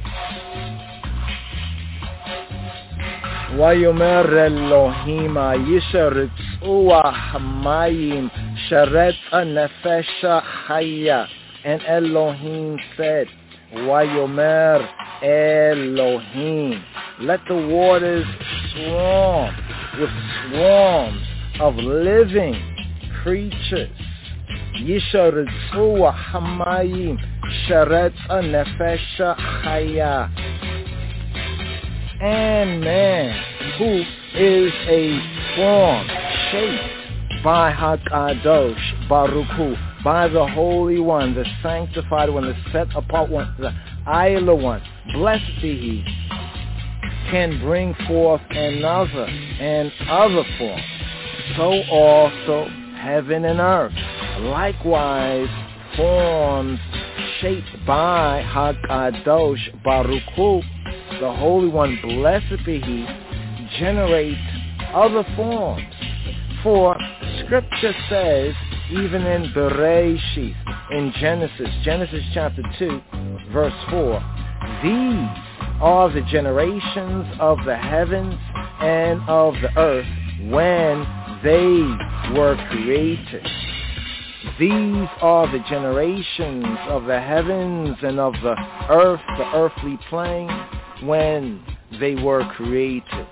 Vayomer Elohim Yisharitzu Hamayim Sharetza Nefesha Chaya. And Elohim said, Vayomer Elohim, let the waters swarm with swarms of living creatures. Yisharitzu Hamayim Sharetza Nefesha Chaya. And man, who is a form shaped by HaKadosh Baruch Hu, by the Holy One, the Sanctified One, the Set Apart One, the Isla One, blessed be he, can bring forth another and other form. So also heaven and earth, likewise forms shaped by HaKadosh Baruch Hu, the Holy One, blessed be he, generate other forms. For Scripture says, even in Bereshit, in Genesis, Genesis chapter two, verse four, these are the generations of the heavens and of the earth when they were created. These are the generations of the heavens and of the earth, the earthly plane, when they were created.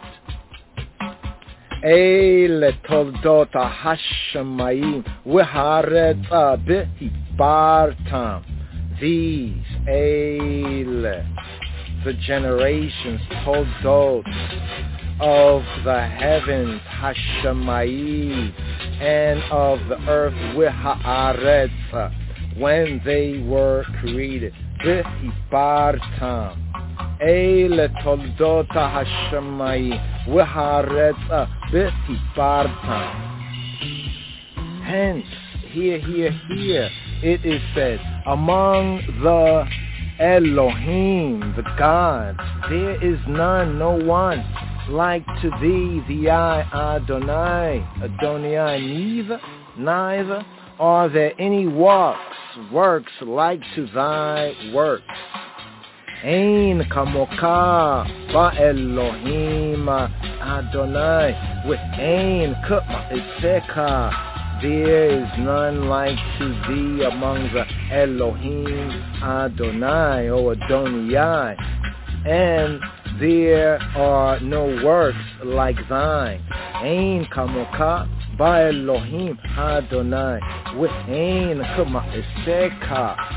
Eile toldot hashamayim v'haretza b'hibartam. These, eile, the generations, toldot, of the heavens, hashamayim, and of the earth, v'haaretza, when they were created, b'hibartam. Eile toldot hashamayim v'haaretza b'hibartam. Hence, here, here, here, it is said, among the Elohim, the gods, there is none, no one, like to thee, the I, Adonai, Adonai, neither, neither are there any works, works like to thy works. Ein kamoka ba Elohim Adonai, with ein kama iseka, there is none like to thee among the Elohim Adonai, or Adonai, and there are no works like thine. Ein kamoka ba Elohim Adonai, with ein kama iseka.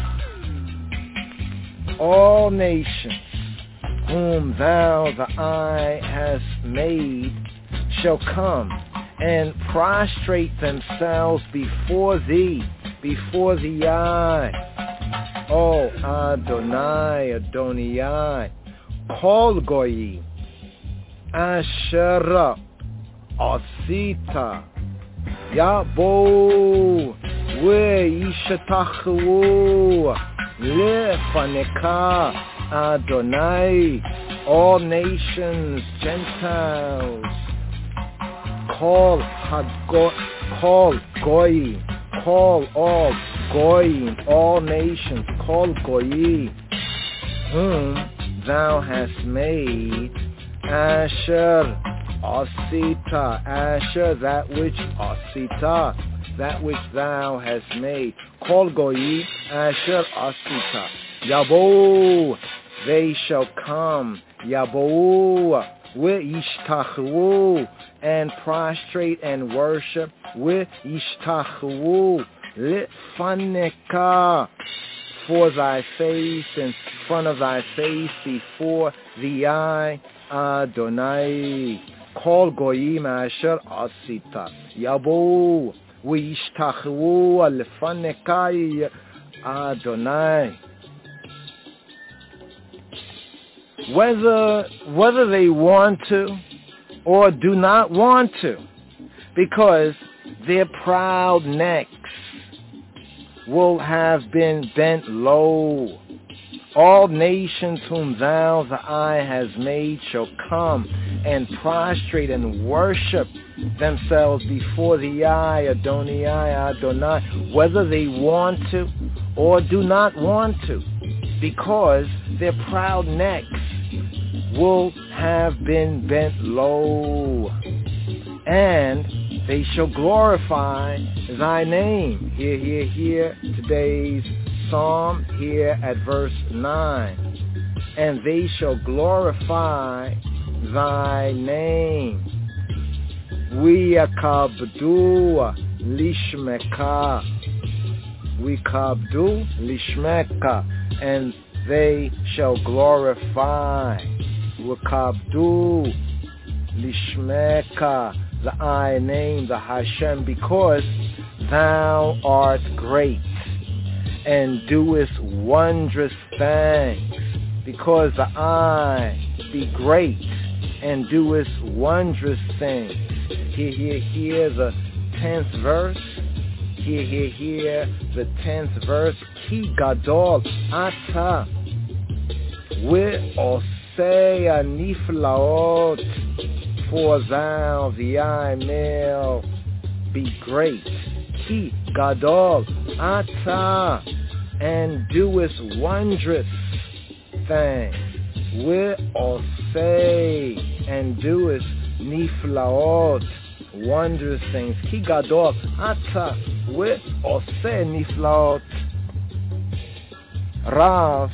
All nations whom thou, the eye, hast made shall come and prostrate themselves before thee, before the eye. O Adonai, Adonai, Kol Goyi, Asher Asita, Yabo, We Ishatachu, Lefaneka Adonai, all nations, Gentiles, call Hago, call Goy, call all Goy, all nations, call Goy, whom thou hast made, Asher Asita, Asher, that which Asita, that which thou hast made. Kol Goyi Asher Asita. Yabo, they shall come. Yabo, with Yishtachu, and prostrate and worship with Yishtachu, Litfaneka, for thy face, in front of thy face, before the eye, Adonai. Kol goyim asher asita, Yabu, V'yishtachu Litfaneka, Adonai. Whether whether they want to or do not want to, because their proud necks will have been bent low. All nations whom thou, the eye, has made shall come and prostrate and worship themselves before the eye, Adonai, Adonai, whether they want to or do not want to, because their proud necks will have been bent low, and they shall glorify thy name. Here, here, here, today's psalm here at verse nine. And they shall glorify thy name. We akabdu lishmeka. We kabdu lishmeka. And they shall glorify. Wakabdu lishmeka, the I name, the Hashem, because thou art great and doest wondrous things. Because the I be great and doest wondrous things. Here, here, here, the tenth verse. Here, here, here, the tenth verse. Ki gadol ata ve'osei aniflaot, for thou, the I male, be great. Ki gadol ata, and doest wondrous things. Ve'osei, and doest niflaot, wondrous things. Ki gadol ata ve'osei niflaot. Rav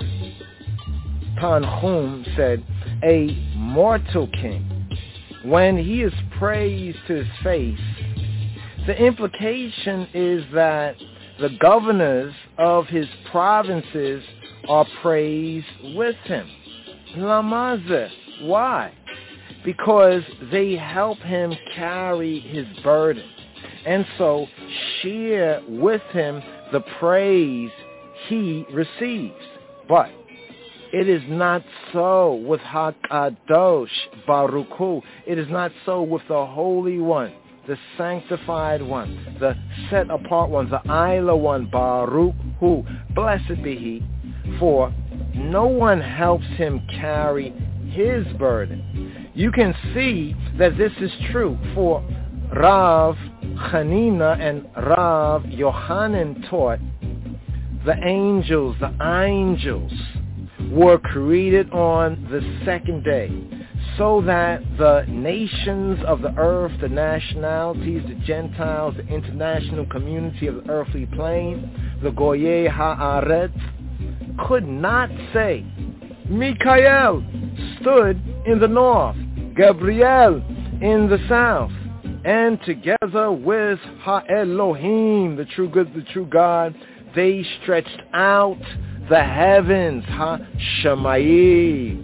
Tanchum said, a mortal king, when he is praised to his face, the implication is that the governors of his provinces are praised with him. Lamaze. Why? Because they help him carry his burden, and so share with him the praise he receives. But it is not so with HaKadosh Baruch Hu. It is not so with the Holy One, the Sanctified One, the Set Apart One, the Isla One, Baruch Hu. Blessed be He, for no one helps him carry his burden. You can see that this is true, for Rav Chanina and Rav Yochanan taught the angels, the angels, were created on the second day, so that the nations of the earth, the nationalities, the Gentiles, the international community of the earthly plane, the Goyei Haaretz, could not say, Mikael stood in the north, Gabriel in the south, and together with Ha-Elohim, the true good, the true God, they stretched out the heavens, Ha-Shemayi.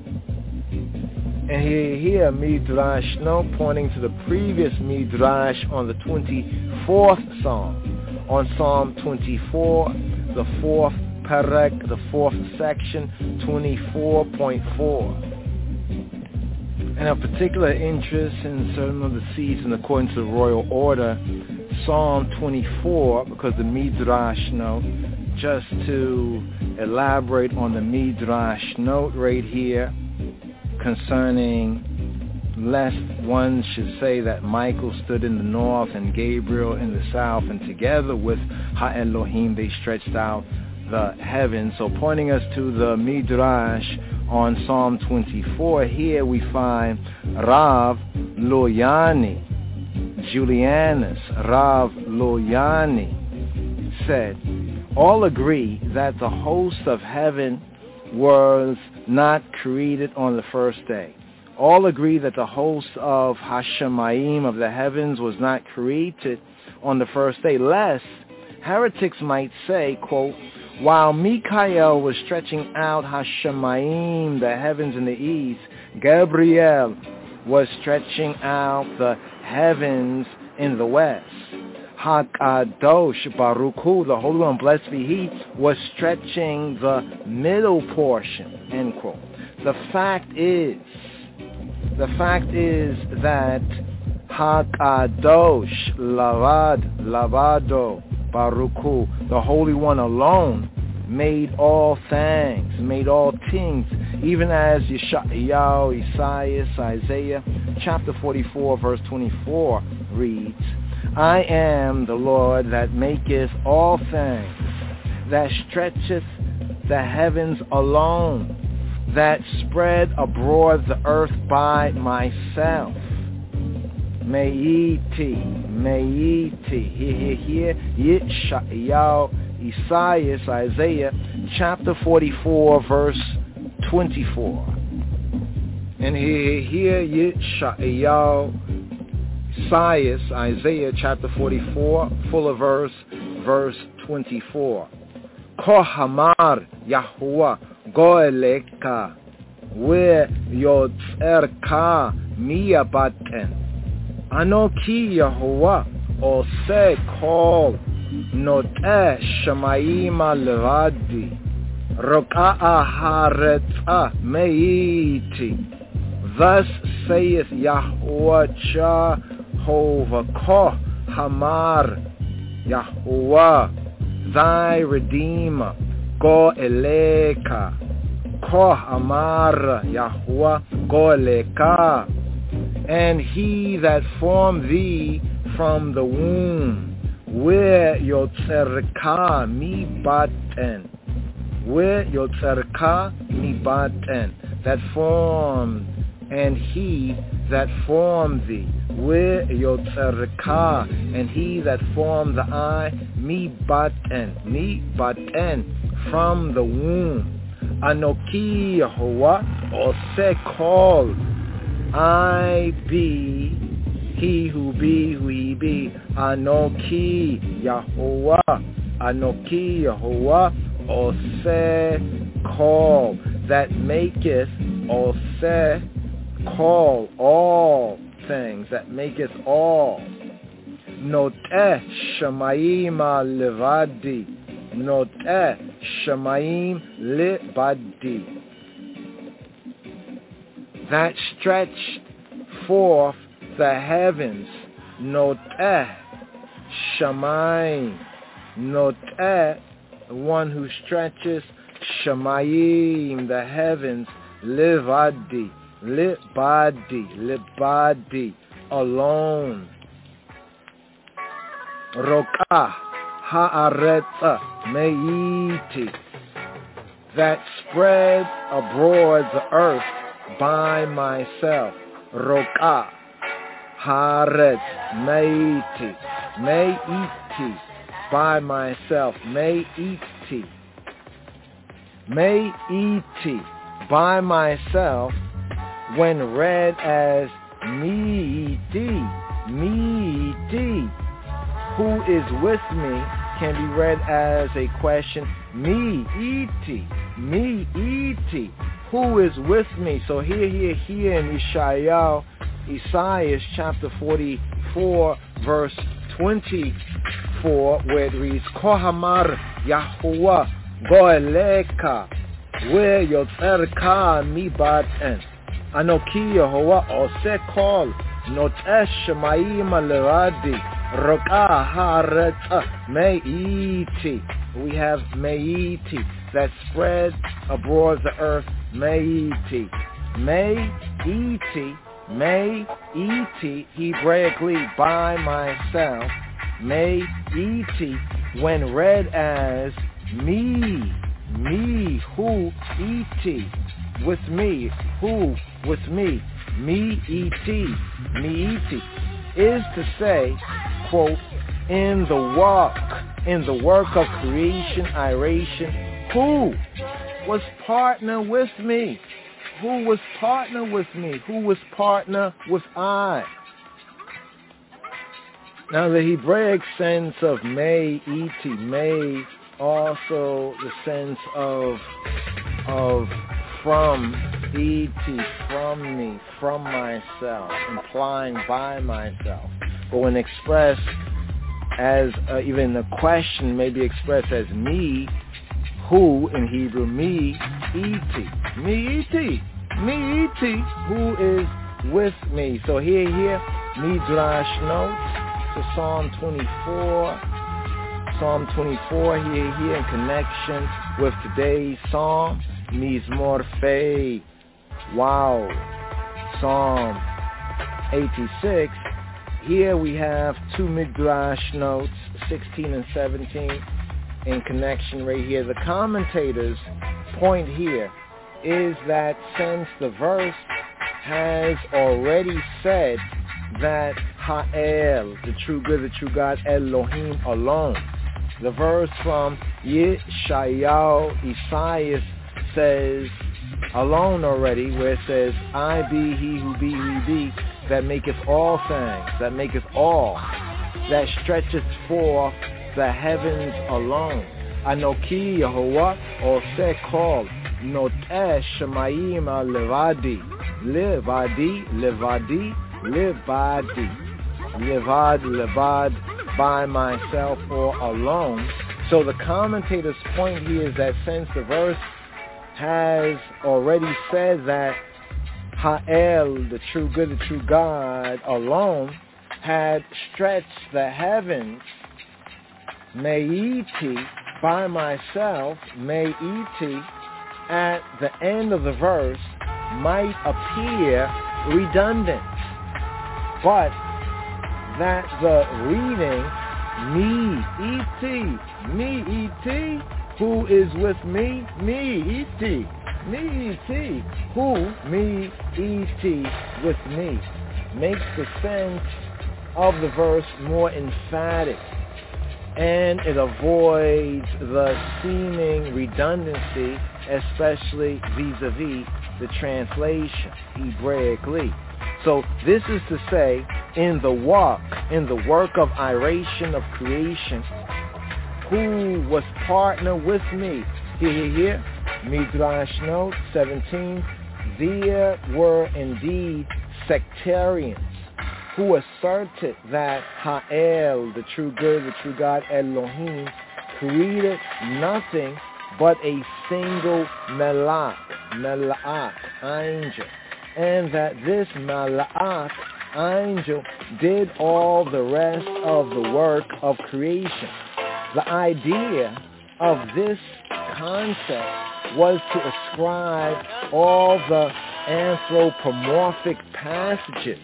And here, here, Midrash, no, pointing to the previous Midrash on the twenty-fourth Psalm. On Psalm twenty-four, the fourth Perek, the fourth section, twenty-four point four. And of particular interest in certain of the seasons according to the royal order, Psalm twenty-four, because the Midrash note, just to elaborate on the Midrash note right here concerning, lest one should say that Michael stood in the north and Gabriel in the south, and together with Ha-Elohim they stretched out the heavens. So pointing us to the Midrash on Psalm twenty-four, here we find Rav Loyani, Julianus, Rav Loyani, said, all agree that the host of heaven was not created on the first day. all agree that the host of Hashemayim of the heavens was not created on the first day, lest heretics might say, quote, while Mikael was stretching out Hashemayim, the heavens in the east, Gabriel was stretching out the heavens in the west. HaKadosh Baruch Hu, the Holy One, blessed be He, was stretching the middle portion, end quote. The fact is, the fact is that HaKadosh Lavad, Lavado, Baruch Hu, the Holy One alone, made all things, made all things, even as Yeshayahu, Isaiah, Isaiah, chapter forty-four, verse twenty-four reads, I am the Lord that maketh all things, that stretcheth the heavens alone, that spread abroad the earth by myself. Me'iti, Me'iti, here, here, here, Yeshayahu, Isaiah, Isaiah, chapter forty-four, verse twenty-four. And here, here, Yeshayahu, Isaiah, Isaiah, chapter forty-four, full of verse, verse twenty-four. Kohamar Yahuwah Goeleka, where yotzerka miyabaten. Anoki Yahuwah ose kol noteh shamayim alvadi. Roka'a haretza meiti. Thus saith Yahuwah Jehovah, Koh Hamar Yahuwah, thy Redeemer, Go Eleka, Koh Hamar Yahuwah, Go Eleka, and he that formed thee from the womb, where yotzerka mi baten, where yotzerka mi baten, that formed, and he that formed thee, where yotzerka, and he that formed the eye, mi baten, mi baten, from the womb. Anoki Yehovah ose kol, I be, he who be, who he be. Anoki Yehovah, Anoki Yehovah ose kol, that maketh, ose call all things, that maketh all. Noteh shamayim levadi, noteh shamayim levadi, that stretched forth the heavens. Noteh shamayim, noteh, one who stretches, shamayim, the heavens, levadi, Libadi, libadi, alone. Roka haaretza meiti, that spread abroad the earth by myself. Roka haaretz meiti, meiti, by myself. Meiti, meiti, by myself, when read as me-di, me-di, who is with me, can be read as a question, me-iti, me-iti, who is with me? So here, here, here in Isaiah, Isaiah chapter forty-four, verse twenty-four, where it reads, Kohamar Yahuwah Goeleka, where yotzerka mi baten. Anoki Yehovah ose kol, noteh shamayim levadi, roka haaretza meiti. We have meiti, that spread abroad the earth, meiti. Meiti, meiti, Hebraically, by myself. Meiti, when read as me, me, who, iti, with me, who, with me, me, iti, me, iti, is to say, quote, in the work, in the work of creation, iration, who was partner with me, who was partner with me? Who was partner with I? Now the Hebraic sense of may, iti, may, also the sense of of from, iti, from me, from myself, implying by myself. But when expressed as, uh, even the question may be expressed as me, who in Hebrew, me, iti, me, iti, me, iti, who is with me. So here, here, Midrash notes. So Psalm twenty-four, Psalm twenty-four here, here in connection with today's Psalm, Mizmor Fei, wow, Psalm eighty-six. Here we have two Midrash notes, sixteen and seventeen, in connection right here. The commentators' point here is that since the verse has already said that Ha'el, the true good, the true God, Elohim alone. The verse from Yeshayahu, Isaiah says alone already, where it says, I be he who be he be, that maketh all things, that maketh all, that stretcheth forth the heavens alone. Anoki Yehovah, or say called, Noteh Shemayim Levadi, Levadi, Levadi, Levadi, Levad, Levad, by myself or alone. So the commentator's point here is that since the verse has already said that Ha'el, the true good, the true God alone, had stretched the heavens, Me'iti, by myself, Me'iti, at the end of the verse might appear redundant. But that the reading, me, iti, me, iti, who is with me, me, iti, me, iti, who, me, iti, with me, makes the sense of the verse more emphatic, and it avoids the seeming redundancy, especially vis-a-vis the translation, Hebraically. So this is to say, in the walk, in the work of iration of creation, who was partner with me? Here, here, here, Midrash note seventeen, there were indeed sectarians who asserted that Ha'el, the true good, the true God, Elohim, created nothing but a single Melach, Melach, angel, and that this Malach, angel, did all the rest of the work of creation. The idea of this concept was to ascribe all the anthropomorphic passages,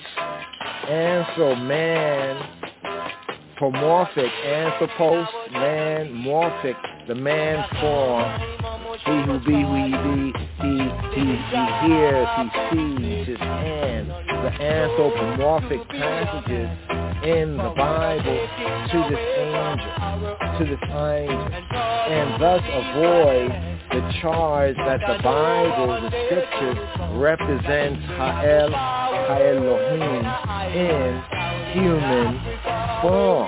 anthroman, pomorphic, anthropos, man, morphic, the man form, he who be, who he be, he, he, he hears, he sees, his hand, the anthropomorphic passages in the Bible to this angel, to this angel, and thus avoid the charge that the Bible, the scriptures, represents Ha'el, Ha'elohim in human form.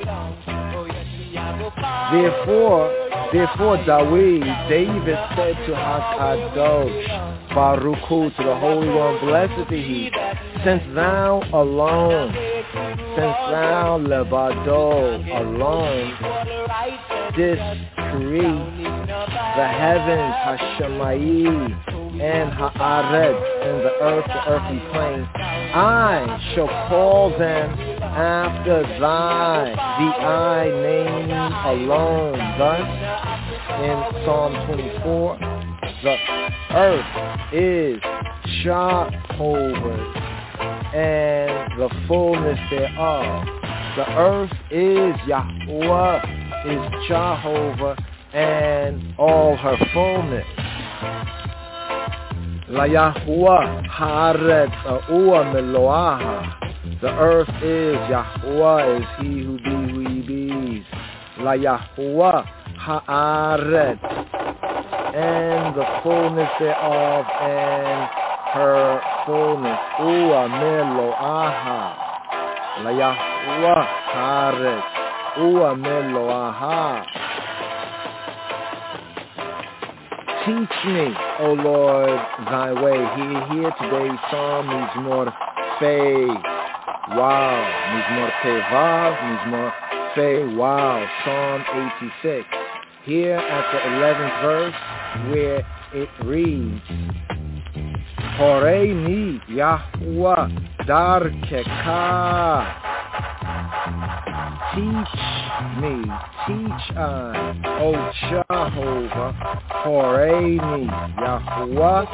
Therefore, therefore David, David said to HaKadosh, Baruch Hu, to the Holy One, blessed be He, since Thou alone, since Thou Levado alone, didst create the heavens, Hashemayim, and Haaretz, and the earth, the earthly plane, I shall call them after Thy, the I name alone. Thus, in Psalm twenty-four, the earth is Jehovah's and the fullness thereof. The earth is Yahweh, is Jehovah, and all her fullness. La Yahweh haaretz ua meloaha. The earth is Yahweh, is he who be, who he bees. La Yahweh haaretz and the fullness thereof, and her fullness. Ua melo aha. La Yahweh Haaretz. Ua melo aha. Teach me, O Lord, thy way. Hear, hear today's psalm, Mizmor Fei. Wow. Mizmor Fei Vav, Mizmor Fei Wow. Psalm eighty-six. Here at the eleventh verse, where it reads, Horeini Yahweh Darkeka. Teach me, teach I, O Jehovah, Horeini Yahweh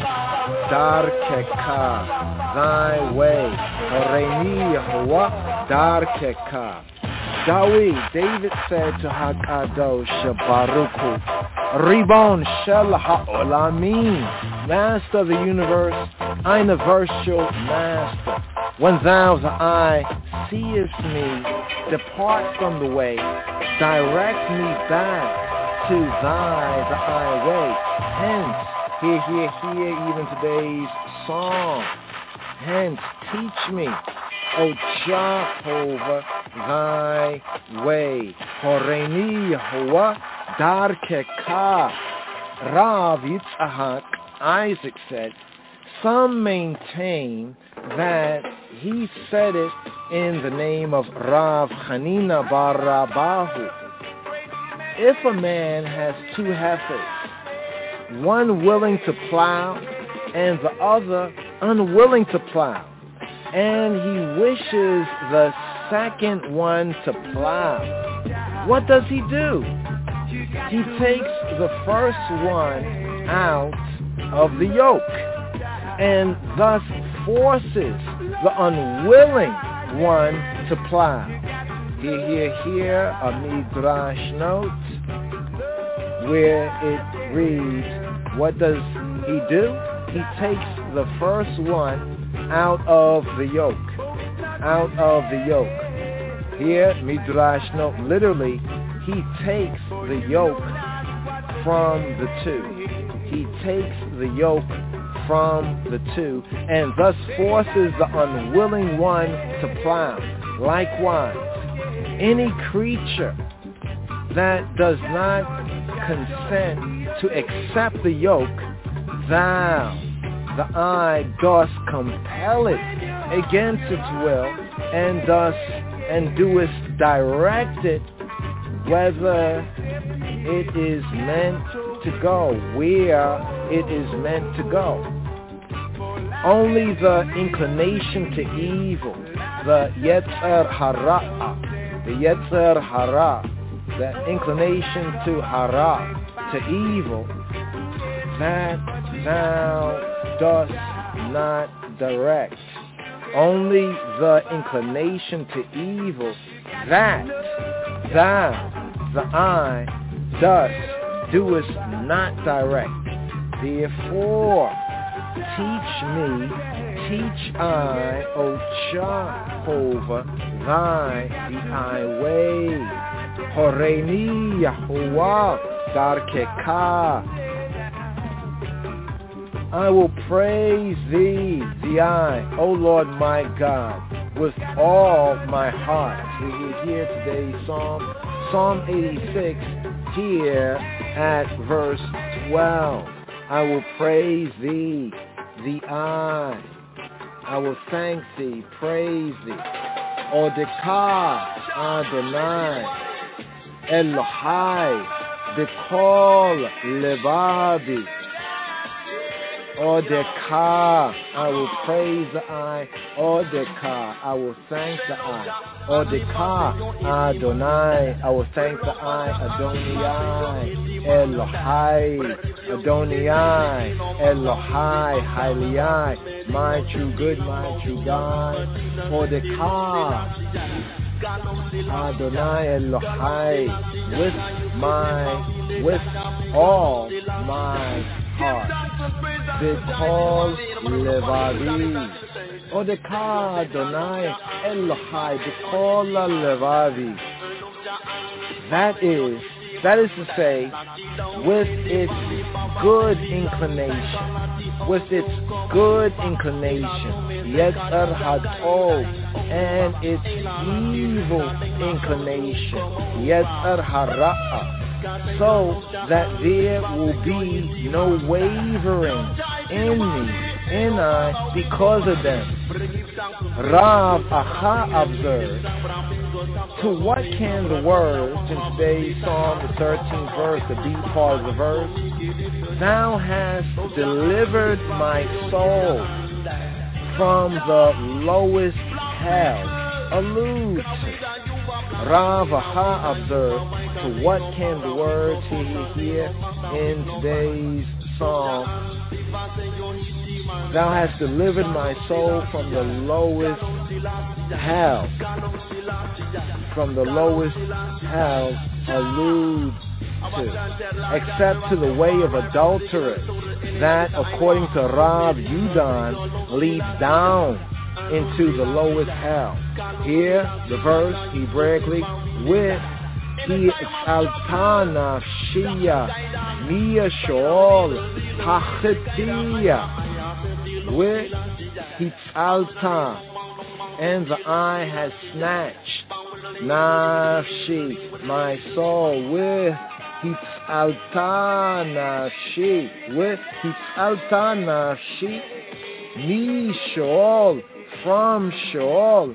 Darkeka, thy way. Horeini Yahweh Darkeka. David, David said to Hakadosh Baruch, Ribon Shel Ha'olamim, Master of the universe, universal Master. When thou, the eye, seest me, depart from the way, direct me back to thy, the eye way. Hence, hear, hear, hear even today's song. Hence, teach me, O Jehovah, thy way. Horeini Yahweh Darkeka. Rav Yitzhak Isaac said, some maintain that he said it in the name of Rav Hanina bar Rabahu. If a man has two heifers, one willing to plow and the other unwilling to plow, and he wishes the second one to plow, what does he do? He takes the first one out of the yoke and thus forces the unwilling one to plow. Here, here, here, a Midrash note where it reads, what does he do? He takes the first one out of the yoke, out of the yoke. Here, Midrash note, literally, he takes the yoke from the two. He takes the yoke from the two and thus forces the unwilling one to plow. Likewise, any creature that does not consent to accept the yoke, thou, the eye, dost compel it against its will, and thus and doest direct it whether it is meant to go, where it is meant to go. Only the inclination to evil, the Yetzer Hara, the Yetzer Hara, the inclination to Hara, to evil, that thou dost not direct. Only the inclination to evil, that thou, the eye, dost, doest not direct. Therefore, teach me, teach I, O Jehovah, thy, the I way. Horeini Yahuwah Darkeka. I will praise thee, the I, O Lord my God, with all my heart. We hear today's Psalm, Psalm eighty-six, here at verse twelve. I will praise thee, the I. I will thank thee, praise thee. Odeka Adonai, Elohai, Bekol Levavi. Odeka, I will praise the I. Odeka, I will thank the I. Odeka Adonai, I will thank the I. Adonai, Elohai, Adonai, Elohai, Haliai, my true good, my true God. Odeka Adonai Elohai, with my, with all my heart. Bekol Levavi. Odeka Adonai Elohai, Bekol Levavi. That is That is to say, with its good inclination, with its good inclination, Yetzer Hatov, and its evil inclination, Yetzer Hara, so that there will be no wavering in me, in I, because of them. Rav Aha observed, to what can the words in today's Psalm, the thirteenth verse, the B part of the verse, thou hast delivered my soul from the lowest hell, allude to? Rav Aha observed, to what can the words here, here in today's Psalm, thou hast delivered my soul from the lowest hell, from the lowest hell, allude to, except to the way of adulterers, that according to Rav Yudan leads down into the lowest hell. Here, the verse, Hebraically, with Hi Alta Nafshia Mia Shol Hachetiya, with Hitzalta, and the eye has snatched Nafshi, my soul, with Hitzalta Nafshi, with Hitzalta Nafshi, Mi Shol, from Sheol,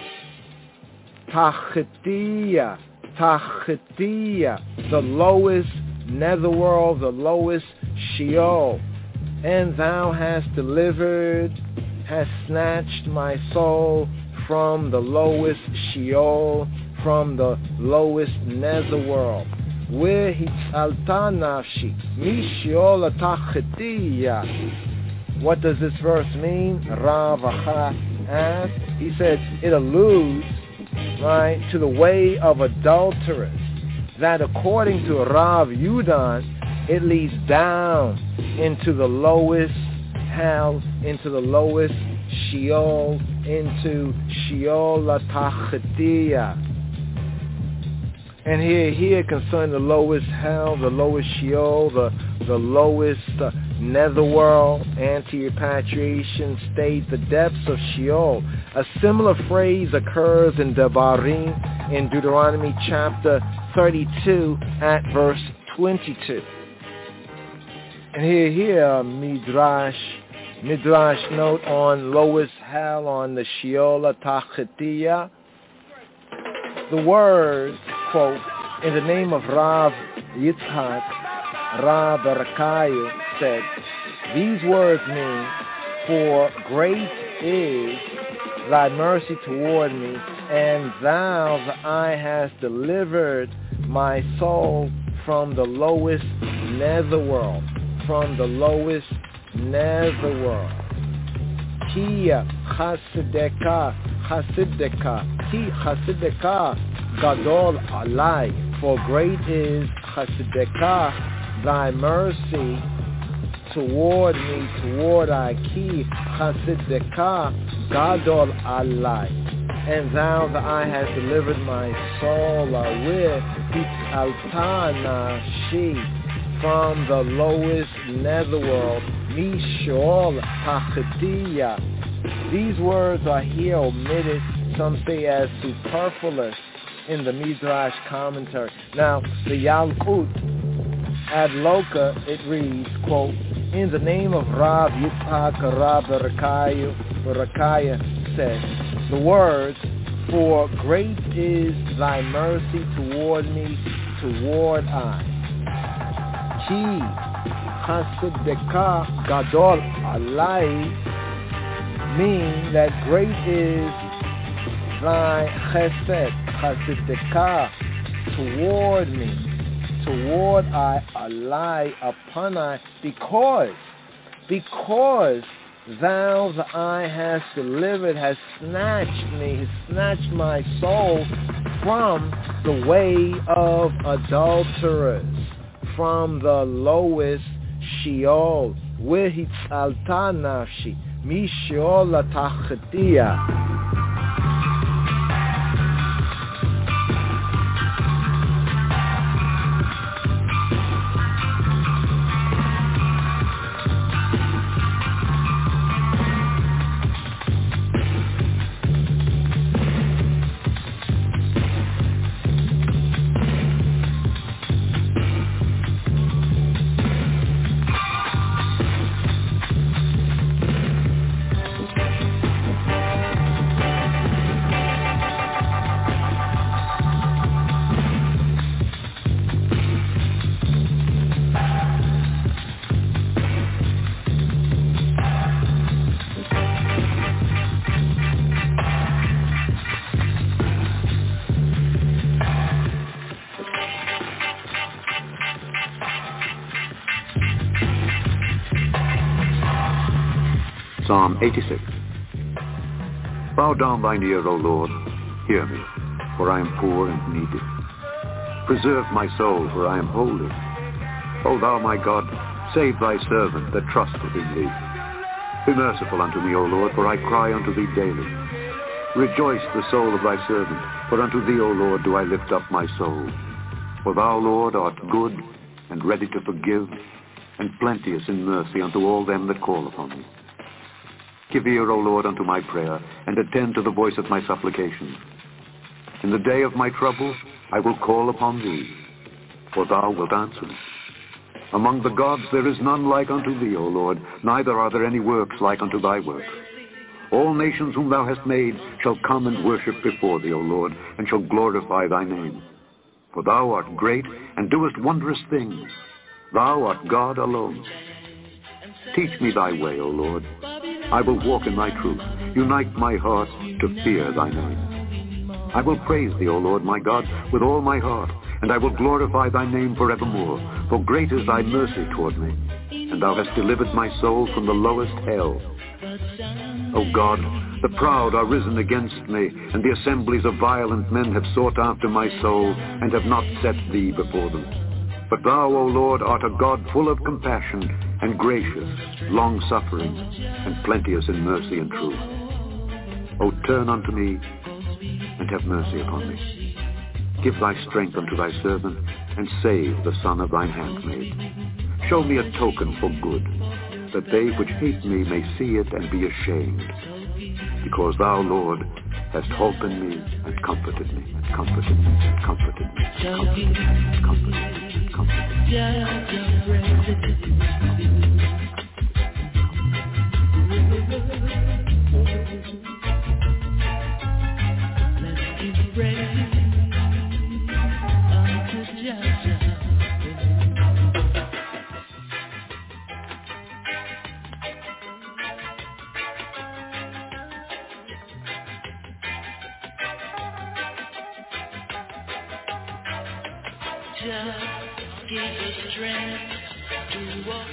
Tachetiya, Tachetiya, the lowest netherworld, the lowest Sheol. And thou hast delivered, hast snatched my soul from the lowest Sheol, from the lowest netherworld. Where hitzalta nafshi, mi Sheol tachetiya. What does this verse mean? Rav Aha asked. He said it alludes, right, to the way of adulterers, that according to Rav Yudan, it leads down into the lowest hell, into the lowest Sheol, into Sheol Tachetiya. And here, here concerning the lowest hell, the lowest Sheol, the, the lowest uh, netherworld, anti-repatriation state, the depths of Sheol. A similar phrase occurs in Devarim, in Deuteronomy chapter thirty-two at verse twenty-two. And here, here, Midrash, Midrash note on lowest hell, on the Sheol Tachetiya. The word, quote, in the name of Rav Yitzhak, Rav Rakayu said, these words mean, for great is thy mercy toward me, and thou, the eye, hast delivered my soul from the lowest netherworld, from the lowest netherworld. Kia chasideka, chasideka, ki chasideka, gadol alai, for great is chasideka, thy mercy toward me, toward I, ki chasideka, gadol alai, and thou, the eye, hast delivered my soul away, hitzalta nafshi, from the lowest netherworld, mi Sheol tachetiya. These words are here omitted, some say as superfluous, in the Midrash commentary. Now, the Yalkut ad Loka, it reads, quote, in the name of Rav Yitzhak, Rav Rakayu, Rakaya said, the words, for great is thy mercy toward me, toward I. Ki chasideka gadol alai, mean that great is thy chesed, chasideka, toward me, toward I, alai, upon I, because, because thou, the eye, hast delivered, hast snatched me, hast snatched my soul from the way of adulterers, from the lowest Sheol, where hitzalta nafshi, mi Sheol tachetiya. Psalm eighty-six. Bow down thine ear, O Lord, hear me, for I am poor and needy. Preserve my soul, for I am holy. O thou my God, save thy servant that trusteth in thee. Be merciful unto me, O Lord, for I cry unto thee daily. Rejoice the soul of thy servant, for unto thee, O Lord, do I lift up my soul. For thou, Lord, art good and ready to forgive, and plenteous in mercy unto all them that call upon thee. Give ear, O Lord, unto my prayer, and attend to the voice of my supplication. In the day of my trouble I will call upon thee, for thou wilt answer me. Among the gods there is none like unto thee, O Lord, neither are there any works like unto thy works. All nations whom thou hast made shall come and worship before thee, O Lord, and shall glorify thy name. For thou art great, and doest wondrous things. Thou art God alone. Teach me thy way, O Lord. I will walk in thy truth. Unite my heart to fear thy name. I will praise thee, O Lord my God, with all my heart, and I will glorify thy name forevermore. For great is thy mercy toward me, and thou hast delivered my soul from the lowest hell. O God, the proud are risen against me, and the assemblies of violent men have sought after my soul, and have not set thee before them. But thou, O Lord, art a God full of compassion, and gracious, long-suffering, and plenteous in mercy and truth. O turn unto me, and have mercy upon me. Give thy strength unto thy servant, and save the son of thine handmaid. Show me a token for good, that they which hate me may see it and be ashamed. Because thou, Lord, hast holpen me, and comforted me, and comforted me, and comforted me, and comforted me, and comforted me, and comforted me. Let's give praise unto Jah. Just give us strength to walk.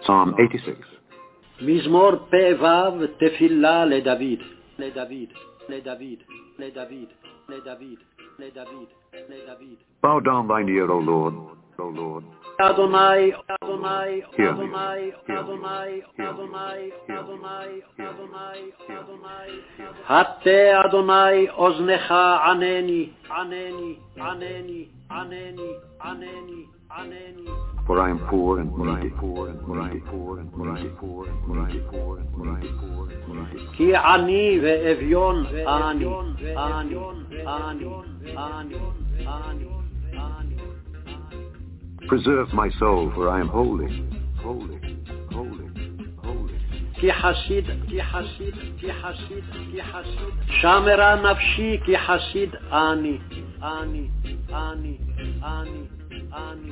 Psalm eighty-six. מזמור פ"ו תפילה לדוד, לדוד, לדוד, לדוד, לדוד, לדוד, לדוד. Bow down thine ear, O Lord, O Lord. Adonai, Adonai, Hear me. Adonai, Adonai, Adonai, Adonai, Adonai, Adonai. הטה אדוני אוזנך ענני, ענני, ענני, ענני, ענני, ענני. For I am poor and needy, poor and needy, poor and needy, poor and needy, poor and needy, poor and needy. כי עני ואביון אני, אני, אני, אני, אני, אני. Preserve my soul, for I am holy, holy, holy, holy. כי חסיד, כי חסיד, כי חסיד, כי חסיד. שמרה נפשי כי חסיד אני, אני, אני, אני, אני.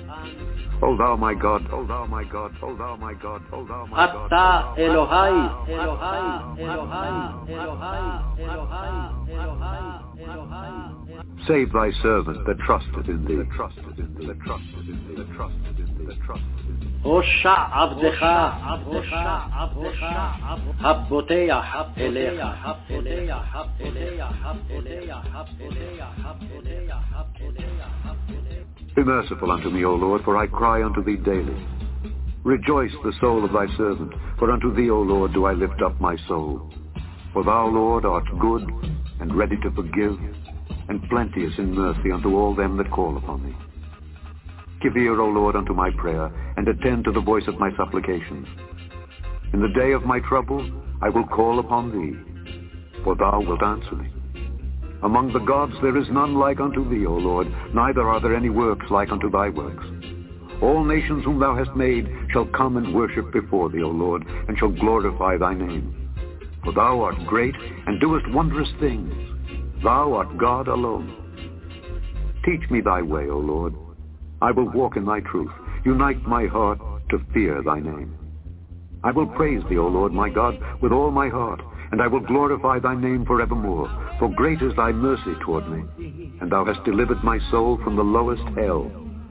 O thou my God, O thou my God, O thou my God, O thou my God. אתה אלוהי, אלוהי, אלוהי, אלוהי, אלוהי, אלוהי, אלוהי. Save thy servant that trusted in thee, that trusted in thee, that trusted in thee, that trusted in thee, that trusted in thee. הושע עבדך, הושע עבדך, הבוטח אליך, הבוטח, הבוטח, הבוטח, הבוטח, הבוטח, הבוטח. Be merciful unto me, O Lord, for I cry unto thee daily. Rejoice the soul of thy servant, for unto thee, O Lord, do I lift up my soul. For thou, Lord, art good and ready to forgive, and plenteous in mercy unto all them that call upon thee. Give ear, O Lord, unto my prayer, and attend to the voice of my supplications. In the day of my trouble I will call upon thee, for thou wilt answer me. Among the gods there is none like unto thee, O Lord, neither are there any works like unto thy works. All nations whom thou hast made shall come and worship before thee, O Lord, and shall glorify thy name. For thou art great, and doest wondrous things. Thou art God alone. Teach me thy way, O Lord. I will walk in thy truth. Unite my heart to fear thy name. I will praise thee, O Lord my God, with all my heart, and I will glorify thy name forevermore. For great is thy mercy toward me, and thou hast delivered my soul from the lowest hell.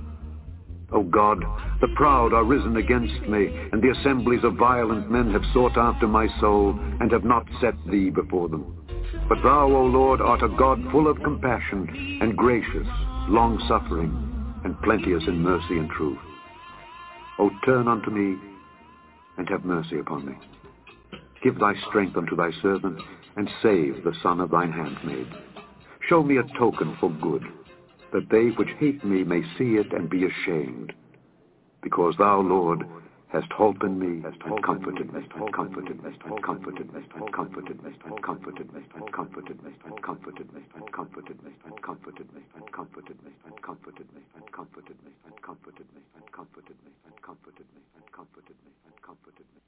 O God, the proud are risen against me, and the assemblies of violent men have sought after my soul, and have not set thee before them. But thou, O Lord, art a God full of compassion, and gracious, long-suffering, and plenteous in mercy and truth. O turn unto me, and have mercy upon me. Give thy strength unto thy servant, and save the son of thine handmaid. Show me a token for good, that they which hate me may see it and be ashamed. Because thou, Lord, hast holpen me, and comforted me, and comforted me, and comforted me, and comforted me, and comforted me, and comforted me, and comforted me, and comforted me, and comforted me, and comforted me, and comforted me, and comforted me, and comforted me, and comforted me, and comforted me, and comforted me, and comforted me.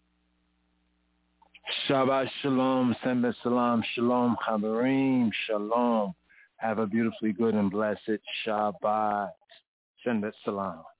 Shabbat shalom, Sembet salam, shalom, chaverim, shalom. Have a beautifully good and blessed Shabbat. Sembet salam.